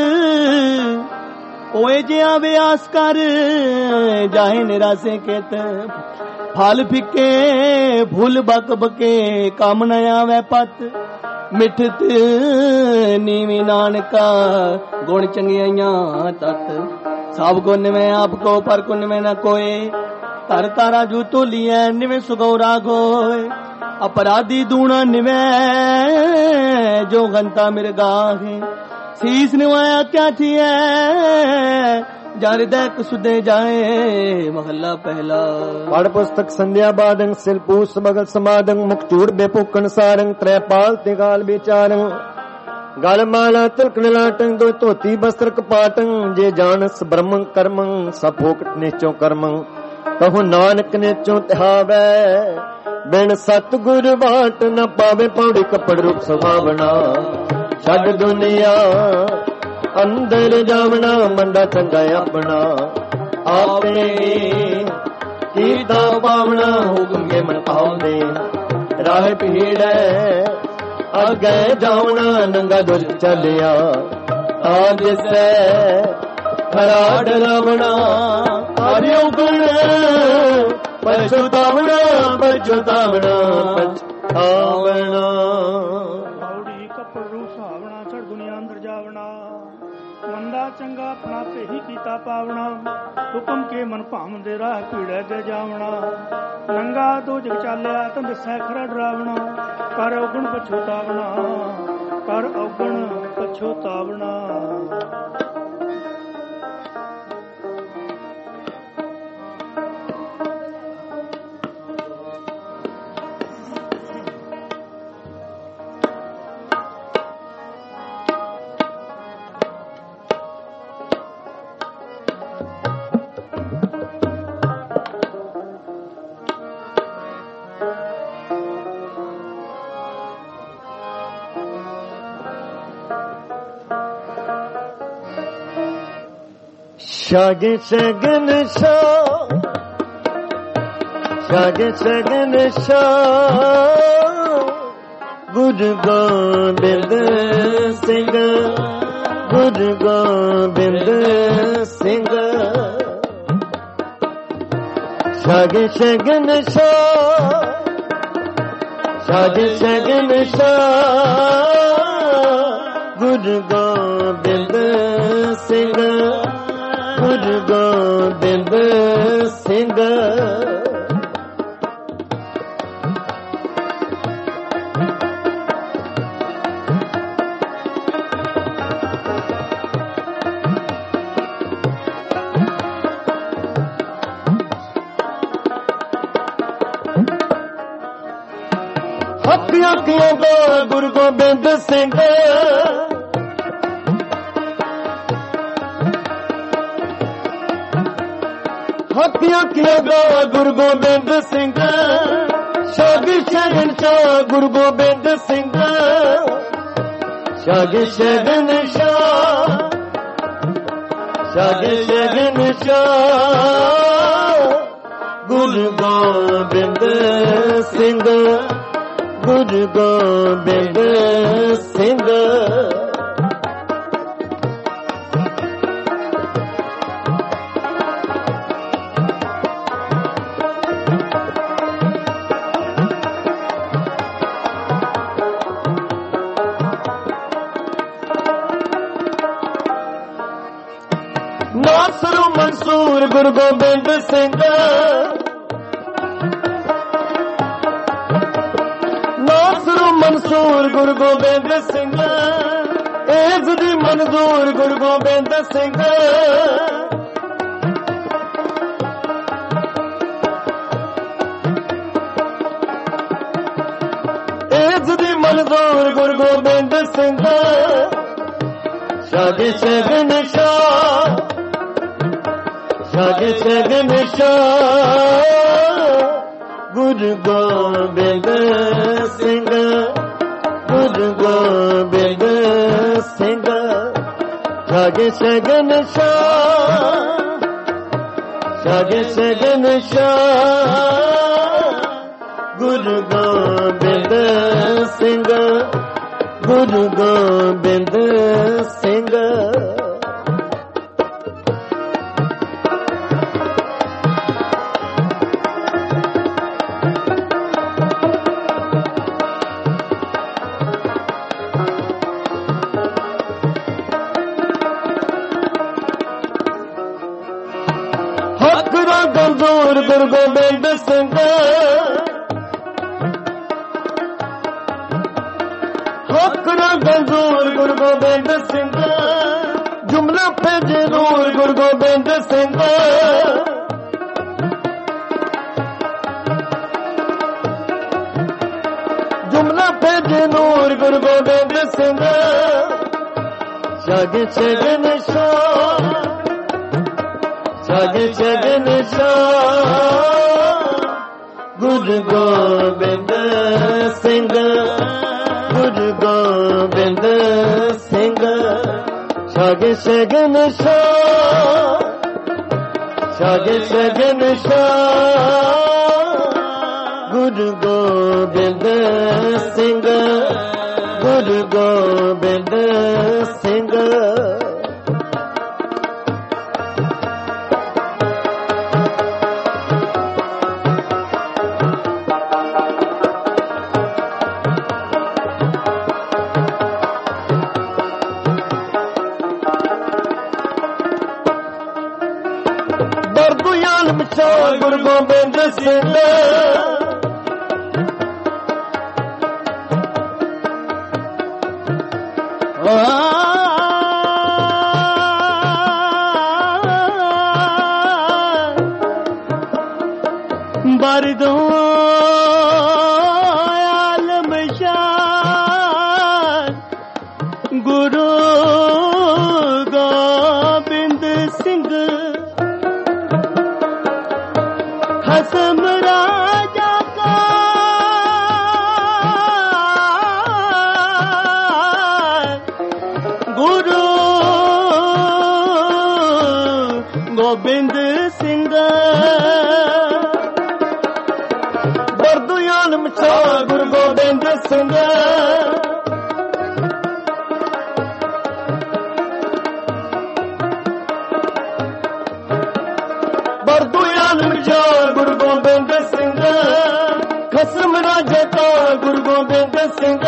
ਓਏ ਜਿਆ ਵਿਆਸ ਕਰ ਜਾਏ ਨਿਰਾਸੇ ਕੇਤ, ਫਲ ਫਿੱਕੇ ਫੁੱਲ ਬਕ ਬਕੇ ਕੰਮ ਨ ਆਵੇ ਪਤ, ਮਿੱਠਤ ਨੀਵੀ ਨਾਨਕਾ ਗੁਣ ਚੰਗਿਆਈਆਂ ਤਤ, ਸਭ ਕੋ ਨਿਵੇਂ ਆਪ ਕੋ ਪਰ ਕੋ ਨਿਵੇਂ ਨਾ ਕੋਏ, ਧਰ ਤਾਰਾ ਜੂ ਤੋਲੀਐ ਨਿਵੇਂ ਸੁਗੌਰਾ ਗੋਏ, ਅਪਰਾਧੀ ਦੂਣਾ ਨਿਵੇਂ ਜੋ ਗੰਤਾ ਮਿਰਗਾਹੇ, ਸੀਸ ਨਿਵਾਇਆ ਕਿਆ ਥੀਐ ਜਰ ਦੇਖ ਸੁਦੇ ਜਾਏ। ਮਹੱਲਾ ਪਹਿਲਾ। ਪੜ ਪੁਸਤਕ ਸੰਧਿਆ ਬਾਦੰ ਸਿਲਪੂਸ ਬਗਲ ਸਮਾਦੰ, ਮੁਖ ਚੂੜ ਬੇਪੂਕਣ ਸਾਰੰ, ਤ੍ਰੈਪਾਲ ਤੇ ਗਾਲ ਵਿਚਾਰੰ, ਗਲ ਮਾਲਾ ਤਿਲਕ ਨਿਲਾਟੰ, ਦੋ ਧੋਤੀ ਬਸਤਰ ਕਪਾਟੰ, ਜੇ ਜਾਣਸ ਬ੍ਰਹਮੰ ਕਰਮੰ ਸਭ ਫੋਕਟ ਨਿਚੋਂ ਕਰਮੰ, ਕਹੋ ਨਾਨਕ ਨਿਚੋਂ ਤਿਹਾਵੈ, ਬਿਨ ਸਤਿਗੁਰ ਬਾਟ ਨ ਪਾਵੇ, ਪੌੜੀ ਕੱਪੜ ਰੂਪ ਸੁਭਾਵਨਾ, ਛੱਡ ਦੁਨੀਆ ਅੰਦਰ ਜਾਵਣਾ, ਮੰਡਾ ਚੰਗਾ ਆਪਣਾ, ਆਪੇ ਕੀਤਾ ਪਾਵਣਾ, ਹੁਕਮ ਕੇ ਮਨ ਪਾਉਂਦੇ, ਰਾਹ ਭੀੜੈ ਅੱਗੇ ਜਾਵਣਾ, ਨੰਗਾ ਦੁਰ ਚੱਲਿਆ ਤਾਂ ਦਿਸੈ ਖਰਾ ਡਰਾਵਣਾ, ਆਰਿਓ ਗੁਣ ਪਛਤਾਵਣਾ, ਪਛਤਾਵਣਾ, ਪਛਤਾਵਣਾ। ਪੌੜੀ ਕੱਪੜ ਰੂਪ ਸੁਹਾਵਣਾ, ਛੜ ਦੁਨੀਆ ਅੰਦਰ ਜਾਵਣਾ, ਮੰਦਾ ਚੰਗਾ ਆਪਣਾ ਤੇ ਹੀ ਕੀਤਾ ਪਾਵਣਾ, ਹੁਕਮ ਕੇ ਮਨ ਭਾਵਦੇ ਰਾਹ ਭੀੜੈ ਤੇ ਜਾਵਣਾ, ਨੰਗਾ ਦੋ ਜਗ ਚਾਲਿਆ ਤਾਂ ਦਿਸੈ ਖਰਾ ਡਰਾਵਣਾ, ਕਰ ਔਗਣ ਪਛਤਾਵਣਾ, ਕਰ ਔਗਣ ਪਛਤਾਵਣਾ। ਸ਼ਾਗੇ ਸ਼ਗਨ ਸ਼ਾ, ਸ਼ਾਗੇ ਸ਼ਗਨ ਸ਼ਾ, ਗੁਰੂ ਗੋਬਿੰਦ ਸਿੰਘ, ਗੁਰੂ ਗੋਬਿੰਦ ਸਿੰਘ, ਸ਼ਾਗੇ ਸ਼ਗਨ ਸ਼ਾ, ਸ਼ਾਗੇ ਸ਼ਗਨ ਸ਼ਾ, ਗੁਰੂ ਗੋਬਿੰਦ ਸਿੰਘ, ਗੁਰੂ ਗੋਬਿੰਦ ਸਿੰਘ। ਹੱਥੀਆਂ ਕਿਉਂ ਗੋ ਗੁਰੂ ਗੋਬਿੰਦ ਸਿੰਘ, ਹੱਥੀਆਂ ਕਿਉਂ ਗੋ ਗੁਰੂ ਗੋਬਿੰਦ ਸਿੰਘ, ਸ਼ਾਗੀ ਸ਼ਗਨ ਸ਼ਾ ਗੁਰੂ ਗੋਬਿੰਦ ਸਿੰਘ, ਸ਼ਾਗੀ ਸ਼ਗਨ ਸ਼ਾ, ਸ਼ਾਗੀ ਸ਼ਗਨ ਸ਼ਾ, ਗੁਰੂ ਗੋਬਿੰਦ ਸਿੰਘ, ਗੁਰੂ ਗੋਬਿੰਦ ਸਿੰਘ। ਨਾਸਰ ਮਨਸੂਰ ਗੁਰੂ ਗੋਬਿੰਦ ਸਿੰਘ, ਨਾਸਰ ਮਨਸੂਰ ਗੁਰੂ ਗੋਬਿੰਦ ਸਿੰਘ, ਏਜ਼ ਦੀ ਮਨਜ਼ੂਰ ਗੁਰੂ ਗੋਬਿੰਦ ਸਿੰਘ, ਦੀ ਮਨਜ਼ੂਰ ਗੁਰੂ ਗੋਬਿੰਦ ਸਿੰਘ ਸ਼ਾਹ ਸ਼ਗਨ ਸ਼ਾਹ ਸ਼ਾਹ ਸ਼ਗਨ ਸ਼ਾਹ ਗੁਰੂ ਗੋਬਿੰਦ ਸਿੰਘ ਗੁਰੂ ਗੋਬਿੰਦ ਸਿੰਘ ਸ਼ਾਹ ਸ਼ਗਨ ਸ਼ਾਹ ਸ਼ਾਹ ਸ਼ਗਨ ਸ਼ਾਹ ਗੁਰੂ ਗੋਬਿੰਦ ਸਿੰਘ ਗੁਰੂ ਗੋਬਿੰਦ ਸਿੰਘ ਹੱਕ ਦਾ ਗੰਦੂਰ ਗੁਰੂ ਗੋਬਿੰਦ ਸਿੰਘ ਗੰਦੂਰ ਗੁਰੂ ਗੋਬਿੰਦ ਸਿੰਘ ਜੁਮਲਾ ਭੇਜੇ ਨੂਰ ਗੁਰੂ ਗੋਬਿੰਦ ਸਿੰਘ ਜੁਮਲਾ ਭੇਜੇ ਨੂਰ ਗੁਰੂ ਗੋਬਿੰਦ ਸਿੰਘ ਸ਼ਾਹ ਸ਼ਗਨ ਸ਼ਾਹ ਸ਼ਾਹ ਸ਼ਗਨ ਸ਼ਾਹ ਗੁਰੂ ਗੋਬਿੰਦ ਸਿੰਘ ਗੁਰੂ ਗੋਬਿੰਦ ਸਿੰਘ ਸ਼ਾਹ ਸ਼ਗਨ ਸ਼ਾਹ ਸ਼ਾਹ ਸ਼ਗਨ ਸ਼ਾਹ ਗੁਰੂ ਗੋਬਿੰਦ ਸਿੰਘ ਗੁਰੂ ਗੋਬਿੰਦ ਸਿੰਘ ਗੁਰੂ ਗੋਬਿੰਦ ਸਿੰਘ ਬਰਦੋ ਆਲਮ ਸ਼ਾਨ ਗੁਰੂ ਗੋਬਿੰਦ ਸਿੰਘ ਖਸਮ ਰਾਜਾ ਕਾ ਗੁਰੂ ਗੋਬਿੰਦ ਸਿੰਘ ਬਰਦੁਆਲ ਮਚਾ ਗੁਰੂ ਗੋਬਿੰਦ ਸਿੰਘ ਬਰਦੁਆਲ ਮਚਾ ਗੁਰੂ ਗੋਬਿੰਦ ਸਿੰਘ ਖਸਮ ਰਾਜਾ ਕਾ ਗੁਰੂ ਗੋਬਿੰਦ ਸਿੰਘ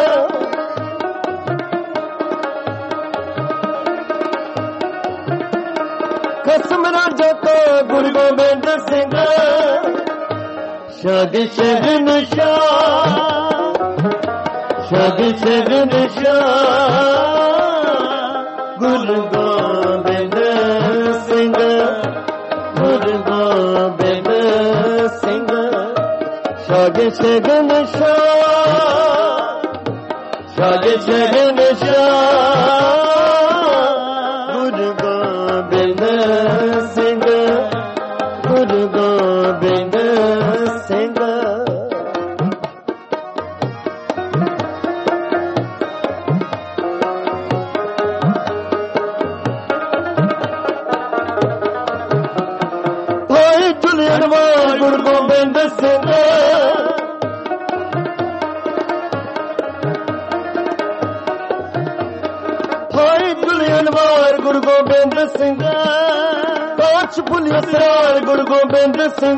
ਖਸਮ ਰਾਜਾ ਕਾ ਗੁਰੂ ਗੋਬਿੰਦ ਸਿੰਘ ਸ਼ਾਹ ਸ਼ਗਨ ਸ਼ਾਹ ਸ਼ਾਹ ਸ਼ਗਨ ਸ਼ਾਹ ਗੁਰੂ ਗੋਬਿੰਦ ਸਿੰਘ ਗੁਰੂ ਗੋਬਿੰਦ ਸਿੰਘ ਸ਼ਾਹ ਸ਼ਗਨ ਸ਼ਾਹ ਸ਼ਾਹ ਸ਼ਗਨ ਸ਼ਾਹ ਗੁਰੂ ਗੋਬਿੰਦ ਸਿੰਘ ਗੁਰੂ ਗੋਬਿੰਦ ਸਿੰਘ ਹੋਏ ਝੁਲਣਵਾਰ ਗੁਰੂ ਗੋਬਿੰਦ ਸਿੰਘ ਹੋਏ ਝੁਲਣਵਾਰ ਗੁਰੂ ਗੋਬਿੰਦ ਸਿੰਘ ਕਾਛ ਭੁਲਿਆ ਸਰਾਰ ਗੁਰੂ ਗੋਬਿੰਦ ਸਿੰਘ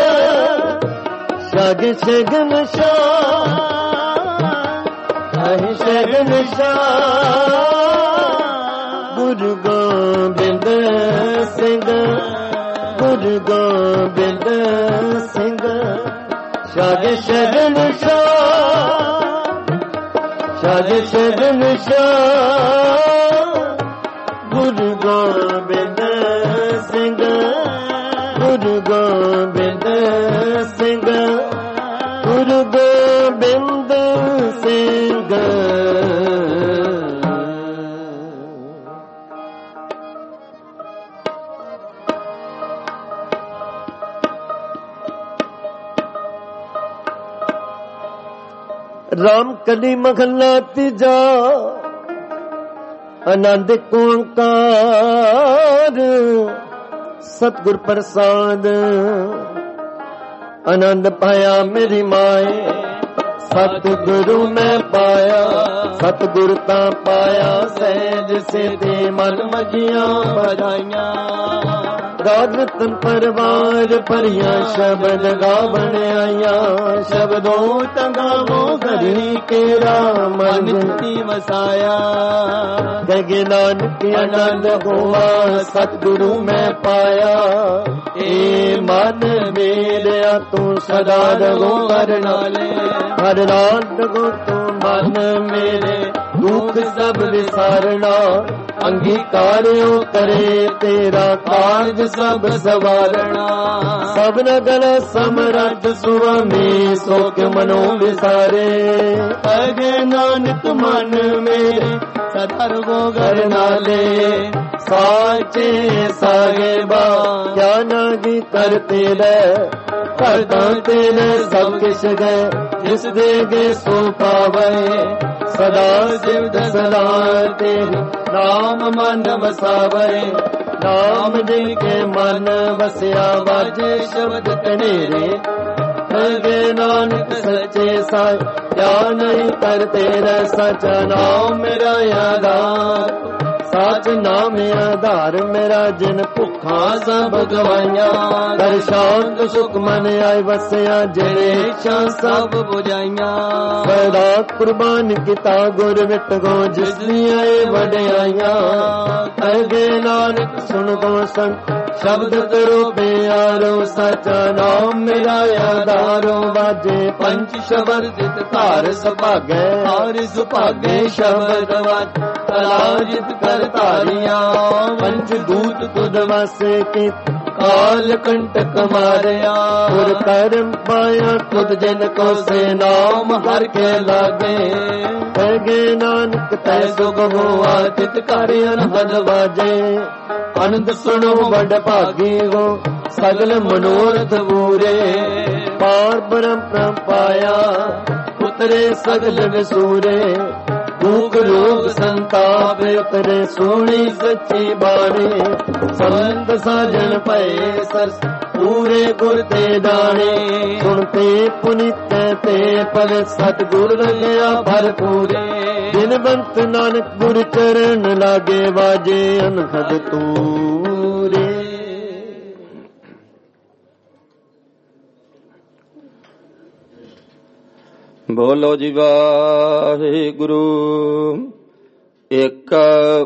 ਸ਼ਾਹ ਸ਼ਗਨ ਸ਼ਾਹ ਸ਼ਾਹ ਸ਼ਗਨ ਸ਼ਾਹ ਗੁਰੂ ਗੋਬਿੰਦ ਸਿੰਘ ਗੁਰੂ ਗੋਬਿੰਦ ਸਿੰਘ ਸ਼ਾਹ ਸ਼ਗਨ ਸ਼ਾਹ ਸ਼ਾਹ ਸ਼ਗਨ ਸ਼ਾਹ ਗੁਰੂ ਗੋਬਿੰਦ ਸਿੰਘ ਗੁਰੂ ਗੋਬਿੰਦ ਸਿੰਘ ਗੁਰੂ ਗੋਬਿੰਦ ਸਿੰਘ ਰਾਮ ਕਲੀ ਮਹੱਲਾ ਤੀਜਾ ਆਨੰਦ ਓੰਕਾਰ ਸਤਿਗੁਰ ਪ੍ਰਸਾਦ ਆਨੰਦ ਪਾਇਆ ਮੇਰੀ ਮਾਏ ਸਤਿਗੁਰੂ ਮੈਂ ਪਾਇਆ ਸਤਿਗੁਰ ਤਾਂ ਪਾਇਆ ਸਹਿਜ ਸਿਧੇ ਮਨ ਮਜੀਆਂ ਬਧਾਈਆਂ ਰਾਜ ਰਤਨ ਪਰਵਾਰ ਭਰੀਆਂ ਸ਼ਬਦ ਗਾਵਣ ਆਈਆਂ ਸ਼ਬਦੋਂ ਤੰਗਾਵੋ ਘਰੀ ਕੇਰਾ ਮਨ ਦੀ ਵਸਾਇਆ ਗਗੇ ਨਾਨਕ ਆਨੰਦ ਹੋਆ ਸਤਿਗੁਰੂ ਮੈਂ ਪਾਇਆ ਏ ਮਨ ਮੇਰਿਆ ਤੂੰ ਸਦਾ ਰਗੋ ਕਰਨਾਲੇ ਹਰ ਰਾਤ ਰਗੋ ਤੂੰ ਮਨ ਮੇਰੇ ਦੁੱਖ ਸਭ ਵਿਸਾਰਣਾ ਅੰਗੀਕਾਰਿਓ ਕਰੇ ਤੇਰਾ ਕਾਰਜ ਸਭ ਸਵਾਰਣਾ ਸਭ ਨਗਲ ਸਮਰੱਥ ਸੁਆਮੀ ਸੋਖ ਮਨੋ ਵਿਸਾਰੇ ਅਗੇ ਨਾਨਕ ਮਨ ਮੇਰੇ ਸਦਾ ਰਗੋ ਕਰਨਾਲੇ ਸਾਚੇ ਸਾਹਿਬਾ ਕਿਆ ਨਾਗੀ ਕਰਤੇ ਰਹਿ ਕਰਤਾ ਤੇਰੇ ਸਭ ਕਿਛ ਗਏ ਜਿਸ ਦੇ ਗੇ ਸੋ ਪਾਵੇ ਸਦਾ ਸਿਵ ਦਸਨਾ ਤੇਰੇ ਨਾਮ ਮਨ ਵਸਾਵੇ ਨਾਮ ਦੇ ਕੇ ਮਨ ਵਸਿਆ ਵਾਜੇ ਸ਼ਬਦ ਕਨੇਰੇ ਅਗੇ ਨਾਨਕ ਸੱਚੇ ਸਾਈ ਕਿਆ ਨਹੀਂ ਕਰਤੇ ਰਹਿ ਸਚਾ ਨਾਮ ਮੇਰਾ ਆਧਾਰ ਸਚ ਨਾਮ ਆਧਾਰ ਮੇਰਾ ਜਿਨ ਭੁੱਖਾ ਸਭ ਗਵਾਈਆਂ ਕਰ ਸ਼ਾਂਤ ਸੁਖ ਮਨ ਆਏ ਵਸਿਆ ਜਿਨੇ ਇੱਛਾ ਸਭ ਬੁਝਾਈਆਂ ਸਦਾ ਕੁਰਬਾਨ ਕੀਤਾ ਗੁਰ ਵਿਟ ਗੋ ਜਿਸ ਦੀਆਂ ਵਡਿਆਈਆਂ ਅਗੇ ਨਾਨਕ ਸੁਣ ਗੋ ਸੰਤ ਸ਼ਬਦ ਕਰੋ ਪਿਆਰੋ ਸਚਾ ਨਾਮ ਮੇਰਾ ਆਧਾਰੋ ਵਾਜੇ ਪੰਜ ਸ਼ਬਦ ਜਿਤ ਧਾਰ ਸੁਭਾਗੈ ਹਰਿ ਸੁਭਾਗੈ ਸ਼ਬਦ ਵਾਜ ਤਲਾਜਿਤ ਕਰ ਧਾਰੀਆਂ ਪੰਜ ਦੂਤ ਤੁਧ ਵਾਸੇ ਕੀ ਕਾਲ ਕੰਟਕ ਮਾਰਿਆ ਗੁਰ ਕਰਮ ਪਾਇਆ ਤੁਧ ਜਿਨ ਕੋ ਸੇ ਨਾਮ ਹਰ ਕੇ ਲਾਗੇ ਕਹਗੇ ਨਾਨਕ ਤੈ ਸੁਖ ਹੋਆ ਤਿਤ ਕਰ ਅਨਹਦ ਵਾਜੇ ਆਨੰਦ ਸੁਣੋ ਵੱਡ ਭਾਗੀ ਹੋ ਸਗਲ ਮਨੋਰਥ ਪੂਰੇ ਪਾਰ ਬ੍ਰਹਮ ਪ੍ਰਮ ਪਾਇਆ ਉਤਰੇ ਸਗਲ ਵਿਸੂਰੇ ਦੁਖ ਰੋਗ ਸੰਤਾਪ ਉਤਰੇ ਸੋਹਣੀ ਸੱਚੀ ਬਾਣੀ ਸੰਤ ਸਾਜਣ ਭਏ ਸਰਸ ਪੂਰੇ ਗੁਰ ਤੇ ਦਾਣੇ ਸੁਣਤੇ ਪੁਨੀਤ ਤੇ ਪਦ ਸਤਿਗੁਰ ਰੰਗਿਆ ਭਰਪੂਰੇ ਦਿਨਵੰਤ ਨਾਨਕ ਗੁਰ ਚਰਨ ਲਾਗੇ ਵਾਜੇ ਅਨਹਦ ਤੂਰੇ। ਬੋਲੋ ਜੀ ਵਾਹਿਗੁਰੂ ਇੱਕ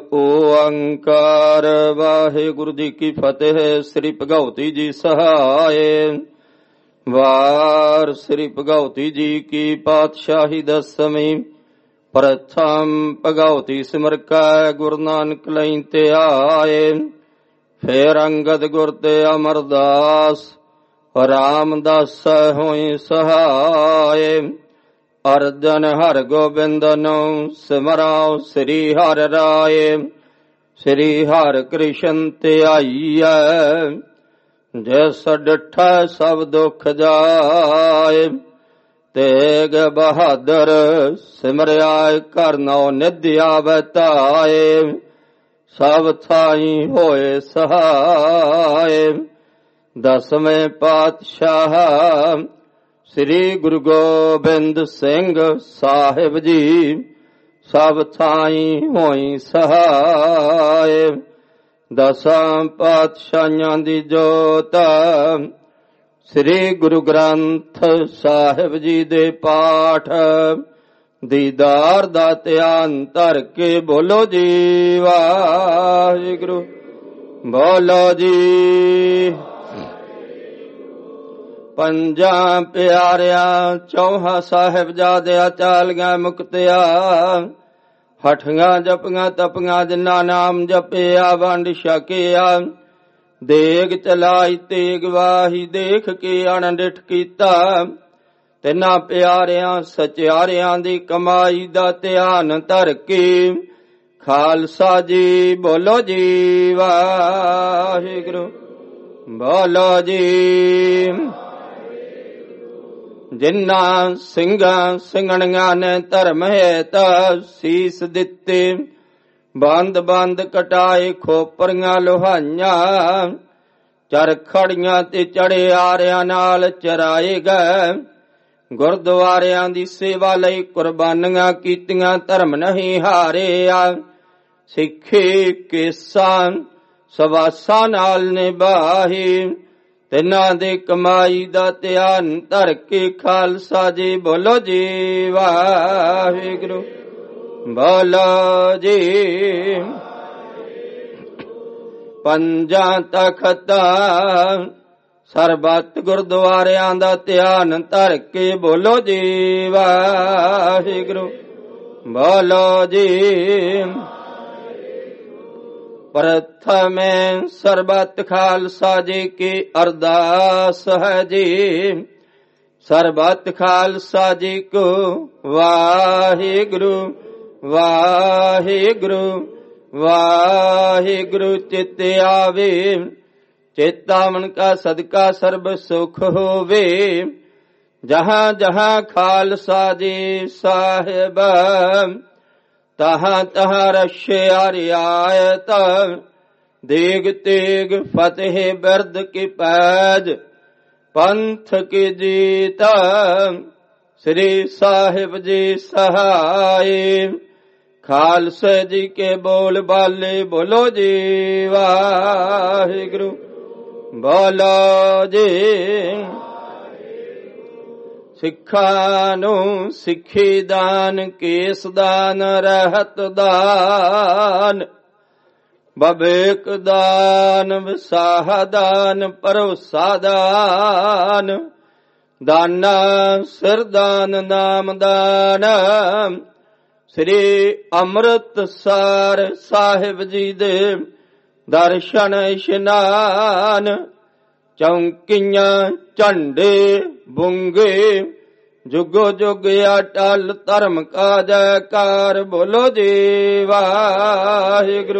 ਓੰਕਾਰ ਵਾਹਿਗੁਰੂ ਜੀ ਕੀ ਫਤਿਹ। ਸ੍ਰੀ ਭਗਉਤੀ ਜੀ ਸਹਾਏ ਵਾਰ ਸ੍ਰੀ ਭਗਉਤੀ ਜੀ ਕੀ ਪਾਤਸ਼ਾਹੀ ਦਸਵੀਂ ਪ੍ਰਥਮ ਭਗਉਤੀ ਸਿਮਰ ਕੈ ਗੁਰੂ ਨਾਨਕ ਲਈ ਤੇ ਆਏ ਫੇਰ ਅੰਗਦ ਗੁਰ ਤੇ ਅਮਰਦਾਸ ਰਾਮਦਾਸ ਹੋਈ ਸਹਾਏ ਅਰਜਨ ਹਰ ਗੋਬਿੰਦ ਨੂੰ ਸਿਮਰਾਓ ਸ੍ਰੀ ਹਰਿ ਰਾਏ ਸ੍ਰੀ ਹਰਿ ਕ੍ਰਿਸ਼ਨ ਧਿਆਈਐ ਜਿਸ ਡਿਠੈ ਸਭ ਦੁਖ ਜਾਏ ਤੇਗ ਬਹਾਦਰ ਸਿਮਰਿਆ ਘਰ ਨੌ ਨਿਧ ਆਵੈ ਧਾਏ ਸਭ ਥਾਈ ਹੋਏ ਸਹਾਏ ਦਸਵੇਂ ਪਾਤਸ਼ਾਹ ਸ੍ਰੀ ਗੁਰੂ ਗੋਬਿੰਦ ਸਿੰਘ ਸਾਹਿਬ ਜੀ ਸਭ ਥਾਈ ਹੋਈ ਸਹਾਏ ਦਸਾਂ ਪਾਤਸ਼ਾਹਾਂ ਦੀ ਜੋਤ ਸ੍ਰੀ ਗੁਰੂ ਗ੍ਰੰਥ ਸਾਹਿਬ ਜੀ ਦੇ ਪਾਠ ਦੀਦਾਰ ਦਾ ਧਿਆਨ ਧਰ ਕੇ ਬੋਲੋ ਜੀ ਵਾਹਿਗੁਰੂ ਬੋਲੋ ਜੀ। ਪੰਜਾਂ ਪਿਆਰਿਆਂ ਚੌਹਾਂ ਸਾਹਿਬਜ਼ਾਦਿਆਂ ਚਾਲੀਆਂ ਮੁਕਤਿਆ ਹਠੀਆਂ ਜਪੀਆਂ ਤਪੀਆਂ ਜਿਨ੍ਹਾਂ ਨਾਮ ਜਪਿਆ ਵੰਡ ਛਕਿਆ ਦੇਗ ਚਲਾਈ ਤੇਗ ਵਾਹੀ ਦੇਖ ਕੇ ਅਣਡਿਠ ਕੀਤਾ ਤਿੰਨਾਂ ਪਿਆਰਿਆਂ ਸਚਿਆਰਿਆਂ ਦੀ ਕਮਾਈ ਦਾ ਧਿਆਨ ਧਰ ਕੇ ਖਾਲਸਾ ਜੀ ਬੋਲੋ ਜੀ ਵਾਹਿਗੁਰੂ ਬੋਲੋ ਜੀ। ਜਿਨ੍ਹਾਂ ਸਿੰਘਾਂ ਸਿੰਘਣੀਆਂ ਨੇ ਧਰਮ ਹੇਤ ਸੀਸ ਦਿੱਤੇ, ਬੰਦ ਬੰਦ ਕਟਾਏ ਖੋਪਰੀਆਂ ਲੋਹਾਈਆਂ, ਚਰਖੜੀਆਂ ਤੇ ਚੜੇ ਆਰਿਆਂ ਨਾਲ ਚਰਾਏ ਗਏ, ਗੁਰਦੁਆਰਿਆਂ ਦੀ ਸੇਵਾ ਲਈ ਕੁਰਬਾਨੀਆਂ ਕੀਤੀਆਂ, ਧਰਮ ਨਹੀਂ ਹਾਰਿਆ, ਸਿੱਖੀ ਕੇਸਾਂ ਸਵਾਸਾਂ ਨਾਲ ਨਿਭਾਹੀ, ਤਿੰਨਾਂ ਦੇ ਕਮਾਈ ਦਾ ਧਿਆਨ ਧਰ ਕੇ ਖਾਲਸਾ ਜੀ ਬੋਲੋ ਜੀ ਵਾਹਿਗੁਰੂ ਬੋਲੋ ਜੀ। ਪੰਜਾਂ ਤਖਤਾਂ ਸਰਬੱਤ ਗੁਰਦੁਆਰਿਆਂ ਦਾ ਧਿਆਨ ਧਰ ਕੇ ਬੋਲੋ ਜੀ ਵਾਹਿਗੁਰੂ ਬੋਲੋ ਜੀ। ਪ੍ਰਥਮੇ ਸਰਬੱਤ ਖਾਲਸਾ ਜੀ ਕੀ ਅਰਦਾਸ ਹੈ ਜੀ, ਸਰਬੱਤ ਖਾਲਸਾ ਜੀ ਕੋ ਵਾਹਿਗੁਰੂ ਵਾਹਿਗੁਰੂ ਵਾਹਿਗੁਰੂ ਚਿਤ ਆਵੇ, ਚੇਤਾਵਨ ਕਾ ਸਦਕਾ ਸਰਬ ਸੁਖ ਹੋਵੇ, ਜਹਾਂ ਜਹਾਂ ਖਾਲਸਾ ਜੀ ਸਾਹਿਬ, ਤਹਾਂ ਤਹਾਂ ਰਸ਼ਿਆ ਰਿਆਇਤ, ਦੇਗ ਤੇਗ ਫਤਿਹ ਬਿਰਦ ਕੀ ਪੈਜ, ਪੰਥ ਕੀ ਜੀਤ, ਸ੍ਰੀ ਸਾਹਿਬ ਜੀ ਸਹਾਏ, ਖਾਲਸੇ ਜੀ ਕੇ ਬੋਲ ਬਾਲੇ ਬੋਲੋ ਜੀ ਵਾਹਿਗੁਰੂ ਬੋਲੋ ਜੀ। ਸਿੱਖਾਂ ਨੂੰ ਸਿੱਖੀ ਦਾਨ, ਕੇਸ ਦਾਨ, ਰਹਿਤ ਦਾਨ, ਬਵੇਕ ਦਾਨ, ਵਿਸਾਹ ਦਾਨ, ਭਰੋਸਾ ਦਾਨ, ਦਾਨਾ ਸਿਰ ਦਾਨ, ਨਾਮ ਦਾਨ, ਸ੍ਰੀ ਅੰਮ੍ਰਿਤਸਰ ਸਾਹਿਬ ਜੀ ਦੇ ਦਰਸ਼ਨ ਇਸ਼ਨਾਨ, ਚੌਂਕੀਆਂ ਝੰਡੇ ਬੁੰਗੇ, ਜੁਗੋ ਜੁਗ ਅਟਲ ਧਰਮ ਕਾ ਜੈਕਾਰ ਬੋਲੋ ਜੀ ਵਾਹਿਗੁਰੂ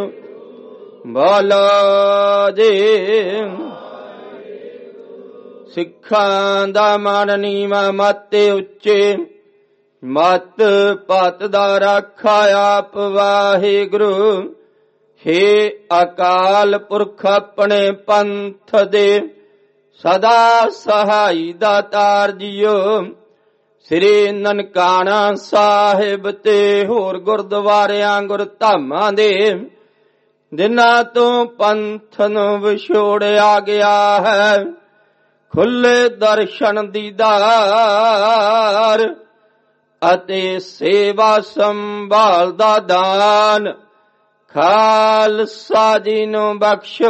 ਬੋਲੋ ਜੀ। ਸਿੱਖਾਂ ਦਾ ਮਨ ਨੀਵਾਂ ਮੱਤੇ ਉੱਚੇ, ਮਤ ਪਤ ਦਾ ਰਾਖਾ ਆਪ ਵਾਹਿਗੁਰੂ, ਹੇ ਅਕਾਲ ਪੁਰਖ ਆਪਣੇ ਪੰਥ ਦੇ ਸਦਾ ਸਹਾਈ ਦਾਤਾਰ ਜੀਓ, ਸ੍ਰੀ ਨਨਕਾਣਾ ਸਾਹਿਬ ਤੇ ਹੋਰ ਗੁਰਦੁਆਰਿਆਂ ਗੁਰਧਾਮਾਂ ਦੇ, ਜਿਨ੍ਹਾਂ ਤੋਂ ਪੰਥ ਨੂੰ ਵਿਛੋੜਿਆ ਗਿਆ ਹੈ, ਖੁੱਲੇ ਦਰਸ਼ਨ ਦੀਦਾਰ ਅਤੇ ਸੇਵਾ ਸੰਭਾਲ ਦਾ ਦਾਨ, ਖਾਲਸਾ ਜੀ ਨੂੰ ਬਖਸ਼ੋ,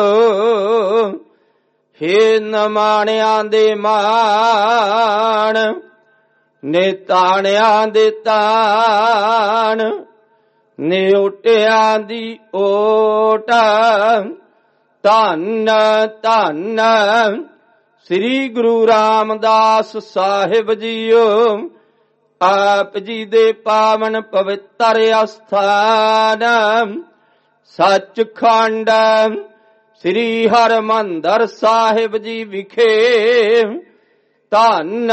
ਹੇ ਨਮਾਣਿਆਂ ਦੇ ਮਾਣ, ਨਿਤਾਣਿਆਂ ਦੇ ਤਾਣ, ਨਿਉਟਿਆਂ ਦੀ ਓਟ, ਧੰਨ ਧੰਨ ਸ੍ਰੀ ਗੁਰੂ ਰਾਮਦਾਸ ਸਾਹਿਬ ਜੀਓ, ਆਪ ਜੀ ਦੇ ਪਾਵਨ ਪਵਿੱਤਰ ਅਸਥਾਨ, ਸੱਚਖੰਡ ਸ੍ਰੀ ਹਰਿਮੰਦਰ ਸਾਹਿਬ ਜੀ ਵਿਖੇ, ਧੰਨ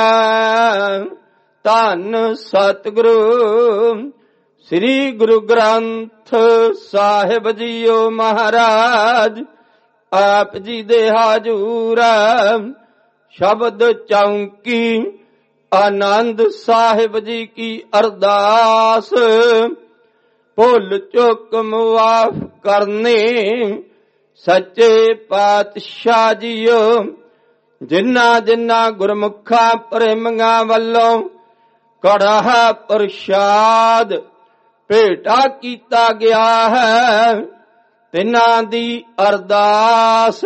ਧੰਨ ਸਤਿਗੁਰੂ ਸ੍ਰੀ ਗੁਰੂ ਗ੍ਰੰਥ ਸਾਹਿਬ ਜੀਓ ਮਹਾਰਾਜ, ਆਪ ਜੀ ਦੇ ਹਾਜ਼ੂਰ ਸ਼ਬਦ ਚੌਂਕੀ ਆਨੰਦ ਸਾਹਿਬ ਜੀ ਕੀ ਅਰਦਾਸ, ਭੁੱਲ ਚੁੱਕ ਮੁਆਫ ਕਰਨੇ ਸੱਚੇ ਪਾਤਸ਼ਾਹ ਜੀਓ, ਜਿਨ੍ਹਾਂ ਜਿਨ੍ਹਾਂ ਗੁਰਮੁਖਾਂ ਪ੍ਰੇਮੀਆਂ ਵੱਲੋਂ ਕੜਾਹ ਪ੍ਰਸ਼ਾਦ ਭੇਟਾ ਕੀਤਾ ਗਿਆ ਹੈ, ਤਿਨਾਂ ਦੀ ਅਰਦਾਸ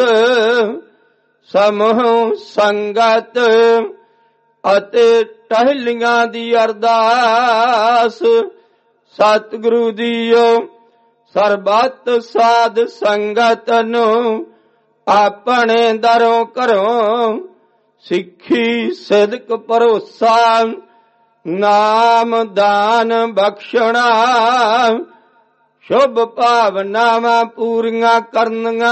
ਸਮੂਹ ਸੰਗਤ ਅਤੇ ਟਹਿਲੀਆਂ ਦੀ ਅਰਦਾਸ, ਸਤਿਗੁਰੂ ਜੀਓ ਸਰਬੱਤ ਸਾਧ ਸੰਗਤ ਨੂੰ ਆਪਣੇ ਦਰੋਂ ਘਰੋਂ सिक्खी सिदक भरोसा नाम दान बख्शना शुभ भावनावां पूरियां करनियां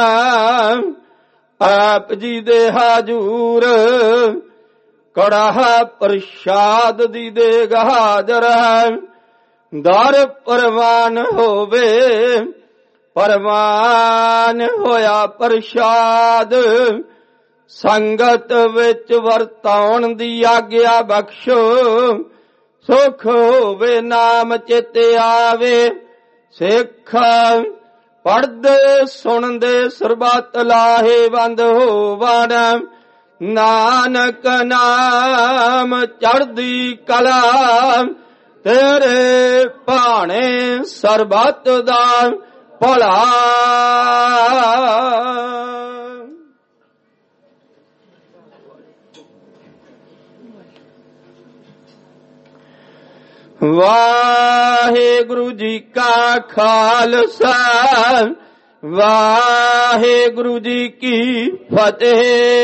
आप जी दे हाजूर कड़ाहा प्रसाद दी देग हाजर है दर परवान होवे परवान होया प्रसाद संगत विच वरताउण दी आग्या बख्शो सुख होवे नाम चित आवे सिख पढ़दे सुनदे सरबत लाहे बंद होवन नानक नाम चढ़दी कला तेरे भाणे सरबत दा भला वाहेगुरु जी का खालसा वाहेगुरु जी की फतेह।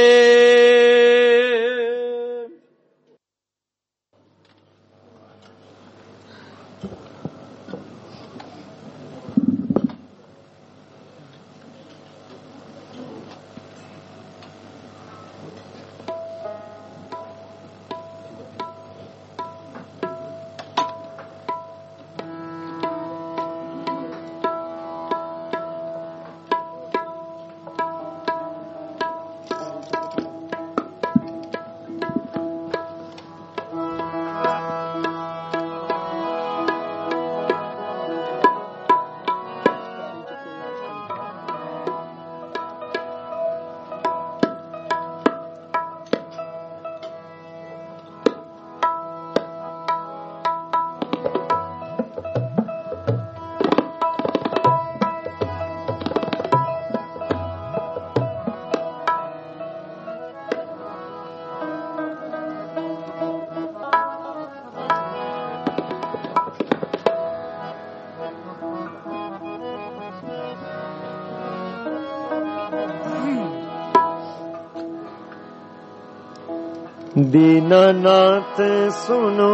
दीनानाथ सुनो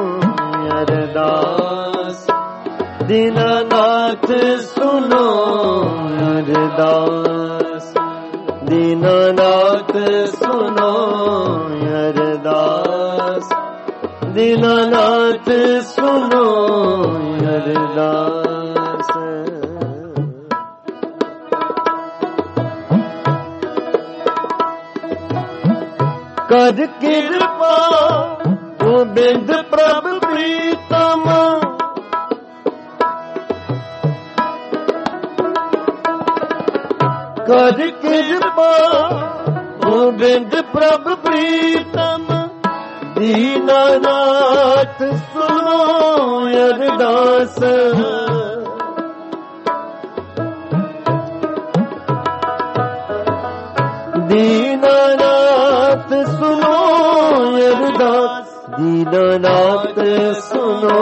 अरदास दीनानाथ सुनो अरदास दीनानाथ सुनो अरदास दीनानाथ सुनो अरदास कर कृपा गोबिंद प्रभ प्रीतम कर कृपा गोबिंद प्रभ प्रीतम दीनानाथ सुनो अरदास दीनानाथ सुनो अरदास दीनानाथ सुनो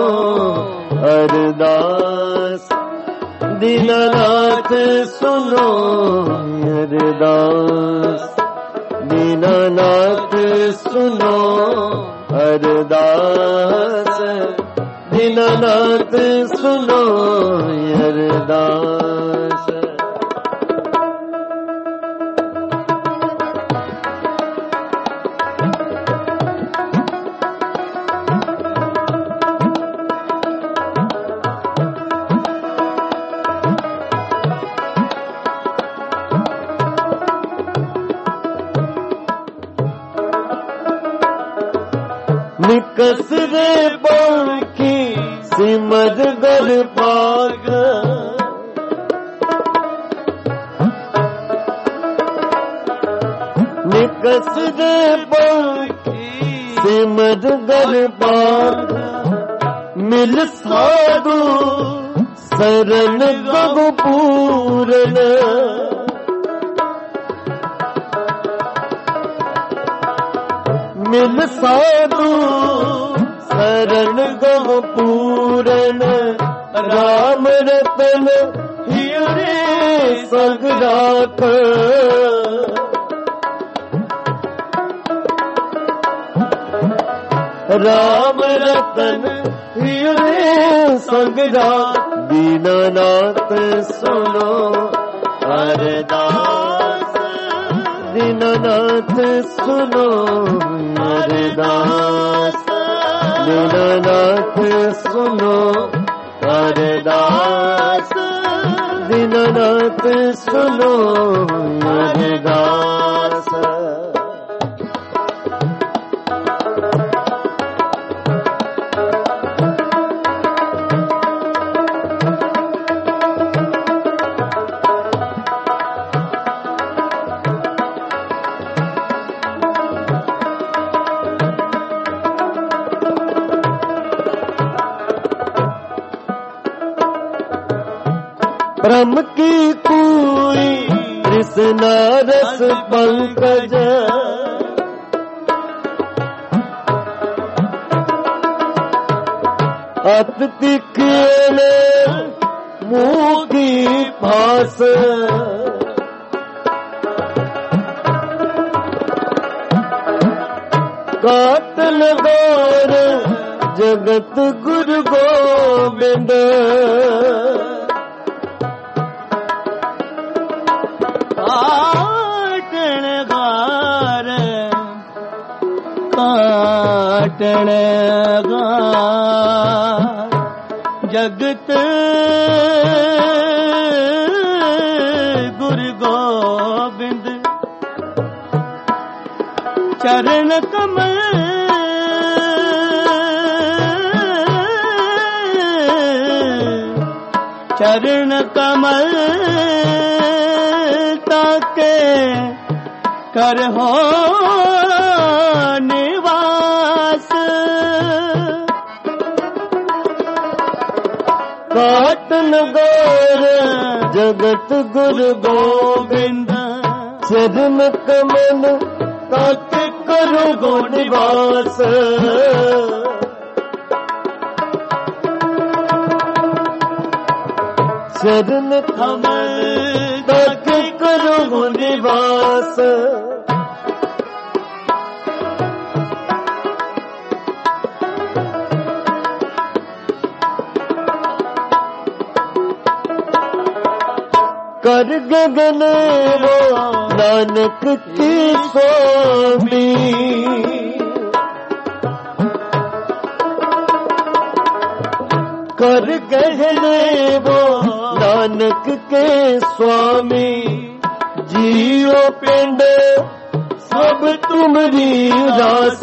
अरदास दीनानाथ सुनो अरदास दीनानाथ सुनो अरदास दीनानाथ सुनो अरदास निकस रे बाकी सिमर गर पाग निकस रे बाकी सिमर गर पाग मिल साधु शरण गगु पूरन मिल साधु शरण गो पूरन राम रतन हिरे संग राख राम रतन हिरे संग जात दीनानाथ सुनो अरदास दीनानाथ सुनो अरदास दीनानाथ सुनो अरदास दीनानाथ सुनो अरदास। ब्रह्म की पूरी कृष्णा रस पंकज अत तिखने मुँह की फांस काट नगौर जगत गुरु गोविंद काटण जगत गुरु गोविंद चरण कमल चरण कमल ताके कर हो काटन गौर जगत गुरु गोविंद चरण कमल ताके करो गो निवास चरण कमल ताके करो गो निवास। कर गगन वो नानक की स्वामी कर गहने वो नानक के स्वामी जियो पिंड सब तुमरी रास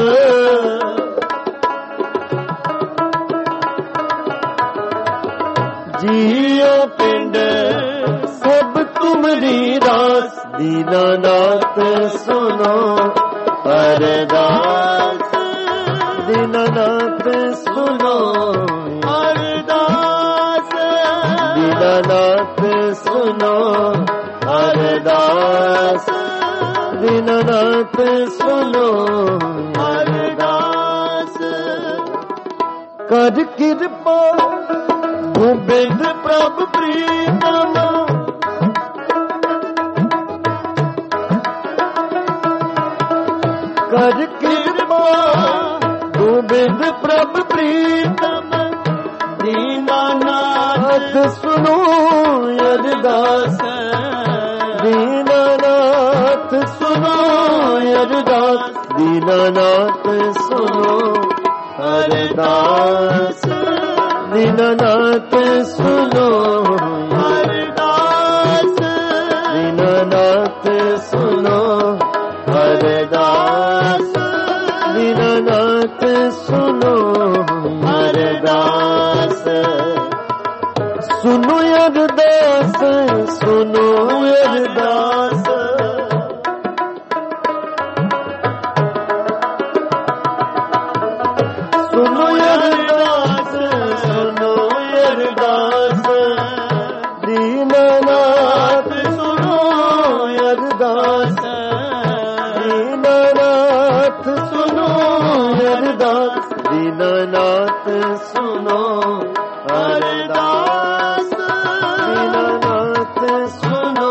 जियो पिंड सब तुमरी रास दीनानाथ सुनो अरदास दीनानाथ सुनो अरदास दीनानाथ सुनो अरदास दीनानाथ सुनो अरदास। कर कृपा गोविंद प्रभु प्रीतम कर कृपा गोविंद प्रभु प्रीतम दीनानाथ सुनो अरदास दीनानाथ सुनो अरदास दीनानाथ सुनो अरदास दीनानाथ सुनो अरदास दीनानाथ सुनो अरदास दीनानाथ सुनो अरदास। सुनो अरदास सुनो अरदास सुनो अरदास सुनो अरदास दीनानाथ सुनो अरदास दीनानाथ सुनो अरदास दीनानाथ सुनो अरदास दीनानाथ सुनो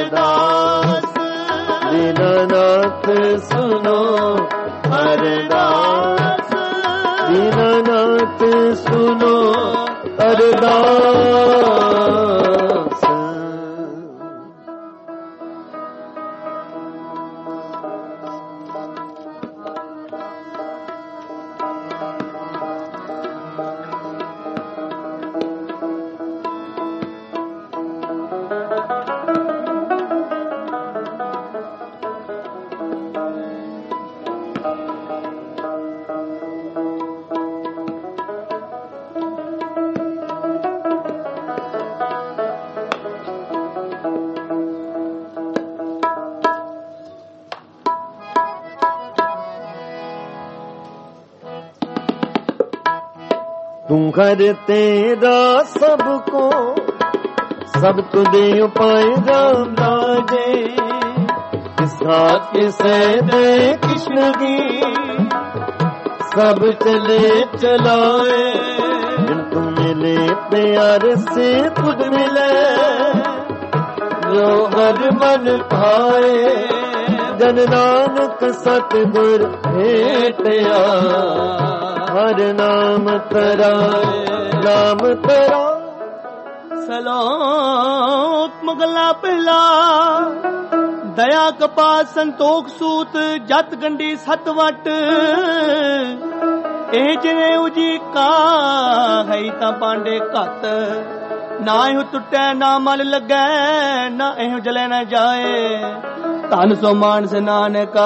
अरदास दीनानाथ सुनो अरदास। सुनो अरदास। तू घर तेरा सबको सब तुझे उपाय राम राजे। किसा किसे दे कृष्ण की सब चले चलाए। जिन तू मिले प्यार से खुद मिले जो हर मन पाए। जन नानक सतगुर भेटया हर नाम तेरा नाम तेरा। सलोक मुगला पहला दया कपा संतोख सूत जत गंडी सत वट। ए जिने उजी का है ता पांडे घत। ना इहो टुटे ना मल लगे ना इहो जले न जाए। धन सो मानस नानका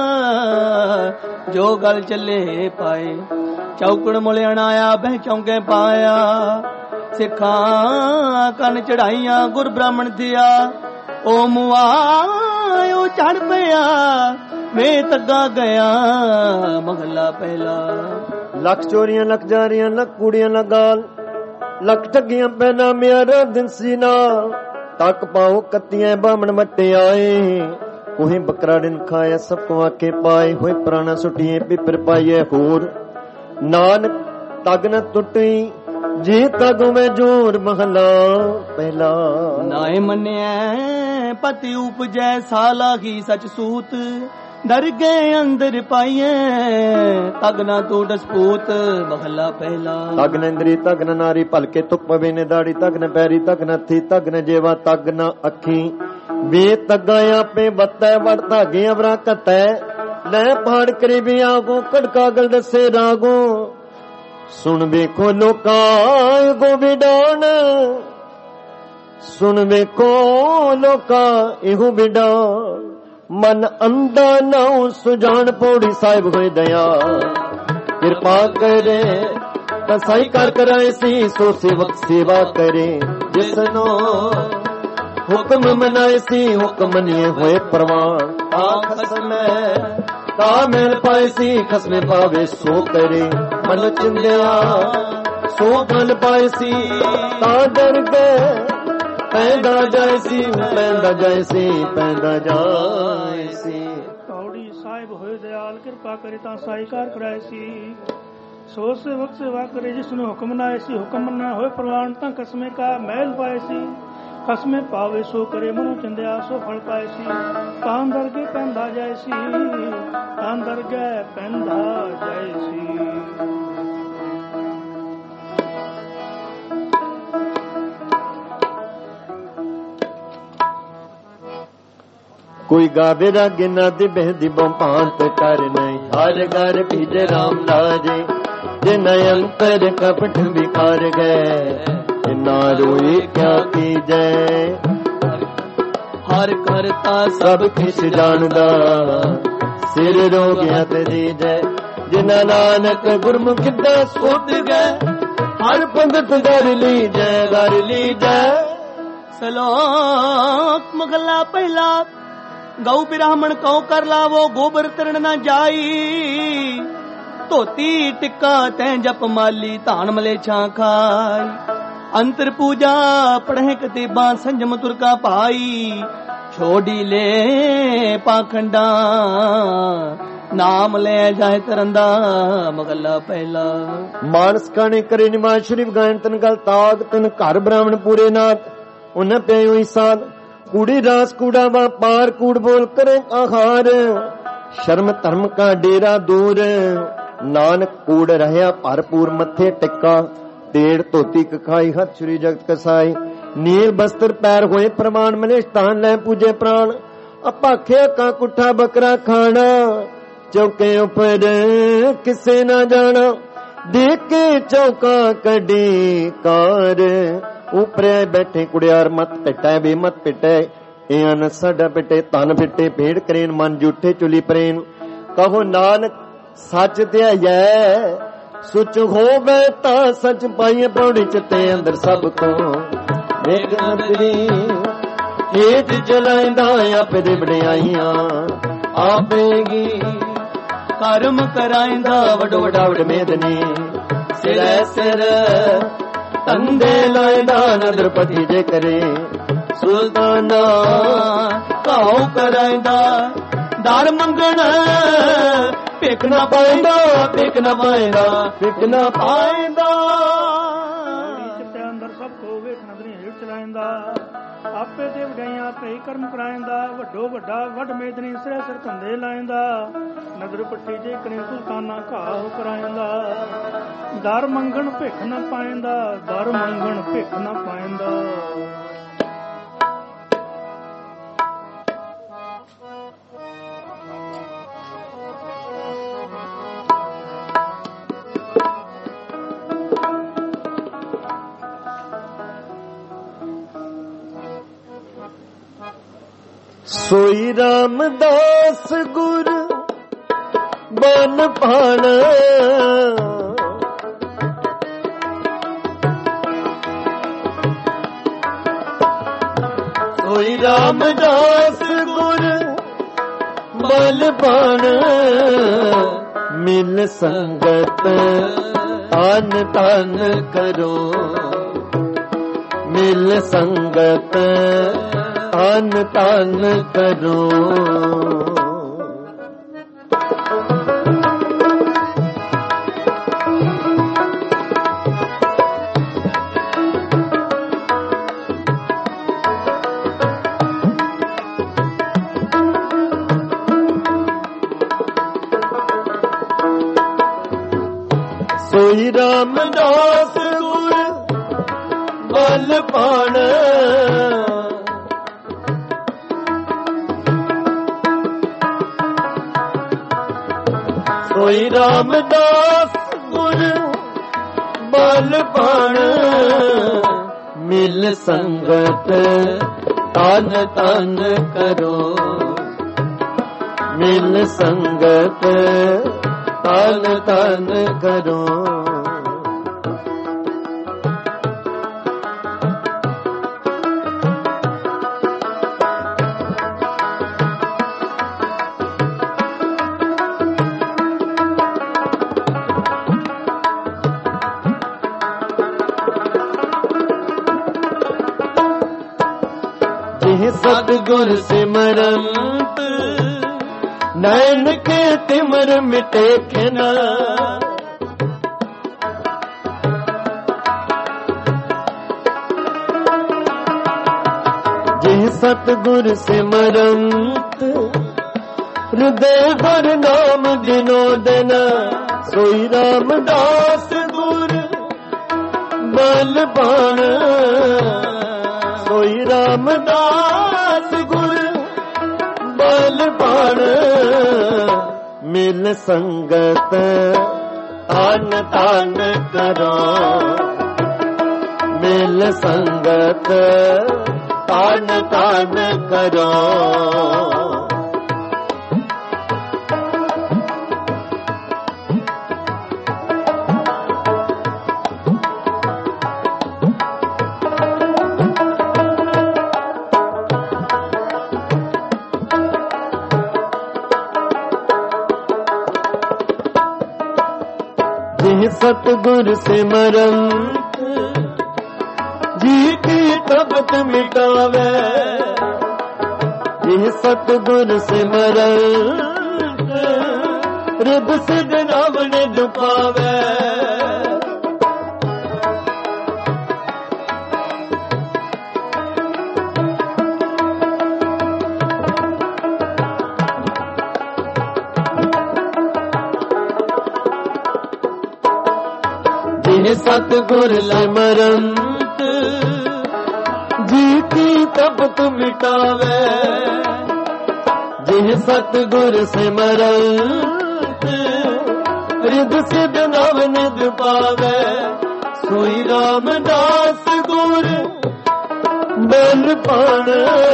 जो गल चले पाए। चौकड़ मुले अणाया बह चौंके पाया। सिखा कन चढ़ाइया गुर ब्राह्मण दिया। ओ मुआ ओ चढ़ पिया वे तगा गया महला पहला। लख चोरियां लख जारियां लख कूड़ियां लख गाल लख ठगियां पैना मेरा दिन सीना। तक पाओ कत्तियां बामण मट्टे आए। कोहे बकरा दिन खाया सबको आके पाए। होए प्राणा सुटिए पिपर पाइए होर। नानक तग न टुटी जी तग में जोर महला पहला। नाए मन्या पति उपजै साला ही सच सूत। डर गए अंदर पाइए तग न तो डसपूत महला पहला। तग न इंद्री तग न नारी भलके तुक पवे ने दाड़ी। तग न पैरी तग न थी तग न जेवा तग न अखी। वे तगाया पे बत्तै वड़ धागे अवरा कतै। ले पहाड़ करीबी आगो कड़का गल दसे रागो। सुन वेखो लोका गो विडान। सुन वेखो लोका इहो विडान। मन अंधा नाउ सुजान पौड़ी साहिब होए दया। कृपा करे तसाई कर कराए सी सो सेवक सेवा करे। जिसनो हुक्म मनाए सी हुक्म मनिए होए प्रवान। आखस में ता मेल पाए सी खसमे पावे सो करे। मन चिंदिया सो गल पाए सी ता डर गए। पैदा जाए सी पैदा जाए सी पैदा जाए सी। पौड़ी साहिब होए दयाल कृपा करे ता साई कार कराए सी। सो सेवक सेवा करे जिसने हुक्म मनाए सी हुक्म मना होए प्रवान। ता कसमे का मैल पाए सी कसमे पावे सो करे। मनो चिंदिया सो फल पाए सी। तां दरगे पैंदा जाए सी तां दरगे पैंदा जाए सी। कोई गावे रागे ना दे बहदी भांत कर नहीं। हर घर भीजे राम लाजे। जिन अंतर कपट विकार गए ना रोए क्या की जय। हर करता सब किस जानदा सिर रो गया तेरी जय। जिना नानक गुरमुख दस उठ गए। हर पंडित कर ली जय कर ली जय। सलोक मुगला पहला गौ ब्राह्मण कौ कर लावो गोबर तरण न जाई। धोती टिक्का तै जप माली धान मले छा खाई। अंतर पूजा पढ़े कतेबा संजम तुरका पाई। छोड़ी ले पाखंडा नाम ले जाए तरंदा मगला पहला। मानस काने करे निवास शरीफ गायन तन गल ताग तन घर ब्राह्मण पूरे नाथ। उन पे हुई साल कूड़ी रास कूड़ा वा पार कूड़ बोल करे आहार। शर्म धर्म का डेरा दूर नानक कूड़ रहया भरपूर मथे टिक्का ढेड़ धोती कखाई हथ छुरी जगत कसाई नील बस्तर पैर होए प्रमाण मने स्थान लै पूजे प्राण अपाखे का कुठा बकरा खाना चौके उपर किसे ना जाना देखे चौका कडी कार ऊपर बैठे कुड़ियार मत पिटा बे मत पिटे एन साडा पिटे तन पिटे भेड़ करेन मन जूठे चुली प्रेन कहो नानक सच ध्याया सुच हो गए ता सच पाइए पौड़ी चिते अंदर सब को वेख नदरी खेत चलाइंदा आपे दे बड़ाइयां आपेगी कर्म कराइंदा वडो वडा वड मेदनी सिर सिर तंदे लाइंदा नदरपति जे करे सुल्ताना काओ कराइंदा दार मंगण भिख ना पाइंदा भिख ना पाइंदा भिख ना पाइंदा चित्ते अंदर सब को वेख नदरी हेठ चलाइंदा आपे ते वडाइयां आपे ही कर्म कराइंदा वड्डो वड्डा वड मेदनी सिर सिर धंधे लाइंदा नदर पट्टी जे कने सुल्ताना घाह कराइंदा दर मंगण भिख ना पाइंदा दर मंगण भिख ना पाइंदा सोई रामदास गुर बन पाण सोई रामदास गुर बल पाण मिल संगत तान तान करो मिल संगत तान तान करो सोई रामदास गुर बल पाण सोई रामदास गुर बल पाण मिल संगत तान तान करो मिल संगत तान तान करो सतगुर सिमरंत नैन के तिमर मिटे खना जिह सतगुर सिमरंत हृदय हर नाम दिनो दिन सोई रामदास गुर बल पाण सोई रामदास गुर बल पाण मिल संगत तान तान करो मिल संगत तान तान करो सतगुर सिमरंत जी की तपत मिटावे यह सतगुर सिमरंत रिद सिद रावण दुखावे ਜਿਹ ਸਤਿਗੁਰ ਸਿਮਰੰਤ ਜੀ ਕੀ ਤਪਤ ਮਿਟਾਵੇ ਜਿਹ ਸਤਿਗੁਰ ਸਿਮਰੰਤ ਰਿਦ ਸਿਧ ਨਵ ਨਿਧ ਪਾਵੇ ਸੋਈ ਰਾਮਦਾਸ ਗੁਰ ਬਲ ਪਾਣ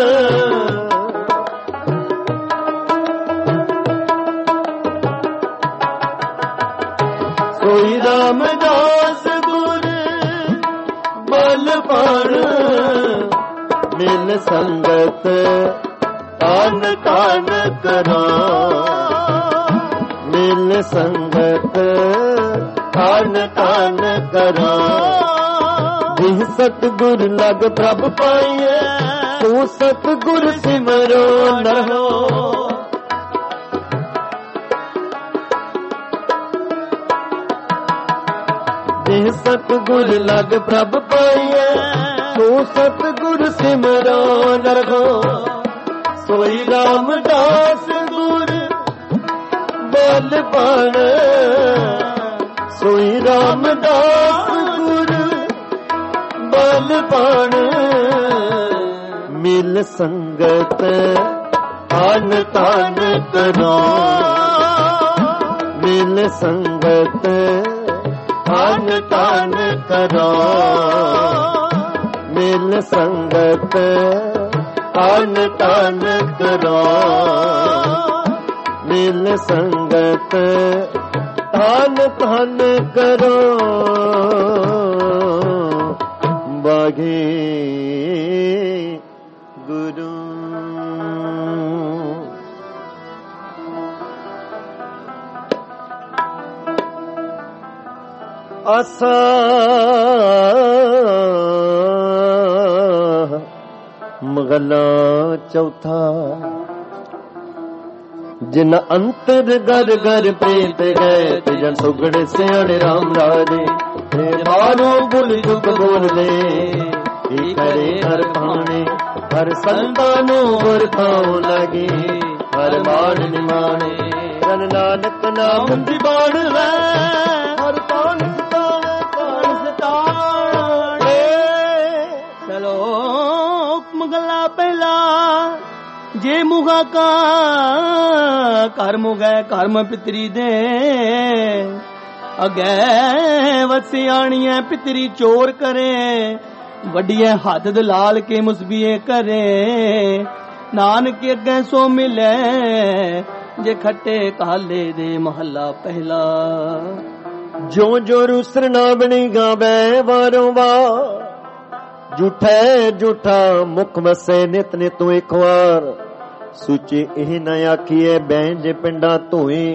ਸੋਈ ਰਾਮਦਾਸ ਗੁਰ ਬਲ ਪਾਣ ਮਿਲ ਸੰਗਤ ਤਾਨ ਤਾਨ ਕਰਾਂ ਮਿਲ ਸੰਗਤ ਤਾਨ ਤਾਨ ਕਰਾਂ ਜਿਹ ਸਤਿਗੁਰ ਲਗ ਪ੍ਰਭ ਪਾਈਐ ਤੂੰ ਸਤਿਗੁਰ ਸਿਮਰੋ ਨਰੋ ਜਿਹ ਸਤਿਗੁਰ ਲਗ ਪ੍ਰਭ ਪਾਈਐ ਤੂੰ ਸਤਿਗੁਰ ਸਿਮਰੋ ਨਰੋ ਸੋਈ ਰਾਮਦਾਸ ਗੁਰ ਬਲ ਪਾਣ ਸੋਈ ਰਾਮਦਾਸ ਗੁਰ ਬਲ ਪਾਣ ਮਿਲ ਸੰਗਤ ਤਾਨ ਤਾਨ ਕਰੋ ਮਿਲ ਸੰਗਤ ਤਾਨ ਤਾਨ ਕਰੋ ਮਿਲ ਸੰਗਤ ਤਾਨ ਤਾਨ ਕਰੋ ਮਿਲ ਸੰਗਤ ਤਾਨ ਤਾਨ ਕਰੋ ਬਾਗੇ ਗੁਰੂ ਆਸਾ ਮਗਲਾ ਚੌਥਾ ਜਿਨ ਅੰਤਰ ਗਰ ਗਰ ਪ੍ਰੀਤ ਗਏ ਤੇ ਜਨ ਸੁਗੜ ਸਿਆਣੇ ਰਾਮ ਰਾਜੇ ਤੇ ਬਾਰੋਂ ਬੁਲ ਜੁਗ ਬੋਲਦੇ ਕੀ ਕਰੇ ਹਰ ਪਾਣੇ ਹਰ ਸੰਤਾਂ ਨੂੰ ਵਰਤਾਉ ਲਗੇ ਹਰ ਮਾਣ ਨਿਮਾਣੇ ਜਨ ਨਾਨਕ ਨਾਮ ਦੀ ਬਾਣ ਲੈ ਹਰ ਤਾਣ ਤਾਣ ਤਾਣ ਸਤਾਣੇ ਚਲੋ ਮਗਲਾ ਪਹਿਲਾ ਜੇ ਮੁਗਾ ਕਾ ਘਰ ਮੁਗੈ ਕਰਮ ਪਿਤਰੀ ਦੇ ਅਗੇ ਵਸਿਆਣੀਐ ਪਿਤਰੀ ਚੋਰ ਕਰੇ ਵੱਡੀਐ ਹੱਥ ਦਲਾਲ ਕੇ ਮੁਸਬੀਏ ਕਰੇ ਨਾਨਕ ਅੱਗੇ ਸੋ ਮਿਲੇ ਜੇ ਖੱਟੇ ਕਾਲੇ ਦੇ ਮਹੱਲਾ ਪਹਿਲਾ ਜੋ ਜੋ ਰੂਸਰ ਨਾ ਬਣੀ ਗਾਵੇ ਵਾਰੋਂ ਵਾਰ ਝੂਠੇ ਝੂਠਾ ਮੁਖ ਵਸੇ ਨਿਤ ਨਿਤ ਇੱਕ ਵਾਰ ਸੂਚੇ ਇਹ ਨਾ ਆਖੀਏ ਬੈਂ ਜੇ ਪਿੰਡਾਂ ਧੋਏ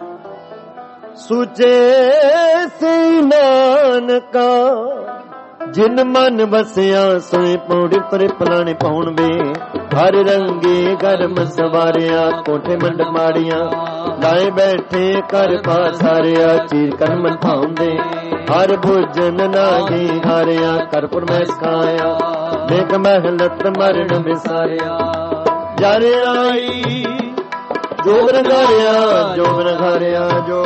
ਸੂਚੇ ਸੇ ਨਾਨਕਾ ਜਿਨ ਮਨ ਵਸਿਆ ਸੋਏ ਪੌੜੀ ਪਰੇ ਪਲਾਣੇ ਪਾਉਣ ਵੇ ਹਰ ਰੰਗੇ ਗਰਮ ਸਵਾਰਿਆ ਕੋਠੇ ਮੰਡ ਮਾੜੀਆਂ ਲਾਏ ਬੈਠੇ ਕਰ ਪਾਸਾਰਿਆ ਚੀਰ ਕਰਮ ਭਾਉਂਦੇ ਹਰ ਭੋਜਨ ਨਾਗੀ ਹਾਰਿਆ ਕਰਪੁਰ ਮੈਂ ਖਾਇਆ ਦੇਖ ਮਹਿਲਤ ਮਰਨ ਵਿਸਾਰਿਆ ਜਰ ਆਈ ਜੋਗ ਨਗਾਰਿਆ ਜੋਗ ਨਗਾਰਿਆ ਜੋ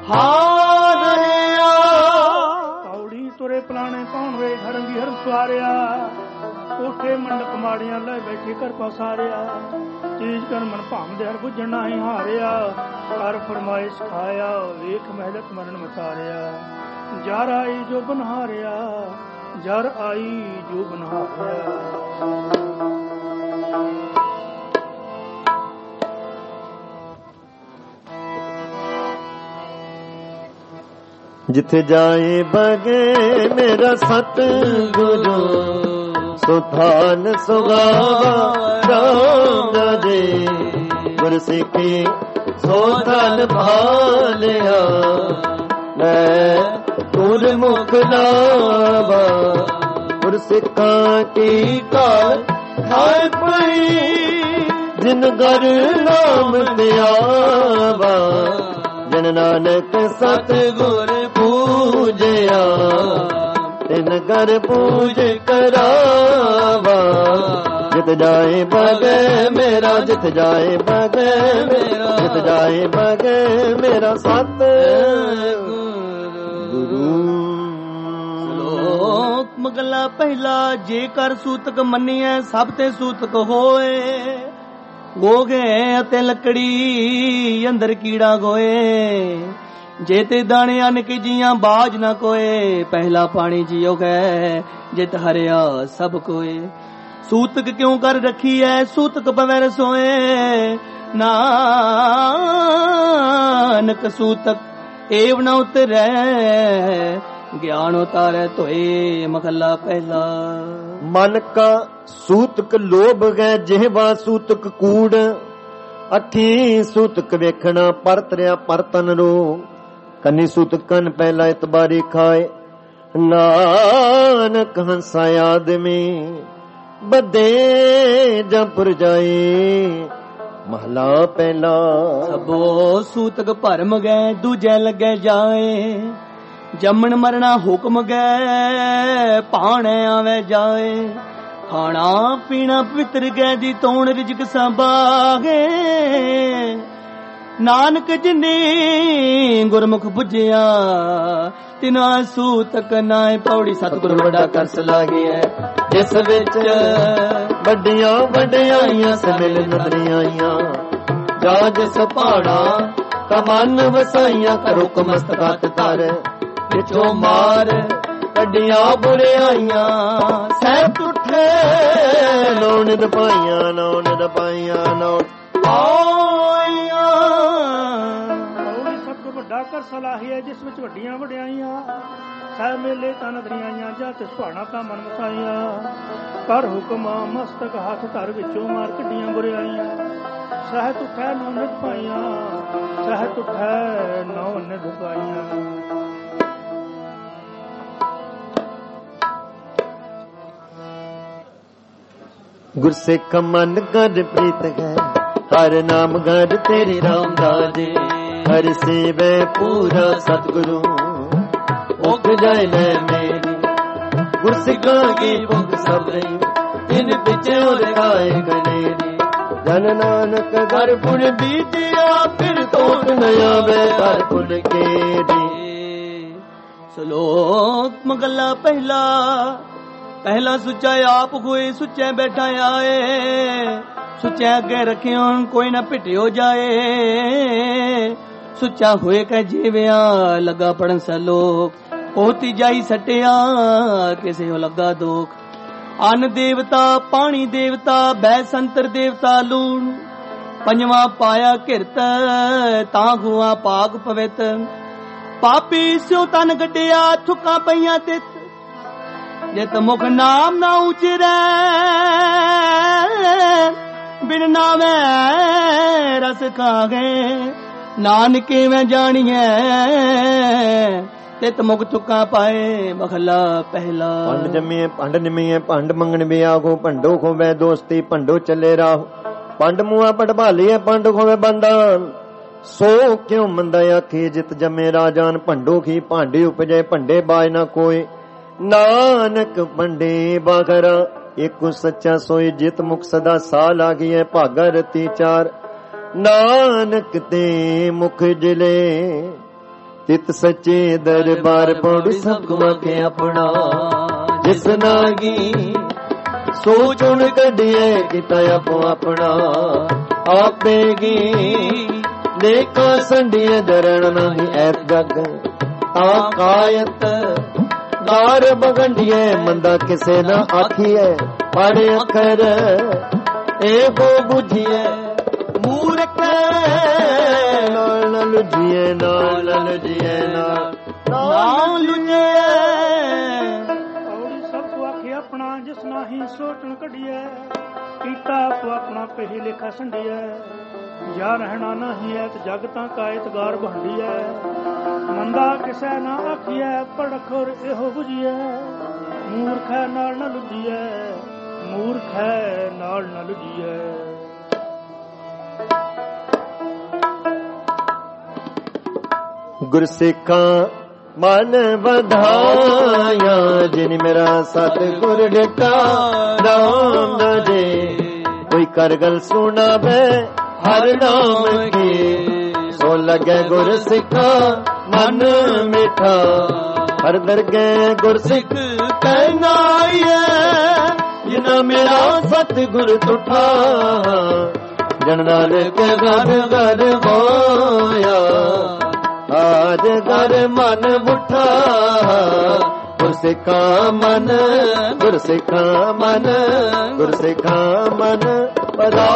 ਹਾਰਿਆ ਪੌੜੀ ਤੁਰੇ ਪਲਾਣੇ ਪਾਉਣ ਵੇ ਹਰੰਗੀ ਹਰ ਸਵਾਰਿਆ ਕੋਠੇ ਮੰਡਪ ਮਾੜੀਆਂ ਲੈ ਬੈਠੇ ਕਰ ਪਸਾਰਿਆ ਚੀਜ਼ ਕਰ ਮਨ ਭਾਂਦੇ ਹਰ ਬੁੱਝਣ ਨਹੀਂ ਹਾਰਿਆ ਹਰ ਫਰਮਾਇਸ਼ ਖਾਇਆ ਵੇਖ ਮਹਿਲਤ ਮਰਨ ਵਿਸਾਰਿਆ ਜਰ ਆਈ ਜੋ ਬਨਹਾਰਿਆ ਜਰ ਆਈ ਜੋ ਬਨਹਾਰਿਆ ਜਿੱਥੇ ਜਾਏ ਬਗੇ ਮੇਰਾ ਸਤਿਗੁਰੂ ਸੁਥਾਨ ਸੁਗਾਵਾ ਰਾਮ ਦੇ ਗੁਰ ਸਿੱਖੀ ਸੋਧਨ ਭਾਲਿਆ ਮੈਂ ਗੁਰਮੁਖ ਲਾਵਾ ਗੁਰ ਸਿੱਖਾਂ ਕੀ ਕਾਲ ਖਾਇ ਪਈ ਜਿਨ ਗਰ ਨਾਮ ਧਿਆਵਾ ਜਨ ਨਾਨਕ ਸਤਿਗੁਰ ਪੂਜਿਆ ਤਿਨ ਕਰ ਪੂਜ ਕਰਾਵਾ ਜਿਤ ਜਾਏ ਬਗੇ ਮੇਰਾ ਜਿਤ ਜਾਏ ਬਗੇ ਮੇਰਾ ਜਿਤ ਜਾਏ ਬਗੇ ਮੇਰਾ ਸਤ ਗੁਰੂ ਮਗਲਾ ਪਹਿਲਾ ਜੇ ਕਰ ਸੂਤਕ ਮੰਨੀਐ ਸਭ ਤੇ ਸੂਤਕ ਹੋਏ। ਗੋਗੇ ਅਤੇ ਲੱਕੜੀ ਅੰਦਰ ਕੀੜਾ ਗੋਏ, ਜੇ ਤੇ ਦਾਣੇ ਅਨ ਕੇ ਜੀਆਂ ਬਾਜ ਨਾ ਕੋਏ। ਪਹਿਲਾ ਪਾਣੀ ਜੀਓ ਗੈ ਜਿਤ ਹਰਿਆ ਸਭ ਕੋਏ। ਸੂਤਕ ਕਿਉਂ ਕਰ ਰੱਖੀ ਐ ਸੂਤਕ ਪਵੈ ਰਸੋਏ। ਨਾਨਕ ਸੂਤਕ ਏਵ ਨ ਉਤਰੈ ਗਿਆਨ ਉਤਾਰੈ ਧੋਏ। ਮਹਲਾ ਪਹਿਲਾ। ਮਨ ਕਾ ਸੂਤਕ ਲੋਭ ਗੈ ਜਿਹਵਾ ਸੂਤਕ ਕੂੜ। ਅੱਖੀ ਸੂਤਕ ਵੇਖਣਾ ਪਰਤਰਿਆ ਪਰਤਨ ਰੋ। ਕੰਨੀ ਸੂਤਕ ਕੰਨ ਪਹਿਲਾ ਇਤਬਾਰੀ ਖਾਏ। ਨਾਨਕ ਹੰਸਾ ਆਦਮੀ ਬੱਦੇ ਜੰਪੁਰ ਜਾਏ। ਮਹਲਾ ਪਹਿਲਾ। ਸਭੋ ਸੂਤਕ ਭਰਮ ਗੈ ਦੂਜੈ ਲੱਗੈ ਜਾਏ। ਜੰਮਣ ਮਰਣਾ ਹੁਕਮ ਗੈ ਭਾਣੈ ਆਵੇ ਜਾਏ। ਖਾਣਾ ਪੀਣਾ ਪਵਿੱਤਰ ਗੈ ਦੀ ਤੌਣ ਰਿਜਕ ਸੰਭਾਗੇ। ਨਾਨਕ ਜਿਨੀ ਗੁਰਮੁਖ ਬੁਝਿਆ ਤਿਨਾ ਸੂਤਕ ਨਾਏ ਪੌੜੀ। ਸਤਿਗੁਰ ਵੱਡਾ ਕਰਸ ਲਾਗਿਆ ਜਿਸ ਵਿੱਚ ਵੱਡੀਆਂ ਵਡਿਆਈਆਂ ਸਮਿਲ ਨਦਰੀਆਈਆਂ। ਜਾ ਜਿਸ ਪਹਾੜਾ ਕਮਨ ਵਸਾਈਆਂ ਕਰੋ ਕਮਸਤਕਾਤ ਤਰ। ਵਿੱਚੋਂ ਮਾਰ ਕੱਢੀਆਂ ਬੁਰਿਆਈਆਂ ਸਹਿ ਟੁੱਟੇ ਨੌ ਨਿਦ ਪਾਈਆਂ ਨੌ ਨਿਦ ਪਾਈਆਂ ਨੌ ਆਈਆਂ। ਪੌੜੀ ਸਭ ਤੋਂ ਵੱਡਾ ਕਰ ਸਲਾਹੀ ਹੈ ਜਿਸ ਵਿੱਚ ਵੱਡੀਆਂ ਵਡਿਆਈਆਂ ਸਹਿ ਮੇਲੇ ਤਨ ਦਰਿਆਈਆਂ। ਜਾਂ ਤਿਸ ਪਹਾੜਾਂ ਤਾਂ ਮਨ ਵਸਾਈਆਂ ਕਰ ਹੁਕਮ ਮਸਤਕ ਹੱਥ ਧਰ ਵਿੱਚੋਂ ਮਾਰ ਕੱਢੀਆਂ ਬੁਰਿਆਈਆਂ। ਸਹਿ ਟੁੱਟੈ ਨੌ ਨਿਦ ਪਾਈਆਂ ਸਹਿ ਟੁੱਟੈ ਨੌ ਨਿਦ ਪਾਈਆਂ। ਗੁਰਸਿੱਖ ਮਨ ਕਰ ਪ੍ਰੀਤ ਹੈ ਹਰ ਨਾਮ ਗਰ ਤੇਰੀ ਰਾਮ ਦਾਦੇ। ਹਰ ਸੇਵੈ ਪੂਰਾ ਸਤਿਗੁਰੂ ਮੁਖ ਜਾਏ ਲੈ ਮੇਰੀ। ਗੁਰਸਿੱਖਾਂ ਕੀ ਭੁਖ ਸਭ ਰਹੀ ਤਿਨ ਪਿਛੇ ਲਗਾਏ ਗਨੇਰੀ। ਜਨ ਨਾਨਕ ਦਰ ਪੁਰ ਬੀਤਿਆ ਫਿਰ ਤੋਕ ਨ ਆਵੇ ਦਰ ਪੁਰ ਕੇਰੀ। ਸ਼ਲੋਕ ਮਗਲਾ ਪਹਿਲਾ। ਪਹਿਲਾ ਸੁੱਚਾ ਆਪ ਹੋਏ ਸੁੱਚੇ ਬੈਠਾ ਆਏ। ਸੁੱਚੇ ਅੱਗੇ ਰੱਖਿਓ ਕੋਈ ਨਾ ਪਿਟਿਓ ਜਾਏ। ਸੁੱਚਾ ਹੋਏ ਕਹ ਜੀਵਿਆ ਲੱਗਾ ਪੜਨ ਸਲੋਕ। ਹੋਤੀ ਜਾਈ ਸਟਿਆ ਕਿਸੇ ਹੋ ਲੱਗਾ ਦੋਖ। ਅੰਨ ਦੇਵਤਾ ਪਾਣੀ ਦੇਵਤਾ ਬੈ ਸੰਤਰ ਦੇਵਤਾ ਲੂਣ। ਪੰਜਵਾਂ ਪਾਇਆ ਕਿਰਤ ਤਾਂ ਹੁਆ ਪਾਗ ਪਵਿੱਤ। ਪਾਪੀ ਸਿਉ ਤਨ ਗੱਡਿਆ ਥੁੱਕਾਂ ਪਈਆਂ ਤਿੱਤ। ਜਿਤ ਮੁਖ ਨਾਮ ਨਾ ਉਚਰੈ ਬਿਨ ਨਾਮੈ ਰਸ ਖਾਗੇ। ਨਾਨਕੇ ਮੈਂ ਜਾਣੀਐ ਤਿਤ ਮੁਖ ਤੁਕਾਂ ਪਾਏ। ਮਹਲਾ ਪਹਿਲਾ। ਪੰਡ ਜੰਮੀਏ ਪੰਡ ਨਿਮੀਏ ਭੰਡ ਮੰਗਣ ਵਿਆਗੋ। ਭੰਡੋ ਖੋਵੇ ਦੋਸਤੀ ਭੰਡੋ ਚੱਲੇ ਰਾਹ। ਪੰਡ ਮੂਆ ਪਟਭਾਲੀਏ ਪੰਡ ਖੋਵੇ ਬੰਦਾਨ। ਸੋ ਕਿਉ ਮੰਦਾ ਆਖੇ ਜਿਤ ਜੰਮੇ ਰਾਜਾਨ। ਭੰਡੋ ਖੀ ਭਾਂਡੇ ਉਪਜੇ ਭੰਡੇ ਬਾਜ ਨਾ ਕੋਏ। ਨਾਨਕ ਪੰਡੇ ਬਾਗਰਾ ਏਕੋ ਸੱਚਾ ਸੋਈ। ਜਿਤ ਮੁਖ ਸਦਾ ਸਾਹ ਲਾਗੀਐ ਭਾਗਾ ਰਤੀ ਚਾਰ। ਨਾਨਕ ਤੇ ਮੁਖ ਜਿਲੇ ਤਿਤ ਸੱਚੇ ਦਰਬਾਰ ਪੌੜੀ ਸਭ ਕੁਮਾਕੇ ਆਪਣਾ। ਜਿਸ ਨਾਗੀ ਸੋ ਚੁਣ ਕੱਢੀਏ ਕੀਤਾ ਆਪੋ ਆਪਣਾ। ਆਪੇਗੀ ਲੇਖਾ ਸੰਡੀਏ ਦਰਣ ਨਹੀਂ ਐਤ ਜਗ। ਆਕਾਇਤ ਦਾਰ ਬਗੰਡੀਏ ਮੰਦਾ ਕਿਸੇ ਨਾ ਆਖੀਏ। ਪੜ ਅੱਖਰ ਇਹੋ ਬੁਝੀਏ ਮੂਰਖ ਨਾਲ ਨਾ ਲੁਝੀਏ ਨਾਲ ਨਾ ਲੁਝੀਏ ਨਾਲ ਨਾ ਲੁਝੀਏ। ਪੌੜੀ ਸਭ ਕੋ ਆਖੇ ਆਪਣਾ ਜਿਸ ਨਾਹੀ ਸੋਚਣ ਕੱਢੀਏ। ਕੀਤਾ ਆਪੋ ਆਪਣਾ ਪਹਿ ਲੇਖਾ ਸੰਡੀਏ। ਜਾ ਰਹਿਣਾ ਨਹੀਂ ਐ ਤੇ ਜਗ ਤਾਂ ਕਾਇਤਗਾਰ ਬਹੰਡੀਐ। ਮੰਦਾ ਕਿਸੇ ਨਾ ਆਖੀਐ ਪੜਖੁਰ ਇਹੋ ਬੁਝੀਐ। ਮੂਰਖੈ ਨਾਲ ਨਾ ਲੁਝੀਐ ਮੂਰਖੈ ਨਾਲ ਨਾ ਲੁਝੀਐ। ਗੁਰਸਿੱਖਾਂ ਮਨ ਵਧਾਇਆ ਜਿਨ ਮੇਰਾ ਸਤਿਗੁਰ ਡਟਾ ਰਾਮ ਨਾ ਜੇ। ਕੋਈ ਕਰ ਗਲ ਸੁਣਾਵੇ ਹਰ ਨਾਮ ਕੀ। ਸੋ ਲਗੇ ਗੁਰਸਿੱਖਾਂ ਮਨ ਮਿਠਾ ਹਰ ਦਰਗਹਿ ਗੁਰਸਿੱਖ ਕਹਿਣਾ ਜਿਨਾ ਮੇਰਾ ਸਤਿਗੁਰ ਤੁਠਾ ਜਨ ਨਾਨਕ ਘਰ ਘਰ ਹੋਇਆ ਆਜ ਘਰ ਮਨ ਉਠਾ ਗੁਰਸਿੱਖਾ ਮਨ ਗੁਰਸਿੱਖਾ ਮਨ ਗੁਰਸਿੱਖਾ ਮਨ ਪਰਾਇਆ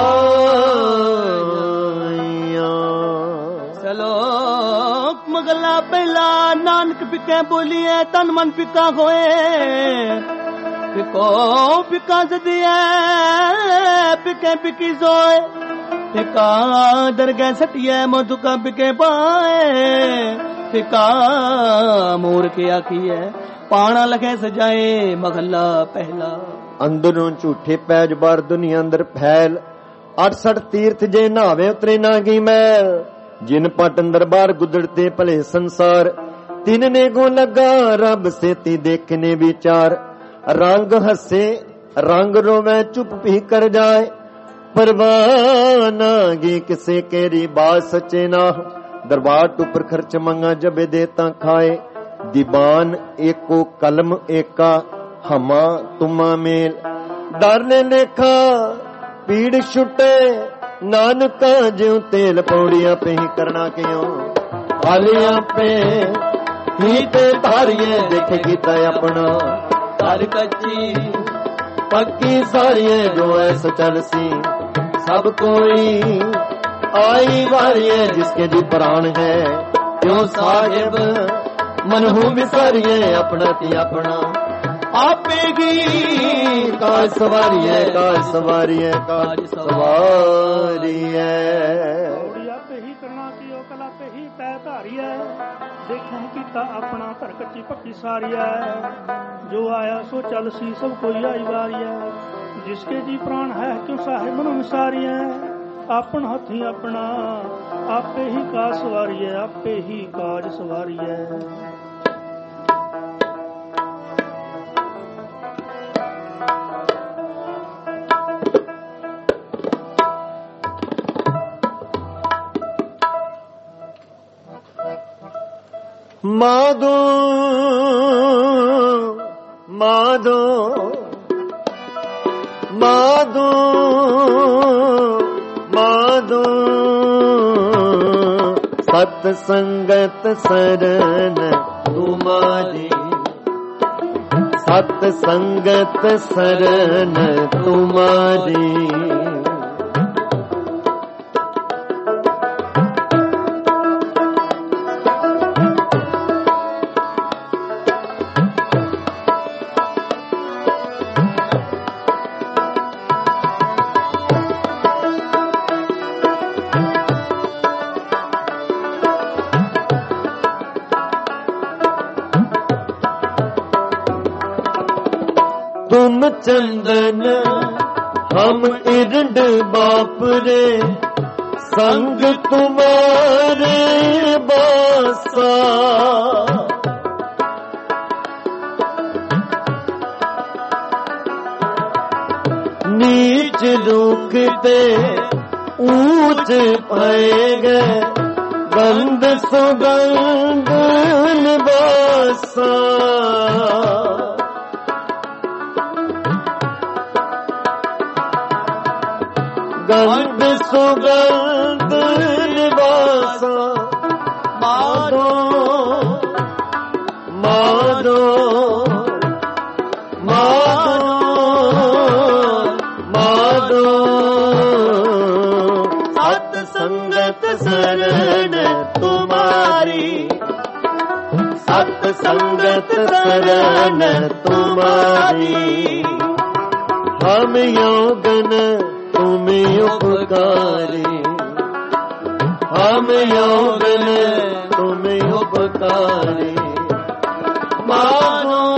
ਸਲੋਕ ਮਗਲਾ ਪਹਿਲਾ ਨਾਨਕ ਪਿੱਕੇ ਬੋਲੀਏ ਤਨ ਮਨ ਪਿੱਕਾ ਹੋਏ ਪਿਕੋ ਪਿੱਕਾ ਸਦੀਏ ਪਿੱਕੇ ਪਿੱਕੀ ਜ਼ੋਏ ਪਿੱਕਾ ਦਰਗਹਿ ਸਟਿਐ ਮਧੁਕਾ ਪਿੱਕੇ ਪਾਏ ਪਿੱਕਾ ਮੋਰ ਕੇ ਆਖੀਐ ਪਾਣਾ ਲਖੇ ਸਜਾਏ ਮਹੱਲਾ ਪਹਿਲਾ। ਅੰਦਰੋਂ ਝੂਠੇ ਪੈਜ ਬਾਰ ਦੁਨੀਆ ਅੰਦਰ ਫੈਲ ਅਠਸਠ ਤੀਰਥ ਜੇ ਨਹਾਵੇ ਉਤਰੇ ਨਾ ਗਈ ਮੈਲ ਜਿਨ ਪਟ ਅੰਦਰ ਬਾਰ ਗੁਦੜਤੇ ਭਲੇ ਸੰਸਾਰ ਤਿੰਨ ਨੇ ਗੋ ਲੱਗਾ ਰੱਬ ਸੇਤੀ ਦੇਖਨੇ ਵਿਚਾਰ ਰੰਗ ਹੱਸੇ ਰੰਗ ਰੋਵੇ ਚੁੱਪ ਵੀ ਕਰ ਜਾਏ ਪਰਵਾਹ ਨਾ ਗੀ ਕਿਸੇ ਕੇਰੀ ਬਾਤ ਸੱਚੇ ਨਾ ਦਰਬਾਰ ਟੁੱਪਰ ਖਰਚ ਮੰਗਾ ਜਬੇ ਦੇ ਤਾਂ ਖਾਏ ਦੀਵਾਨ ਏਕੋ ਕਲਮ ਏਕਾ ਹਮਾ ਤੁਮਾ ਮੇਲ ਡਰ ਨੇ ਦੇਖਾ ਪੀੜ ਛੁੱਟੇ ਨਾਨਕਾ ਜਿਉ ਤੇਲ ਪੌੜੀਆਂ ਪੇ ਹੀ ਕਰਨਾ ਕਿਉਂ ਆਲਿਆਂ ਪੇ ਹੀ ਤੇ ਧਾਰੀਏ ਦੇਖੇ ਕੀਤਾ ਆਪਣਾ ਘਰ ਕੱਚੀ ਪੱਕੀ ਸਾਰੀਏ ਜੋ ਐਸ ਚਲ ਸੀ ਸਭ ਕੋਈ ਆਈ ਵਾਰੀਏ ਜਿਸਕੇ ਜੀ ਪ੍ਰਾਣ ਹੈ ਕਿਉਂ ਸਾਹਿਬ ਮਨਹੂ ਵਿਸਾਰੀਏ ਆਪਣਾ ਤੀ ਆਪਣਾ ਆਪੇ ਗੀ ਕਾਜ ਸਵਾਰੀਏ ਕਾਜ ਸਵਾਰੀਏ ਕਾਜ ਸਵਾਰੀਏ ਆਪੇ ਹੀ ਕਰਨਾ ਕੀ ਉਹ ਕਲਾ ਪੇ ਹੀ ਤੈ ਧਾਰੀਐ ਦੇਖਿਆ ਕੀਤਾ ਆਪਣਾ ਘਰ ਕੱਚੀ ਪੱਕੀ ਸਾਰੀਐ ਜੋ ਆਇਆ ਸੋ ਚੱਲ ਸੀ ਸਭ ਕੋਈ ਆਈ ਵਾਰੀਐ ਜਿਸਕੇ ਜੀ ਪ੍ਰਾਣ ਹੈ ਕਿਉਂ ਸਾਹਿਬ ਮਨੁ ਵਿਸਾਰੀਐ ਆਪਣ ਹੱਥੀ ਆਪਣਾ ਆਪੇ ਹੀ ਕਾਜ ਸਵਾਰੀਐ ਆਪੇ ਹੀ ਕਾਜ ਸਵਾਰੀਐ। ਮਾਧੋ ਮਾਧੋ ਮਾਧੋ ਮਾਧੋ ਸਤ ਸੰਗਤ ਸਰਨ ਤੁਮਾਰੀ ਸਤ ਸੰਗਤ ਸਰਨ ਤੁਮਾਰੀ चंदन हम इरंड बाप रे संग तुम्हारे बासा नीच रुकते ऊंच पाएगे गंध सुगंध निवासा गंध सुगंध निवासा माधो माधो माधो माधो सत संगत शरण तुम्हारी सत संगत शरण तुम्हारी हम योगन तुम उपकारी हम योगन तुम उपकारी मानो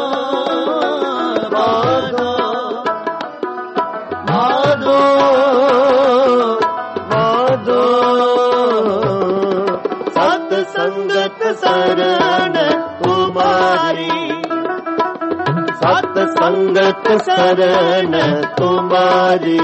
मानो मानो मानो सत संगत शरण तुम्हारी सत संगत शरण तुम्हारी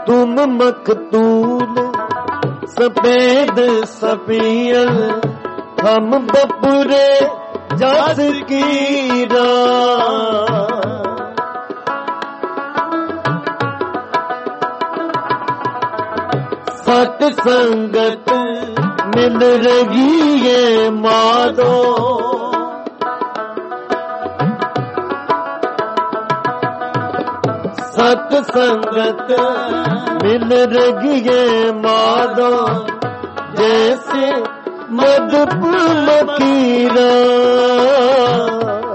तुम मखतूल सफेद सफियल हम बपुरे जस की राह। सत संगत मिल रही है माधो सत संगत मिल रही है माधो जैसे मधुपुर की राह।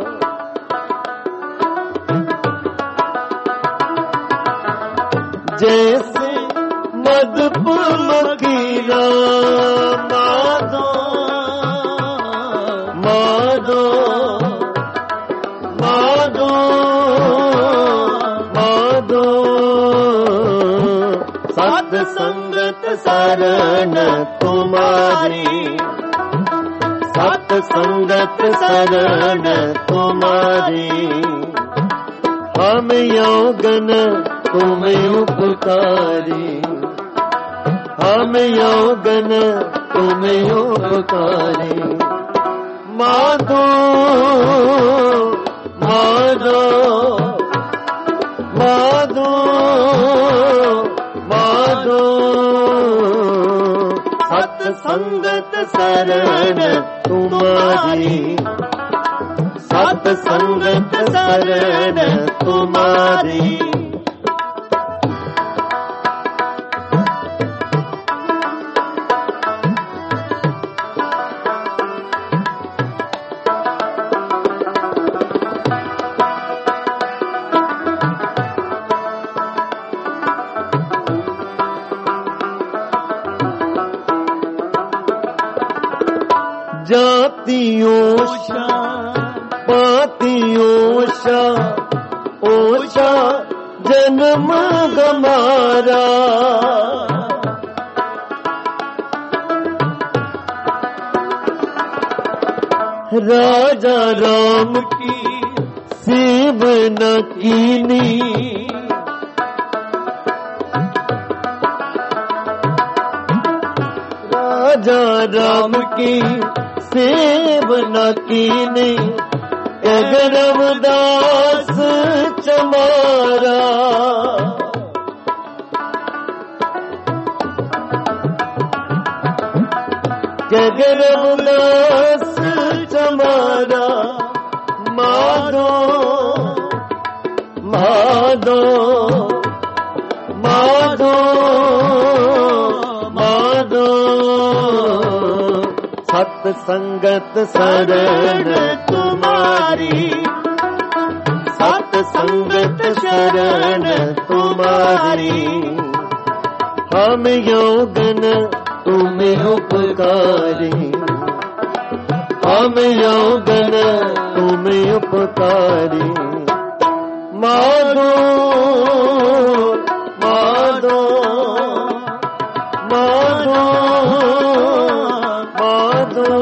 जैसे मधुपुर की राह। माधो माधो माधो माधो सत संगत शरण तुम्हारी सत संगत शरण तुम्हारी। हम यौगन तुम उपकारी हम यौगन तुम उपकारी। माधो माधो माधो माधो सत संगत शरण तुम्हारी सत संगत शरण तुम्हारी। जाति ओषा पाति ओषा ओषा जन्म गमारा। राजा राम की सेव न कीनी राजा राम की सेव न कीने अगर रमदास चमारा। अगर रमदास चमारा। माधो माधो माधो माधो सत संगत शरण तुम्हारी सत संगत शरण तुम्हारी। हम यौगन तुम उपकारी हम यौगन तुम उपकारी। माधो माधो माधो माधो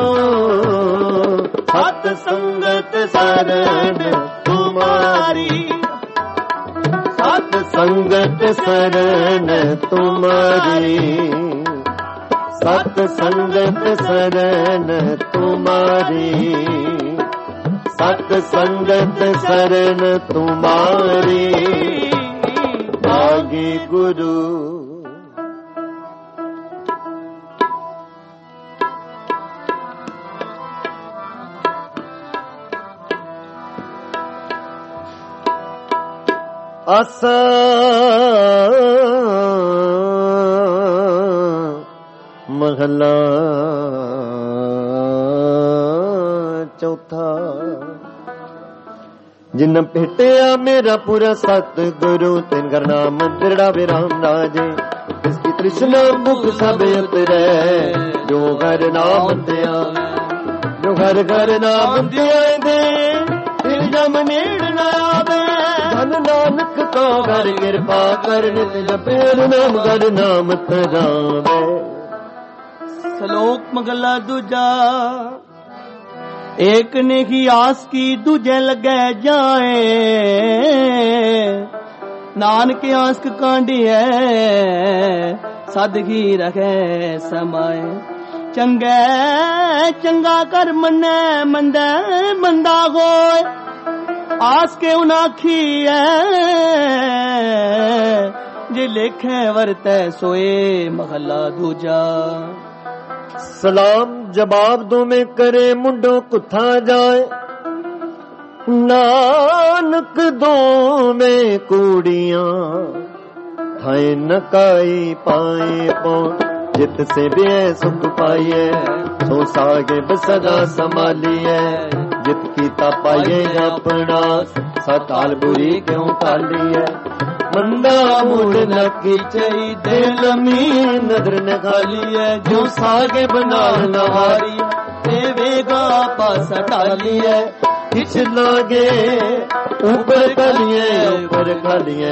सत संगत शरण तुम्हारी सत संगत शरण तुम्हारी सत संगत शरण तुम्हारी सत संगत शरण तुम्हारी। आगे गुरु आसा महला चौथा। जिन भेटिया मेरा पूरा सतगुरु तिन कर नाम दृढ़ा विराम राजे। इसकी तृष्णा मुख सब उतरे जो घर नाम दिया जो घर घर नाम दिया दे फिर जम नेड़ न आवे। धन नानक का घर कृपा कर नित जपे नाम घर नाम तरावे। श्लोक मगला दूजा। एक ने ही आस की दूजे लगे जाए ਨਾਨਕ ਆਸਕ ਕਾਂਢਿਐ ਸਦਗੀ ਰਖੈ ਸਮਾਏ ਚੰਗੇ ਚੰਗਾ ਕਰ ਮੰਨੈ ਮੰਦਾ ਮੰਦਾ ਹੋਏ ਆਸ ਕੇ ਉਨਾਖੀਐ ਜੇ ਲੇਖੈ ਵਰਤੈ ਸੋਏ ਮਹਲਾ ਦੂਜਾ ਸਲਾਮ ਜਵਾਬ ਦੋਵੇਂ ਕਰੇ ਮੁੰਡੋ ਕੁੱਥਾ ਜਾਏ ਨਾਨਕ ਦੋਵੇਂ ਕੂੜੀਆਂ ਥਾਏ ਨਕਾਈ ਪਾਏ ਪਉ ਜਿਤ ਸੇ ਬਿਐ ਸੁਖ ਪਾਈਐ ਸੋ ਸਾਹਿਬ ਸਦਾ ਸੰਭਾਲੀਐ ਜਿਤ ਕੀਤਾ ਪਾਈਐ ਆਪਣਾ ਸਤਾਲ ਬੁਰੀ ਕਿਉ ਕਾਲੀਐ ਮੰਦਾ ਮੂੜ ਨ ਕੀਚਈ ਦਿਲ ਮੀ ਨਦਰ ਨ ਖਾਲੀਐ ਜੋ ਸਾਹਿਬ ਨਾਲ ਨਹਾਰੀ ਤੇ ਵੇਗਾ ਪਾਸ ਢਾਲੀਐ ਕਿਛ ਲਾਗੇ ਉਪਰ ਕਲੀਏ ਉਪਰ ਕਲੀਏ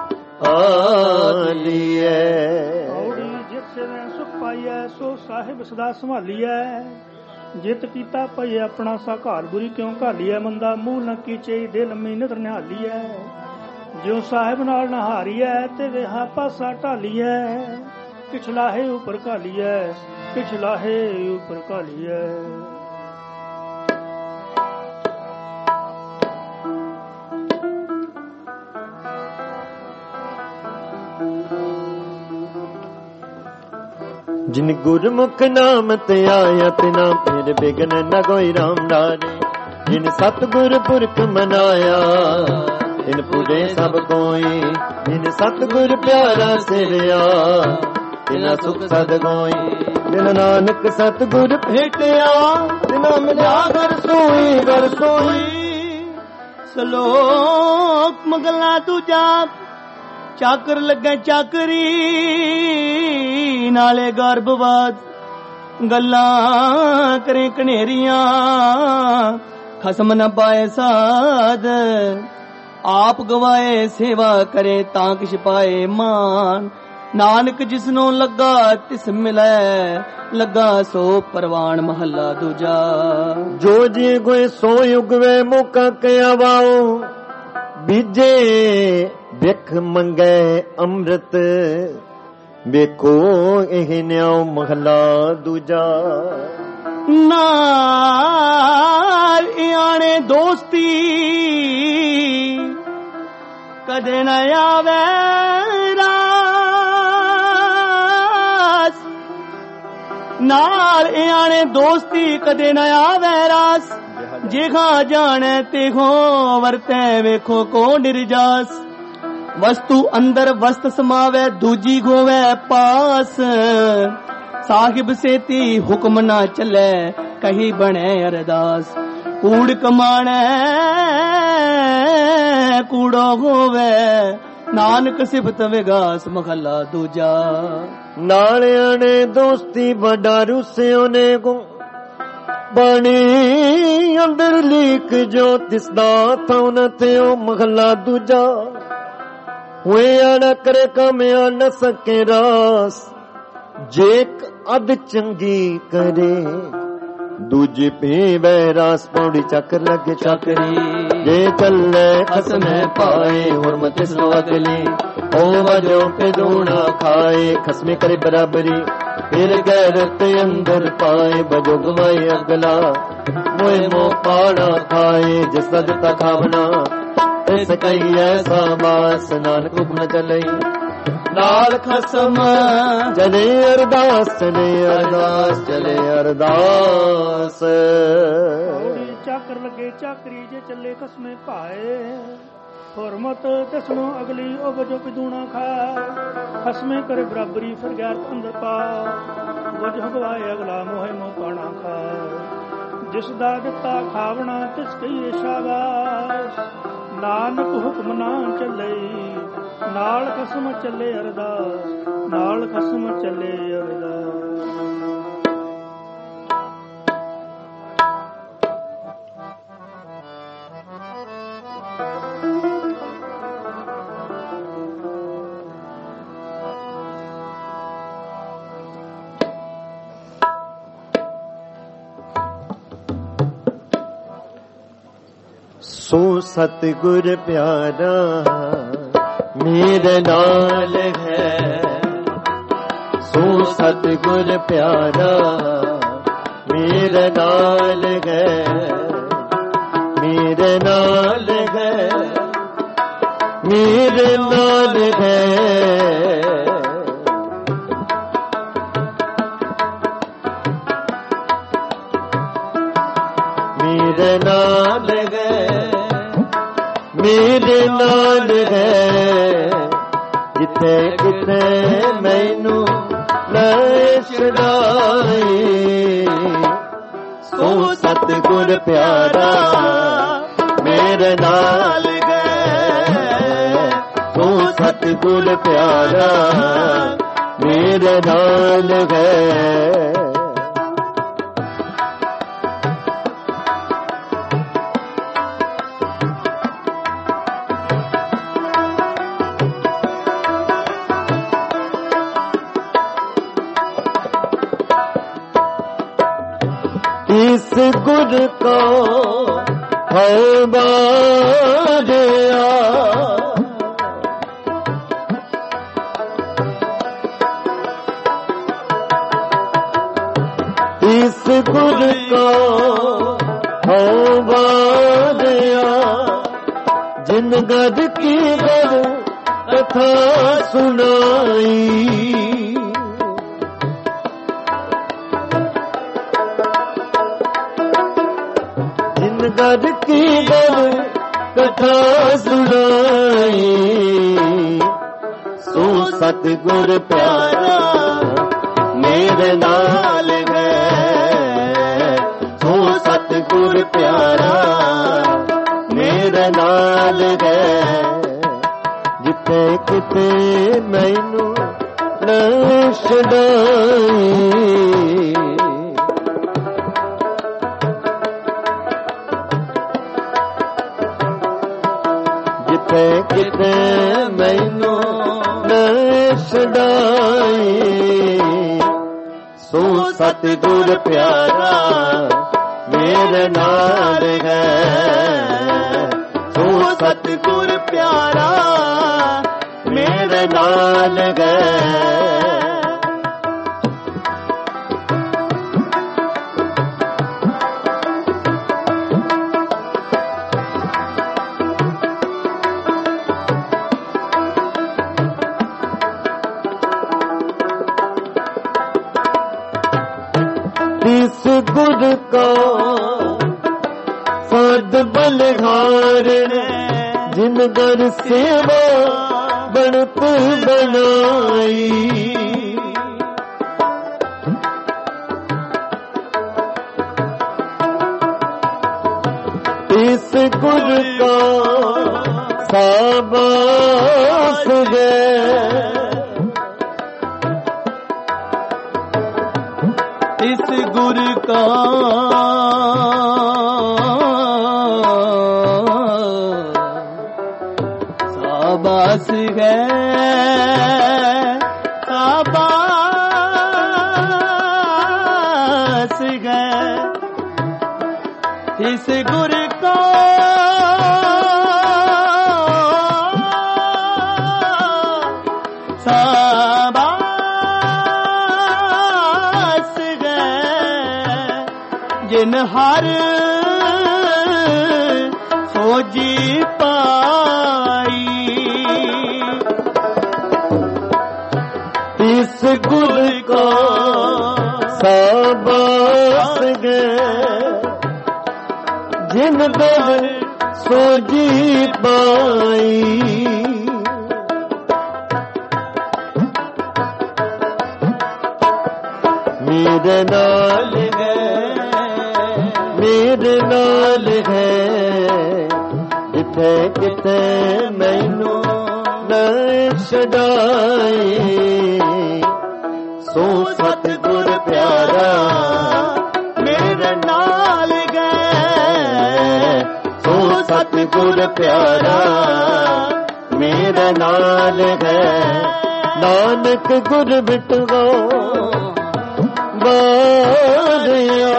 ਆਲੀਐ ਪਾਈਐ ਸੋ ਸਾਹਿਬ ਸਦਾ ਸੰਭਾਲੀਐ ਜਿਤ ਕੀਤਾ ਪਈ ਆਪਣਾ ਸਾ ਘਾਲ ਬੁਰੀ ਕਿਉਂ ਘਾਲੀਐ ਮੰਦਾ ਮੂਲ ਨ ਕੀਚੇ ਦਿਲ ਮੀ ਨਦਰ ਨਿਹਾਲੀਐ ਜਿਉ ਸਾਹਿਬ ਨਾਲ ਨਹਾਰੀਐ ਤੇ ਵੇਹਾ ਪਾਸਾ ਢਾਲੀਐ ਕਿਛ ਲਾਹੇ ਉਪਰ ਘਾਲੀਐ ਕਿਛ ਲਾਹੇ ਉਪਰ ਘਾਲੀਐ जिन गुरमुख नाम ते आया तिना फिर बिघन न कोई राम डारे जिन सतगुर पुरख मनाया तिन पूजे सब कोई जिन सतगुर प्यारा सिरया तिना सुख सद कोई जिन नानक सतगुर भेटिया तिना मिला घर सोई घर सोई ਸਲੋਕ ਮਗਲਾ ਦੂਜਾ ਚਾਕਰ ਲੱਗੇ ਚਾਕਰੀ ਨਾਲੇ ਗਰਭਵਾਦ ਗੱਲਾਂ ਕਰੇ ਕਨੇਰੀਆਂ ਖਸਮ ਨ ਪਾਏ ਸਾਧ ਆਪ ਗਵਾਏ ਸੇਵਾ ਕਰੇ ਤਾਂ ਕਿਛ ਪਾਏ ਮਾਨ ਨਾਨਕ ਜਿਸਨੂੰ ਲੱਗਾ ਤਿਸ ਮਿਲੈ ਲੱਗਾ ਸੋ ਪਰਵਾਨ ਮਹੱਲਾ ਦੂਜਾ ਜੋ ਜੀ ਕੋਈ ਸੋ ਉਗਵੇ ਮੌਕਾ ਕਿਆ ਵਾਓ ਬੀਜੇ ਵਿਖ ਮੰਗੇ ਅੰਮ੍ਰਿਤ ਵੇਖੋ ਇਹ ਨਿਆਉ ਮਹਲਾ ਦੂਜਾ ਨਾਲ ਆਣੇ ਦੋਸਤੀ ਕਦੇ ਨਾ ਆਵੇ ਰਾਸ ਨਾਲ ਆਣੇ ਦੋਸਤੀ ਕਦੇ ਨਾ ਆਵੇ ਰਾਸ ਜਿਹਾ ਜਾਣੇ ਤਿਹੋ ਵਰਤੈ ਵੇਖੋ ਕੋ ਨਿਰਜਾਸ ਵਸਤੂ ਅੰਦਰ ਵਸਤ ਸਮਾਵੇ ਦੂਜੀ ਗੋਵੇ ਪਾਸ ਸਾਹਿਬ ਸੇਤੀ ਹੁਕਮ ਨਾ ਚੱਲੇ ਕਹੀ ਬਣੇ ਅਰਦਾਸ ਕੂੜ ਕਮਾਣੈ ਕੂੜੋ ਹੋਵੇ ਨਾਨਕ ਸਿਫਤ ਵਿਗਾਸ ਮਹਲਾ ਦੂਜਾ ਨਾਲਿਆਂ ਨੇ ਦੋਸਤੀ ਵੱਡਾ ਰੁਸਿਓ ਨੇ ਕੋ ਬਾਣੀ ਅੰਦਰ ਲੀਕ ਜੋ ਤਿਸਦਾ ਥਉ ਥਿਓ ਮਹਲਾ ਦੂਜਾ ਹੋਇਆ ਨਾ ਕਰੇ ਕਾਮਿਆ ਨ ਸਕੇ ਰਾਸ ਜੇਕ ਅਧ ਚੰਗੀ ਕਰੇ ਦੂਜੀ ਪੀਵੇ ਰਾਸ ਪੌੜੀ ਚੱਕਰ ਲੱਗੇ ਚੱਕਰੀ ਜੇ ਚੱਲੇ ਖਸਮੇ ਪਾਏ ਹੁਰਮਤ ਸੋ ਅਗਲੀ ਉਹ ਵਜੋ ਪੇ ਦੂਣਾ ਖਾਏ ਖਸਮੇ ਕਰੇ ਬਰਾਬਰੀ ਫਿਰ ਗੈਰਤ ਅੰਦਰ ਪਾਏ ਬਜੋ ਗਵਾਏ ਅਗਲਾ ਮੋਏ ਮੋ ਪਾੜਾ ਖਾਏ ਜਿਸ ਦਾ ਦਿੱਤਾ ਖਾਵਣਾ ਇਸ ਕਈ ਐਸਾ ਬਾਸ ਨਾਨਕ ਹੁਕਮ ਚੱਲਈ ਨਾਲ ਖਸਮ ਚਲੇ ਅਰਦਾਸ ਚਲੇ ਅਰਦਾਸ ਚਲੇ ਅਰਦਾਸ ਚੱਕਰ ਲੱਗੇ ਚਾਕਰੀ ਜੇ ਚੱਲੇ ਖਸਮੇ ਭਾਏ ਹੁਰਮਤ ਤਿਸਨੋਂ ਅਗਲੀ ਉਹ ਵਜੋ ਪਿਦੂਣਾ ਖਾ ਖਸਮੇ ਕਰੇ ਬਰਾਬਰੀ ਫਿਰ ਗਿਆਰਤ ਅੰਦਰ ਪਾ ਵਜੋ ਗਵਾਏ ਅਗਲਾ ਮੋਹਿ ਮੋ ਪਾਣਾ ਖਾ ਜਿਸ ਦਾ ਦਿੱਤਾ ਖਾਵਣਾ ਤਿਸ ਕਈ ਸ਼ਾਬਾਸ਼ ਨਾਨਕ ਹੁਕਮ ਨਾ ਚੱਲੇ ਨਾਲ ਖਸਮ ਚੱਲੇ ਅਰਦਾਸ ਨਾਲ ਖਸਮ ਚੱਲੇ ਅਰਦਾਸ ਸੋ ਸਤਿਗੁਰ ਪਿਆਰਾ मेरे नाल है सो सतगुर प्यारा मेरे नाल है मेरे नाल है मेरे नाल है मेरे नाल है मेरे नाल है जिथे किथे मैनू ले छड़ाए सो सतगुर प्यारा मेरे नाल गए सो सतगुर प्यारा मेरे नाल गए इस गुर को है बाजया इस गुर को है बाजया जिन गद की गद कथा सुनाई गद की गद कथा सुनाई सो सतगुर प्यारा मेरे नाल है सो सतगुर प्यारा मेरे नाल है जिथे किते मैनू न छड़ाई किते मैनू न छड़ाई सो सतगुर प्यारा मेरे नाल है सो सतगुर प्यारा मेरे नाल है इस गुर को फद बलहार जिन गर सेवा बनत बनाई इस गुर को साबास है इस गुर का साबास है साबास है इस गुर का जिन हर खोजी पाई इस गुर को साबास गए जिन दर सोजी पाई मेरे नाल है मेरे नाल है जिथे किथे मैनू न छड़ाए सो सतगुर प्यारा मेरे नाल गए सो सतगुर प्यारा मेरे नाल है नानक गुर बिटवा बारिया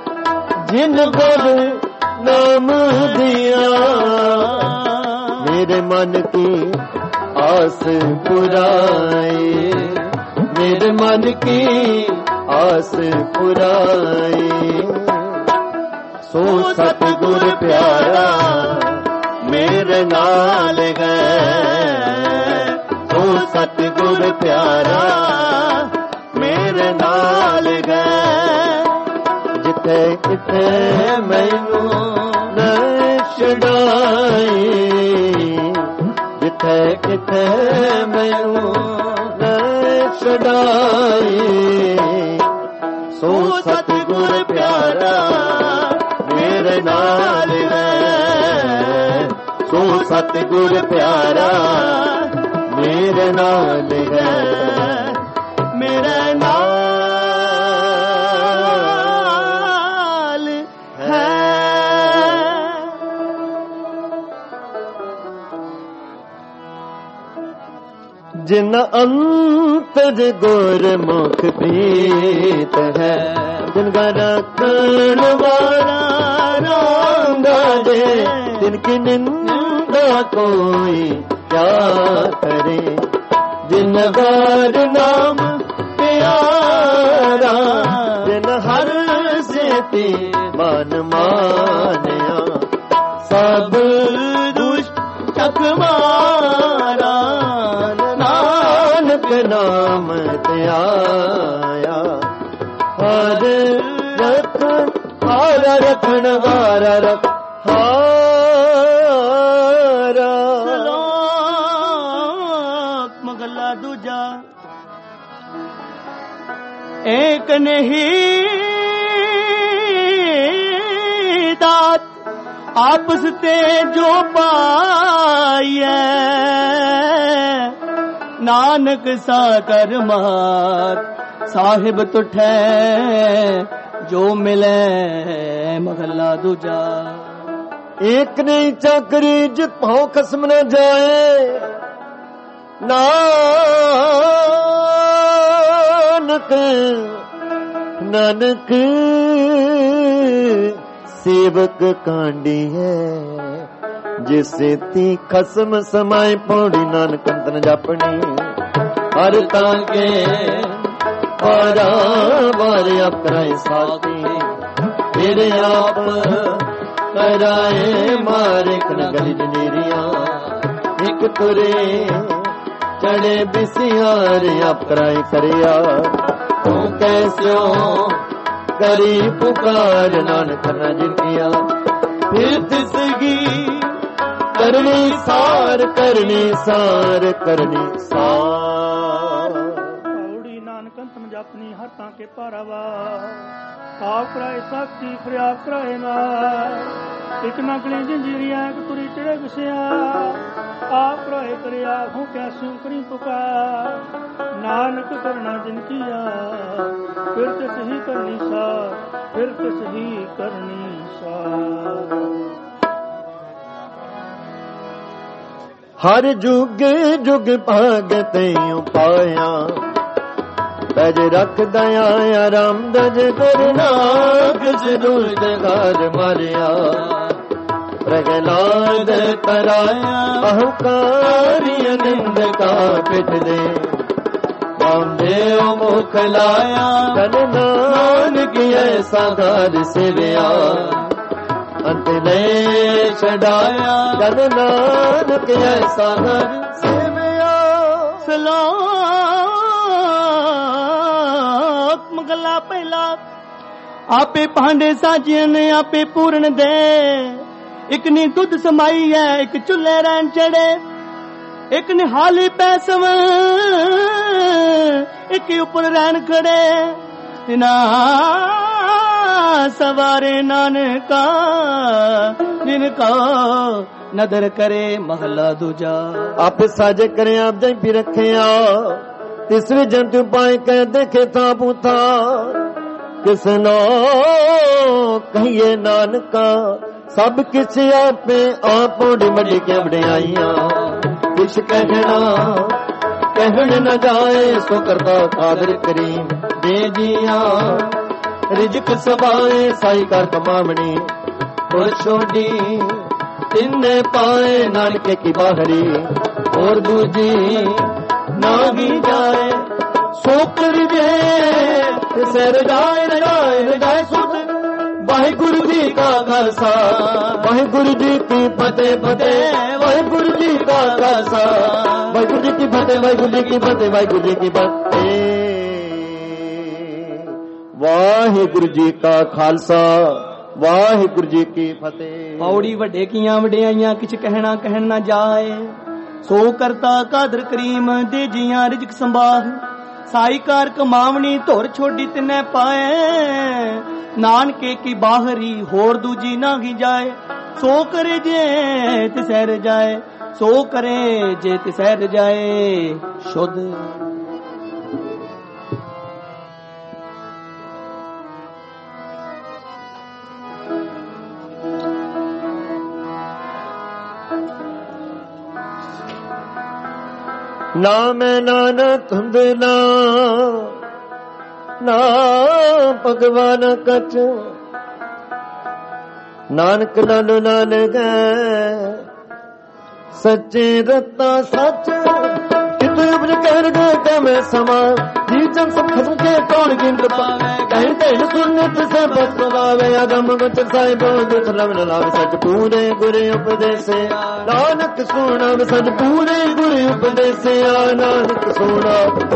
जिन पर नाम दिया मेरे मन की आस पुराए, मेरे मन की आस पुराए। सो सतगुर प्यारा मेरे नाल गए, सो सतगुर प्यारा मेरे नाल गए। जिथे किथे मैनू न छड़ाई, जिथे किथे मैनू न छड़ाई। सो सतगुर प्यारा मेरे नाल है, सो सतगुर प्यारा मेरे नाल है, मेरे नाल है। जिन अंतज गुरमुख प्रीत है, जिनका रखण वाला रंगा दे, जिनकी निंदा कोई क्या करे। जिन गार नाम प्यारा, जिन हर सेती मन मानिया। सब दुष्ट चक मारा, नानक नाम ते आया। हर रख हारा रखण वारा रख हारा। श्लोक मगला दूजा। एक नहीं दात आपस ते जो पाइए, नानक साकर मात साहिब तुठै जो मिले। महला दूजा। एक नहीं चाकरी जित भाव खसम न जाए, नानक नानक सेवक कांडी है। जिसे ती खसम समाए पौड़ी, नानक अंतन जापनी। हर तांगे बारा बार आप कराए साथी, तेरे आप कराए मारे कन गली जनेरिया। एक तुरे चढ़े बिसियार आप कराए करिया। तू कैसे करी पुकार, नानक न जिनकिया। फिर तिसगी करनी सार, करनी सार, करनी सार। पौड़ी नानक अंतन जापनी हर तांके पारावा। आप कराए साथी फिर आप कराए नार, एक नगली जंजीरिया एक तुरी चढ़े बिसिया। आप कराए करिया हूँ कैसू करी पुकार, नानक करना जिनकिया। फिर तिस ही करनी सार, फिर तिस ही करनी सार। हर जुग जुग भागत पाया, तज रख दया राम दज गुरनाग जरूर घर मारिया। प्रहलाद तराया अहंकारी निंद का पिठ दे, रामदेव मुख लाया तन नानक ऐसा घर सेविया। अंत ने छड़ाया तन नानक ऐसा घर सेविया। श्लोक मगला पहला। आपे भांडे साजिए ने आपे पूर्ण दे, एक ने दुध समाई है एक चूल्हे रैन चढ़े। एक ने हाली पैसव एक ऊपर रैन खड़े। ना सवारे नानका जिनका नदर करे। महला दूजा। आप साजे करे आप जाई भी रखे आ, तीसरे जंतु पाए कह देखे था पूथा। किसनो कहिए नानका सब किछ आपे आप मड़ी के बड़ाइया। कुछ कहना कहन न जाए सो करता कादर करीम दे जिया। रिजक सबाए साई कर कमावनी और छोड़ी तिन्ने पाए नानके की बाहरी और दूजी नागी जाए सो कर जे सिर जाए रजाए रजाए सुध वाहिगुरु जी का खालसा वाहिगुरु जी की फतेह फतेह वाहिगुरु जी का खालसा वाहिगुरु जी की फतेह वाहिगुरु जी की फतेह वाहिगुरु जी की फतेह वाहिगुरु जी का खालसा वाहिगुरु जी की फतेह। पौड़ी वड्डे कियां वड्डियाइयां किछ कहना कहन ना जाए सो करता कादर करीम दे जियां रिजक संभाल साई कार कमावनी धुर छोड़ी तिने पाए नानके की बाहरी होर दूजी नागी जाए सो करे जे तिसैर जाए सो करे जे तिसैर जाए शुद्ध ना मैं नानक धुंधला ना भगवान कच नानक लालो लाल गए सच्चे रत्ता सच कितु उपज कहर गए मैं समा जी जन सब खसम के कौन गिंद पावे कहन कहन सुनित से बस पावे अगम गोचर साहिब दुख लग न लावे सच पूरे गुरे उपदेसे नानक सुना सच पूरे गुरे उपदेसे नानक सुना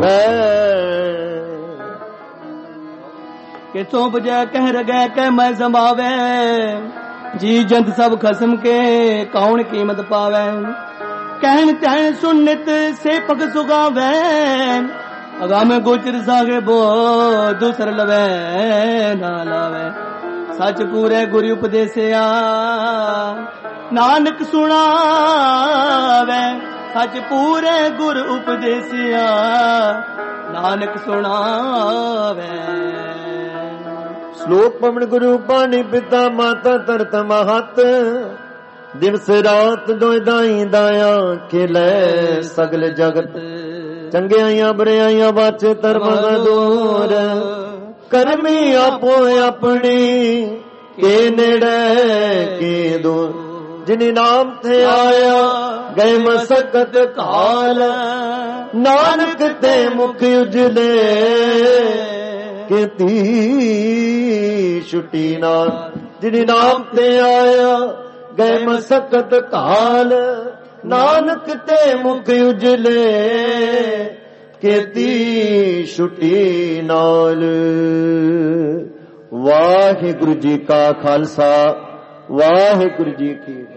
के सौंप जय कह गए कह मैं संभावे जी जंत सब खसम के कौन कीमत पावे कहन तहन सुनित से पग सुगावे अगाम गोचर सागे बो दूसर लवे ना लावे सच पूरे गुरु उपदेसिया नानक सुनावे सच पूरे गुरु उपदेसिया नानक सुनावे। श्लोक पवन गुरु पानी पिता माता तरत महत दिवस रात दोय दाई दाया खिले सगल जगत चंगियाइयां बुराइयां बाचे धर्म दूर करमी आपो अपनी के नेड़े के दूर जिनी नाम थे आया गए मसकत काल नानक ते मुख उजले के ती छुटी नाल जिनी नाम ते आया गए मसकत काल नानक ते मुख उजले केती छुटी नाल। वाहिगुरु जी का खालसा वाहिगुरु जी की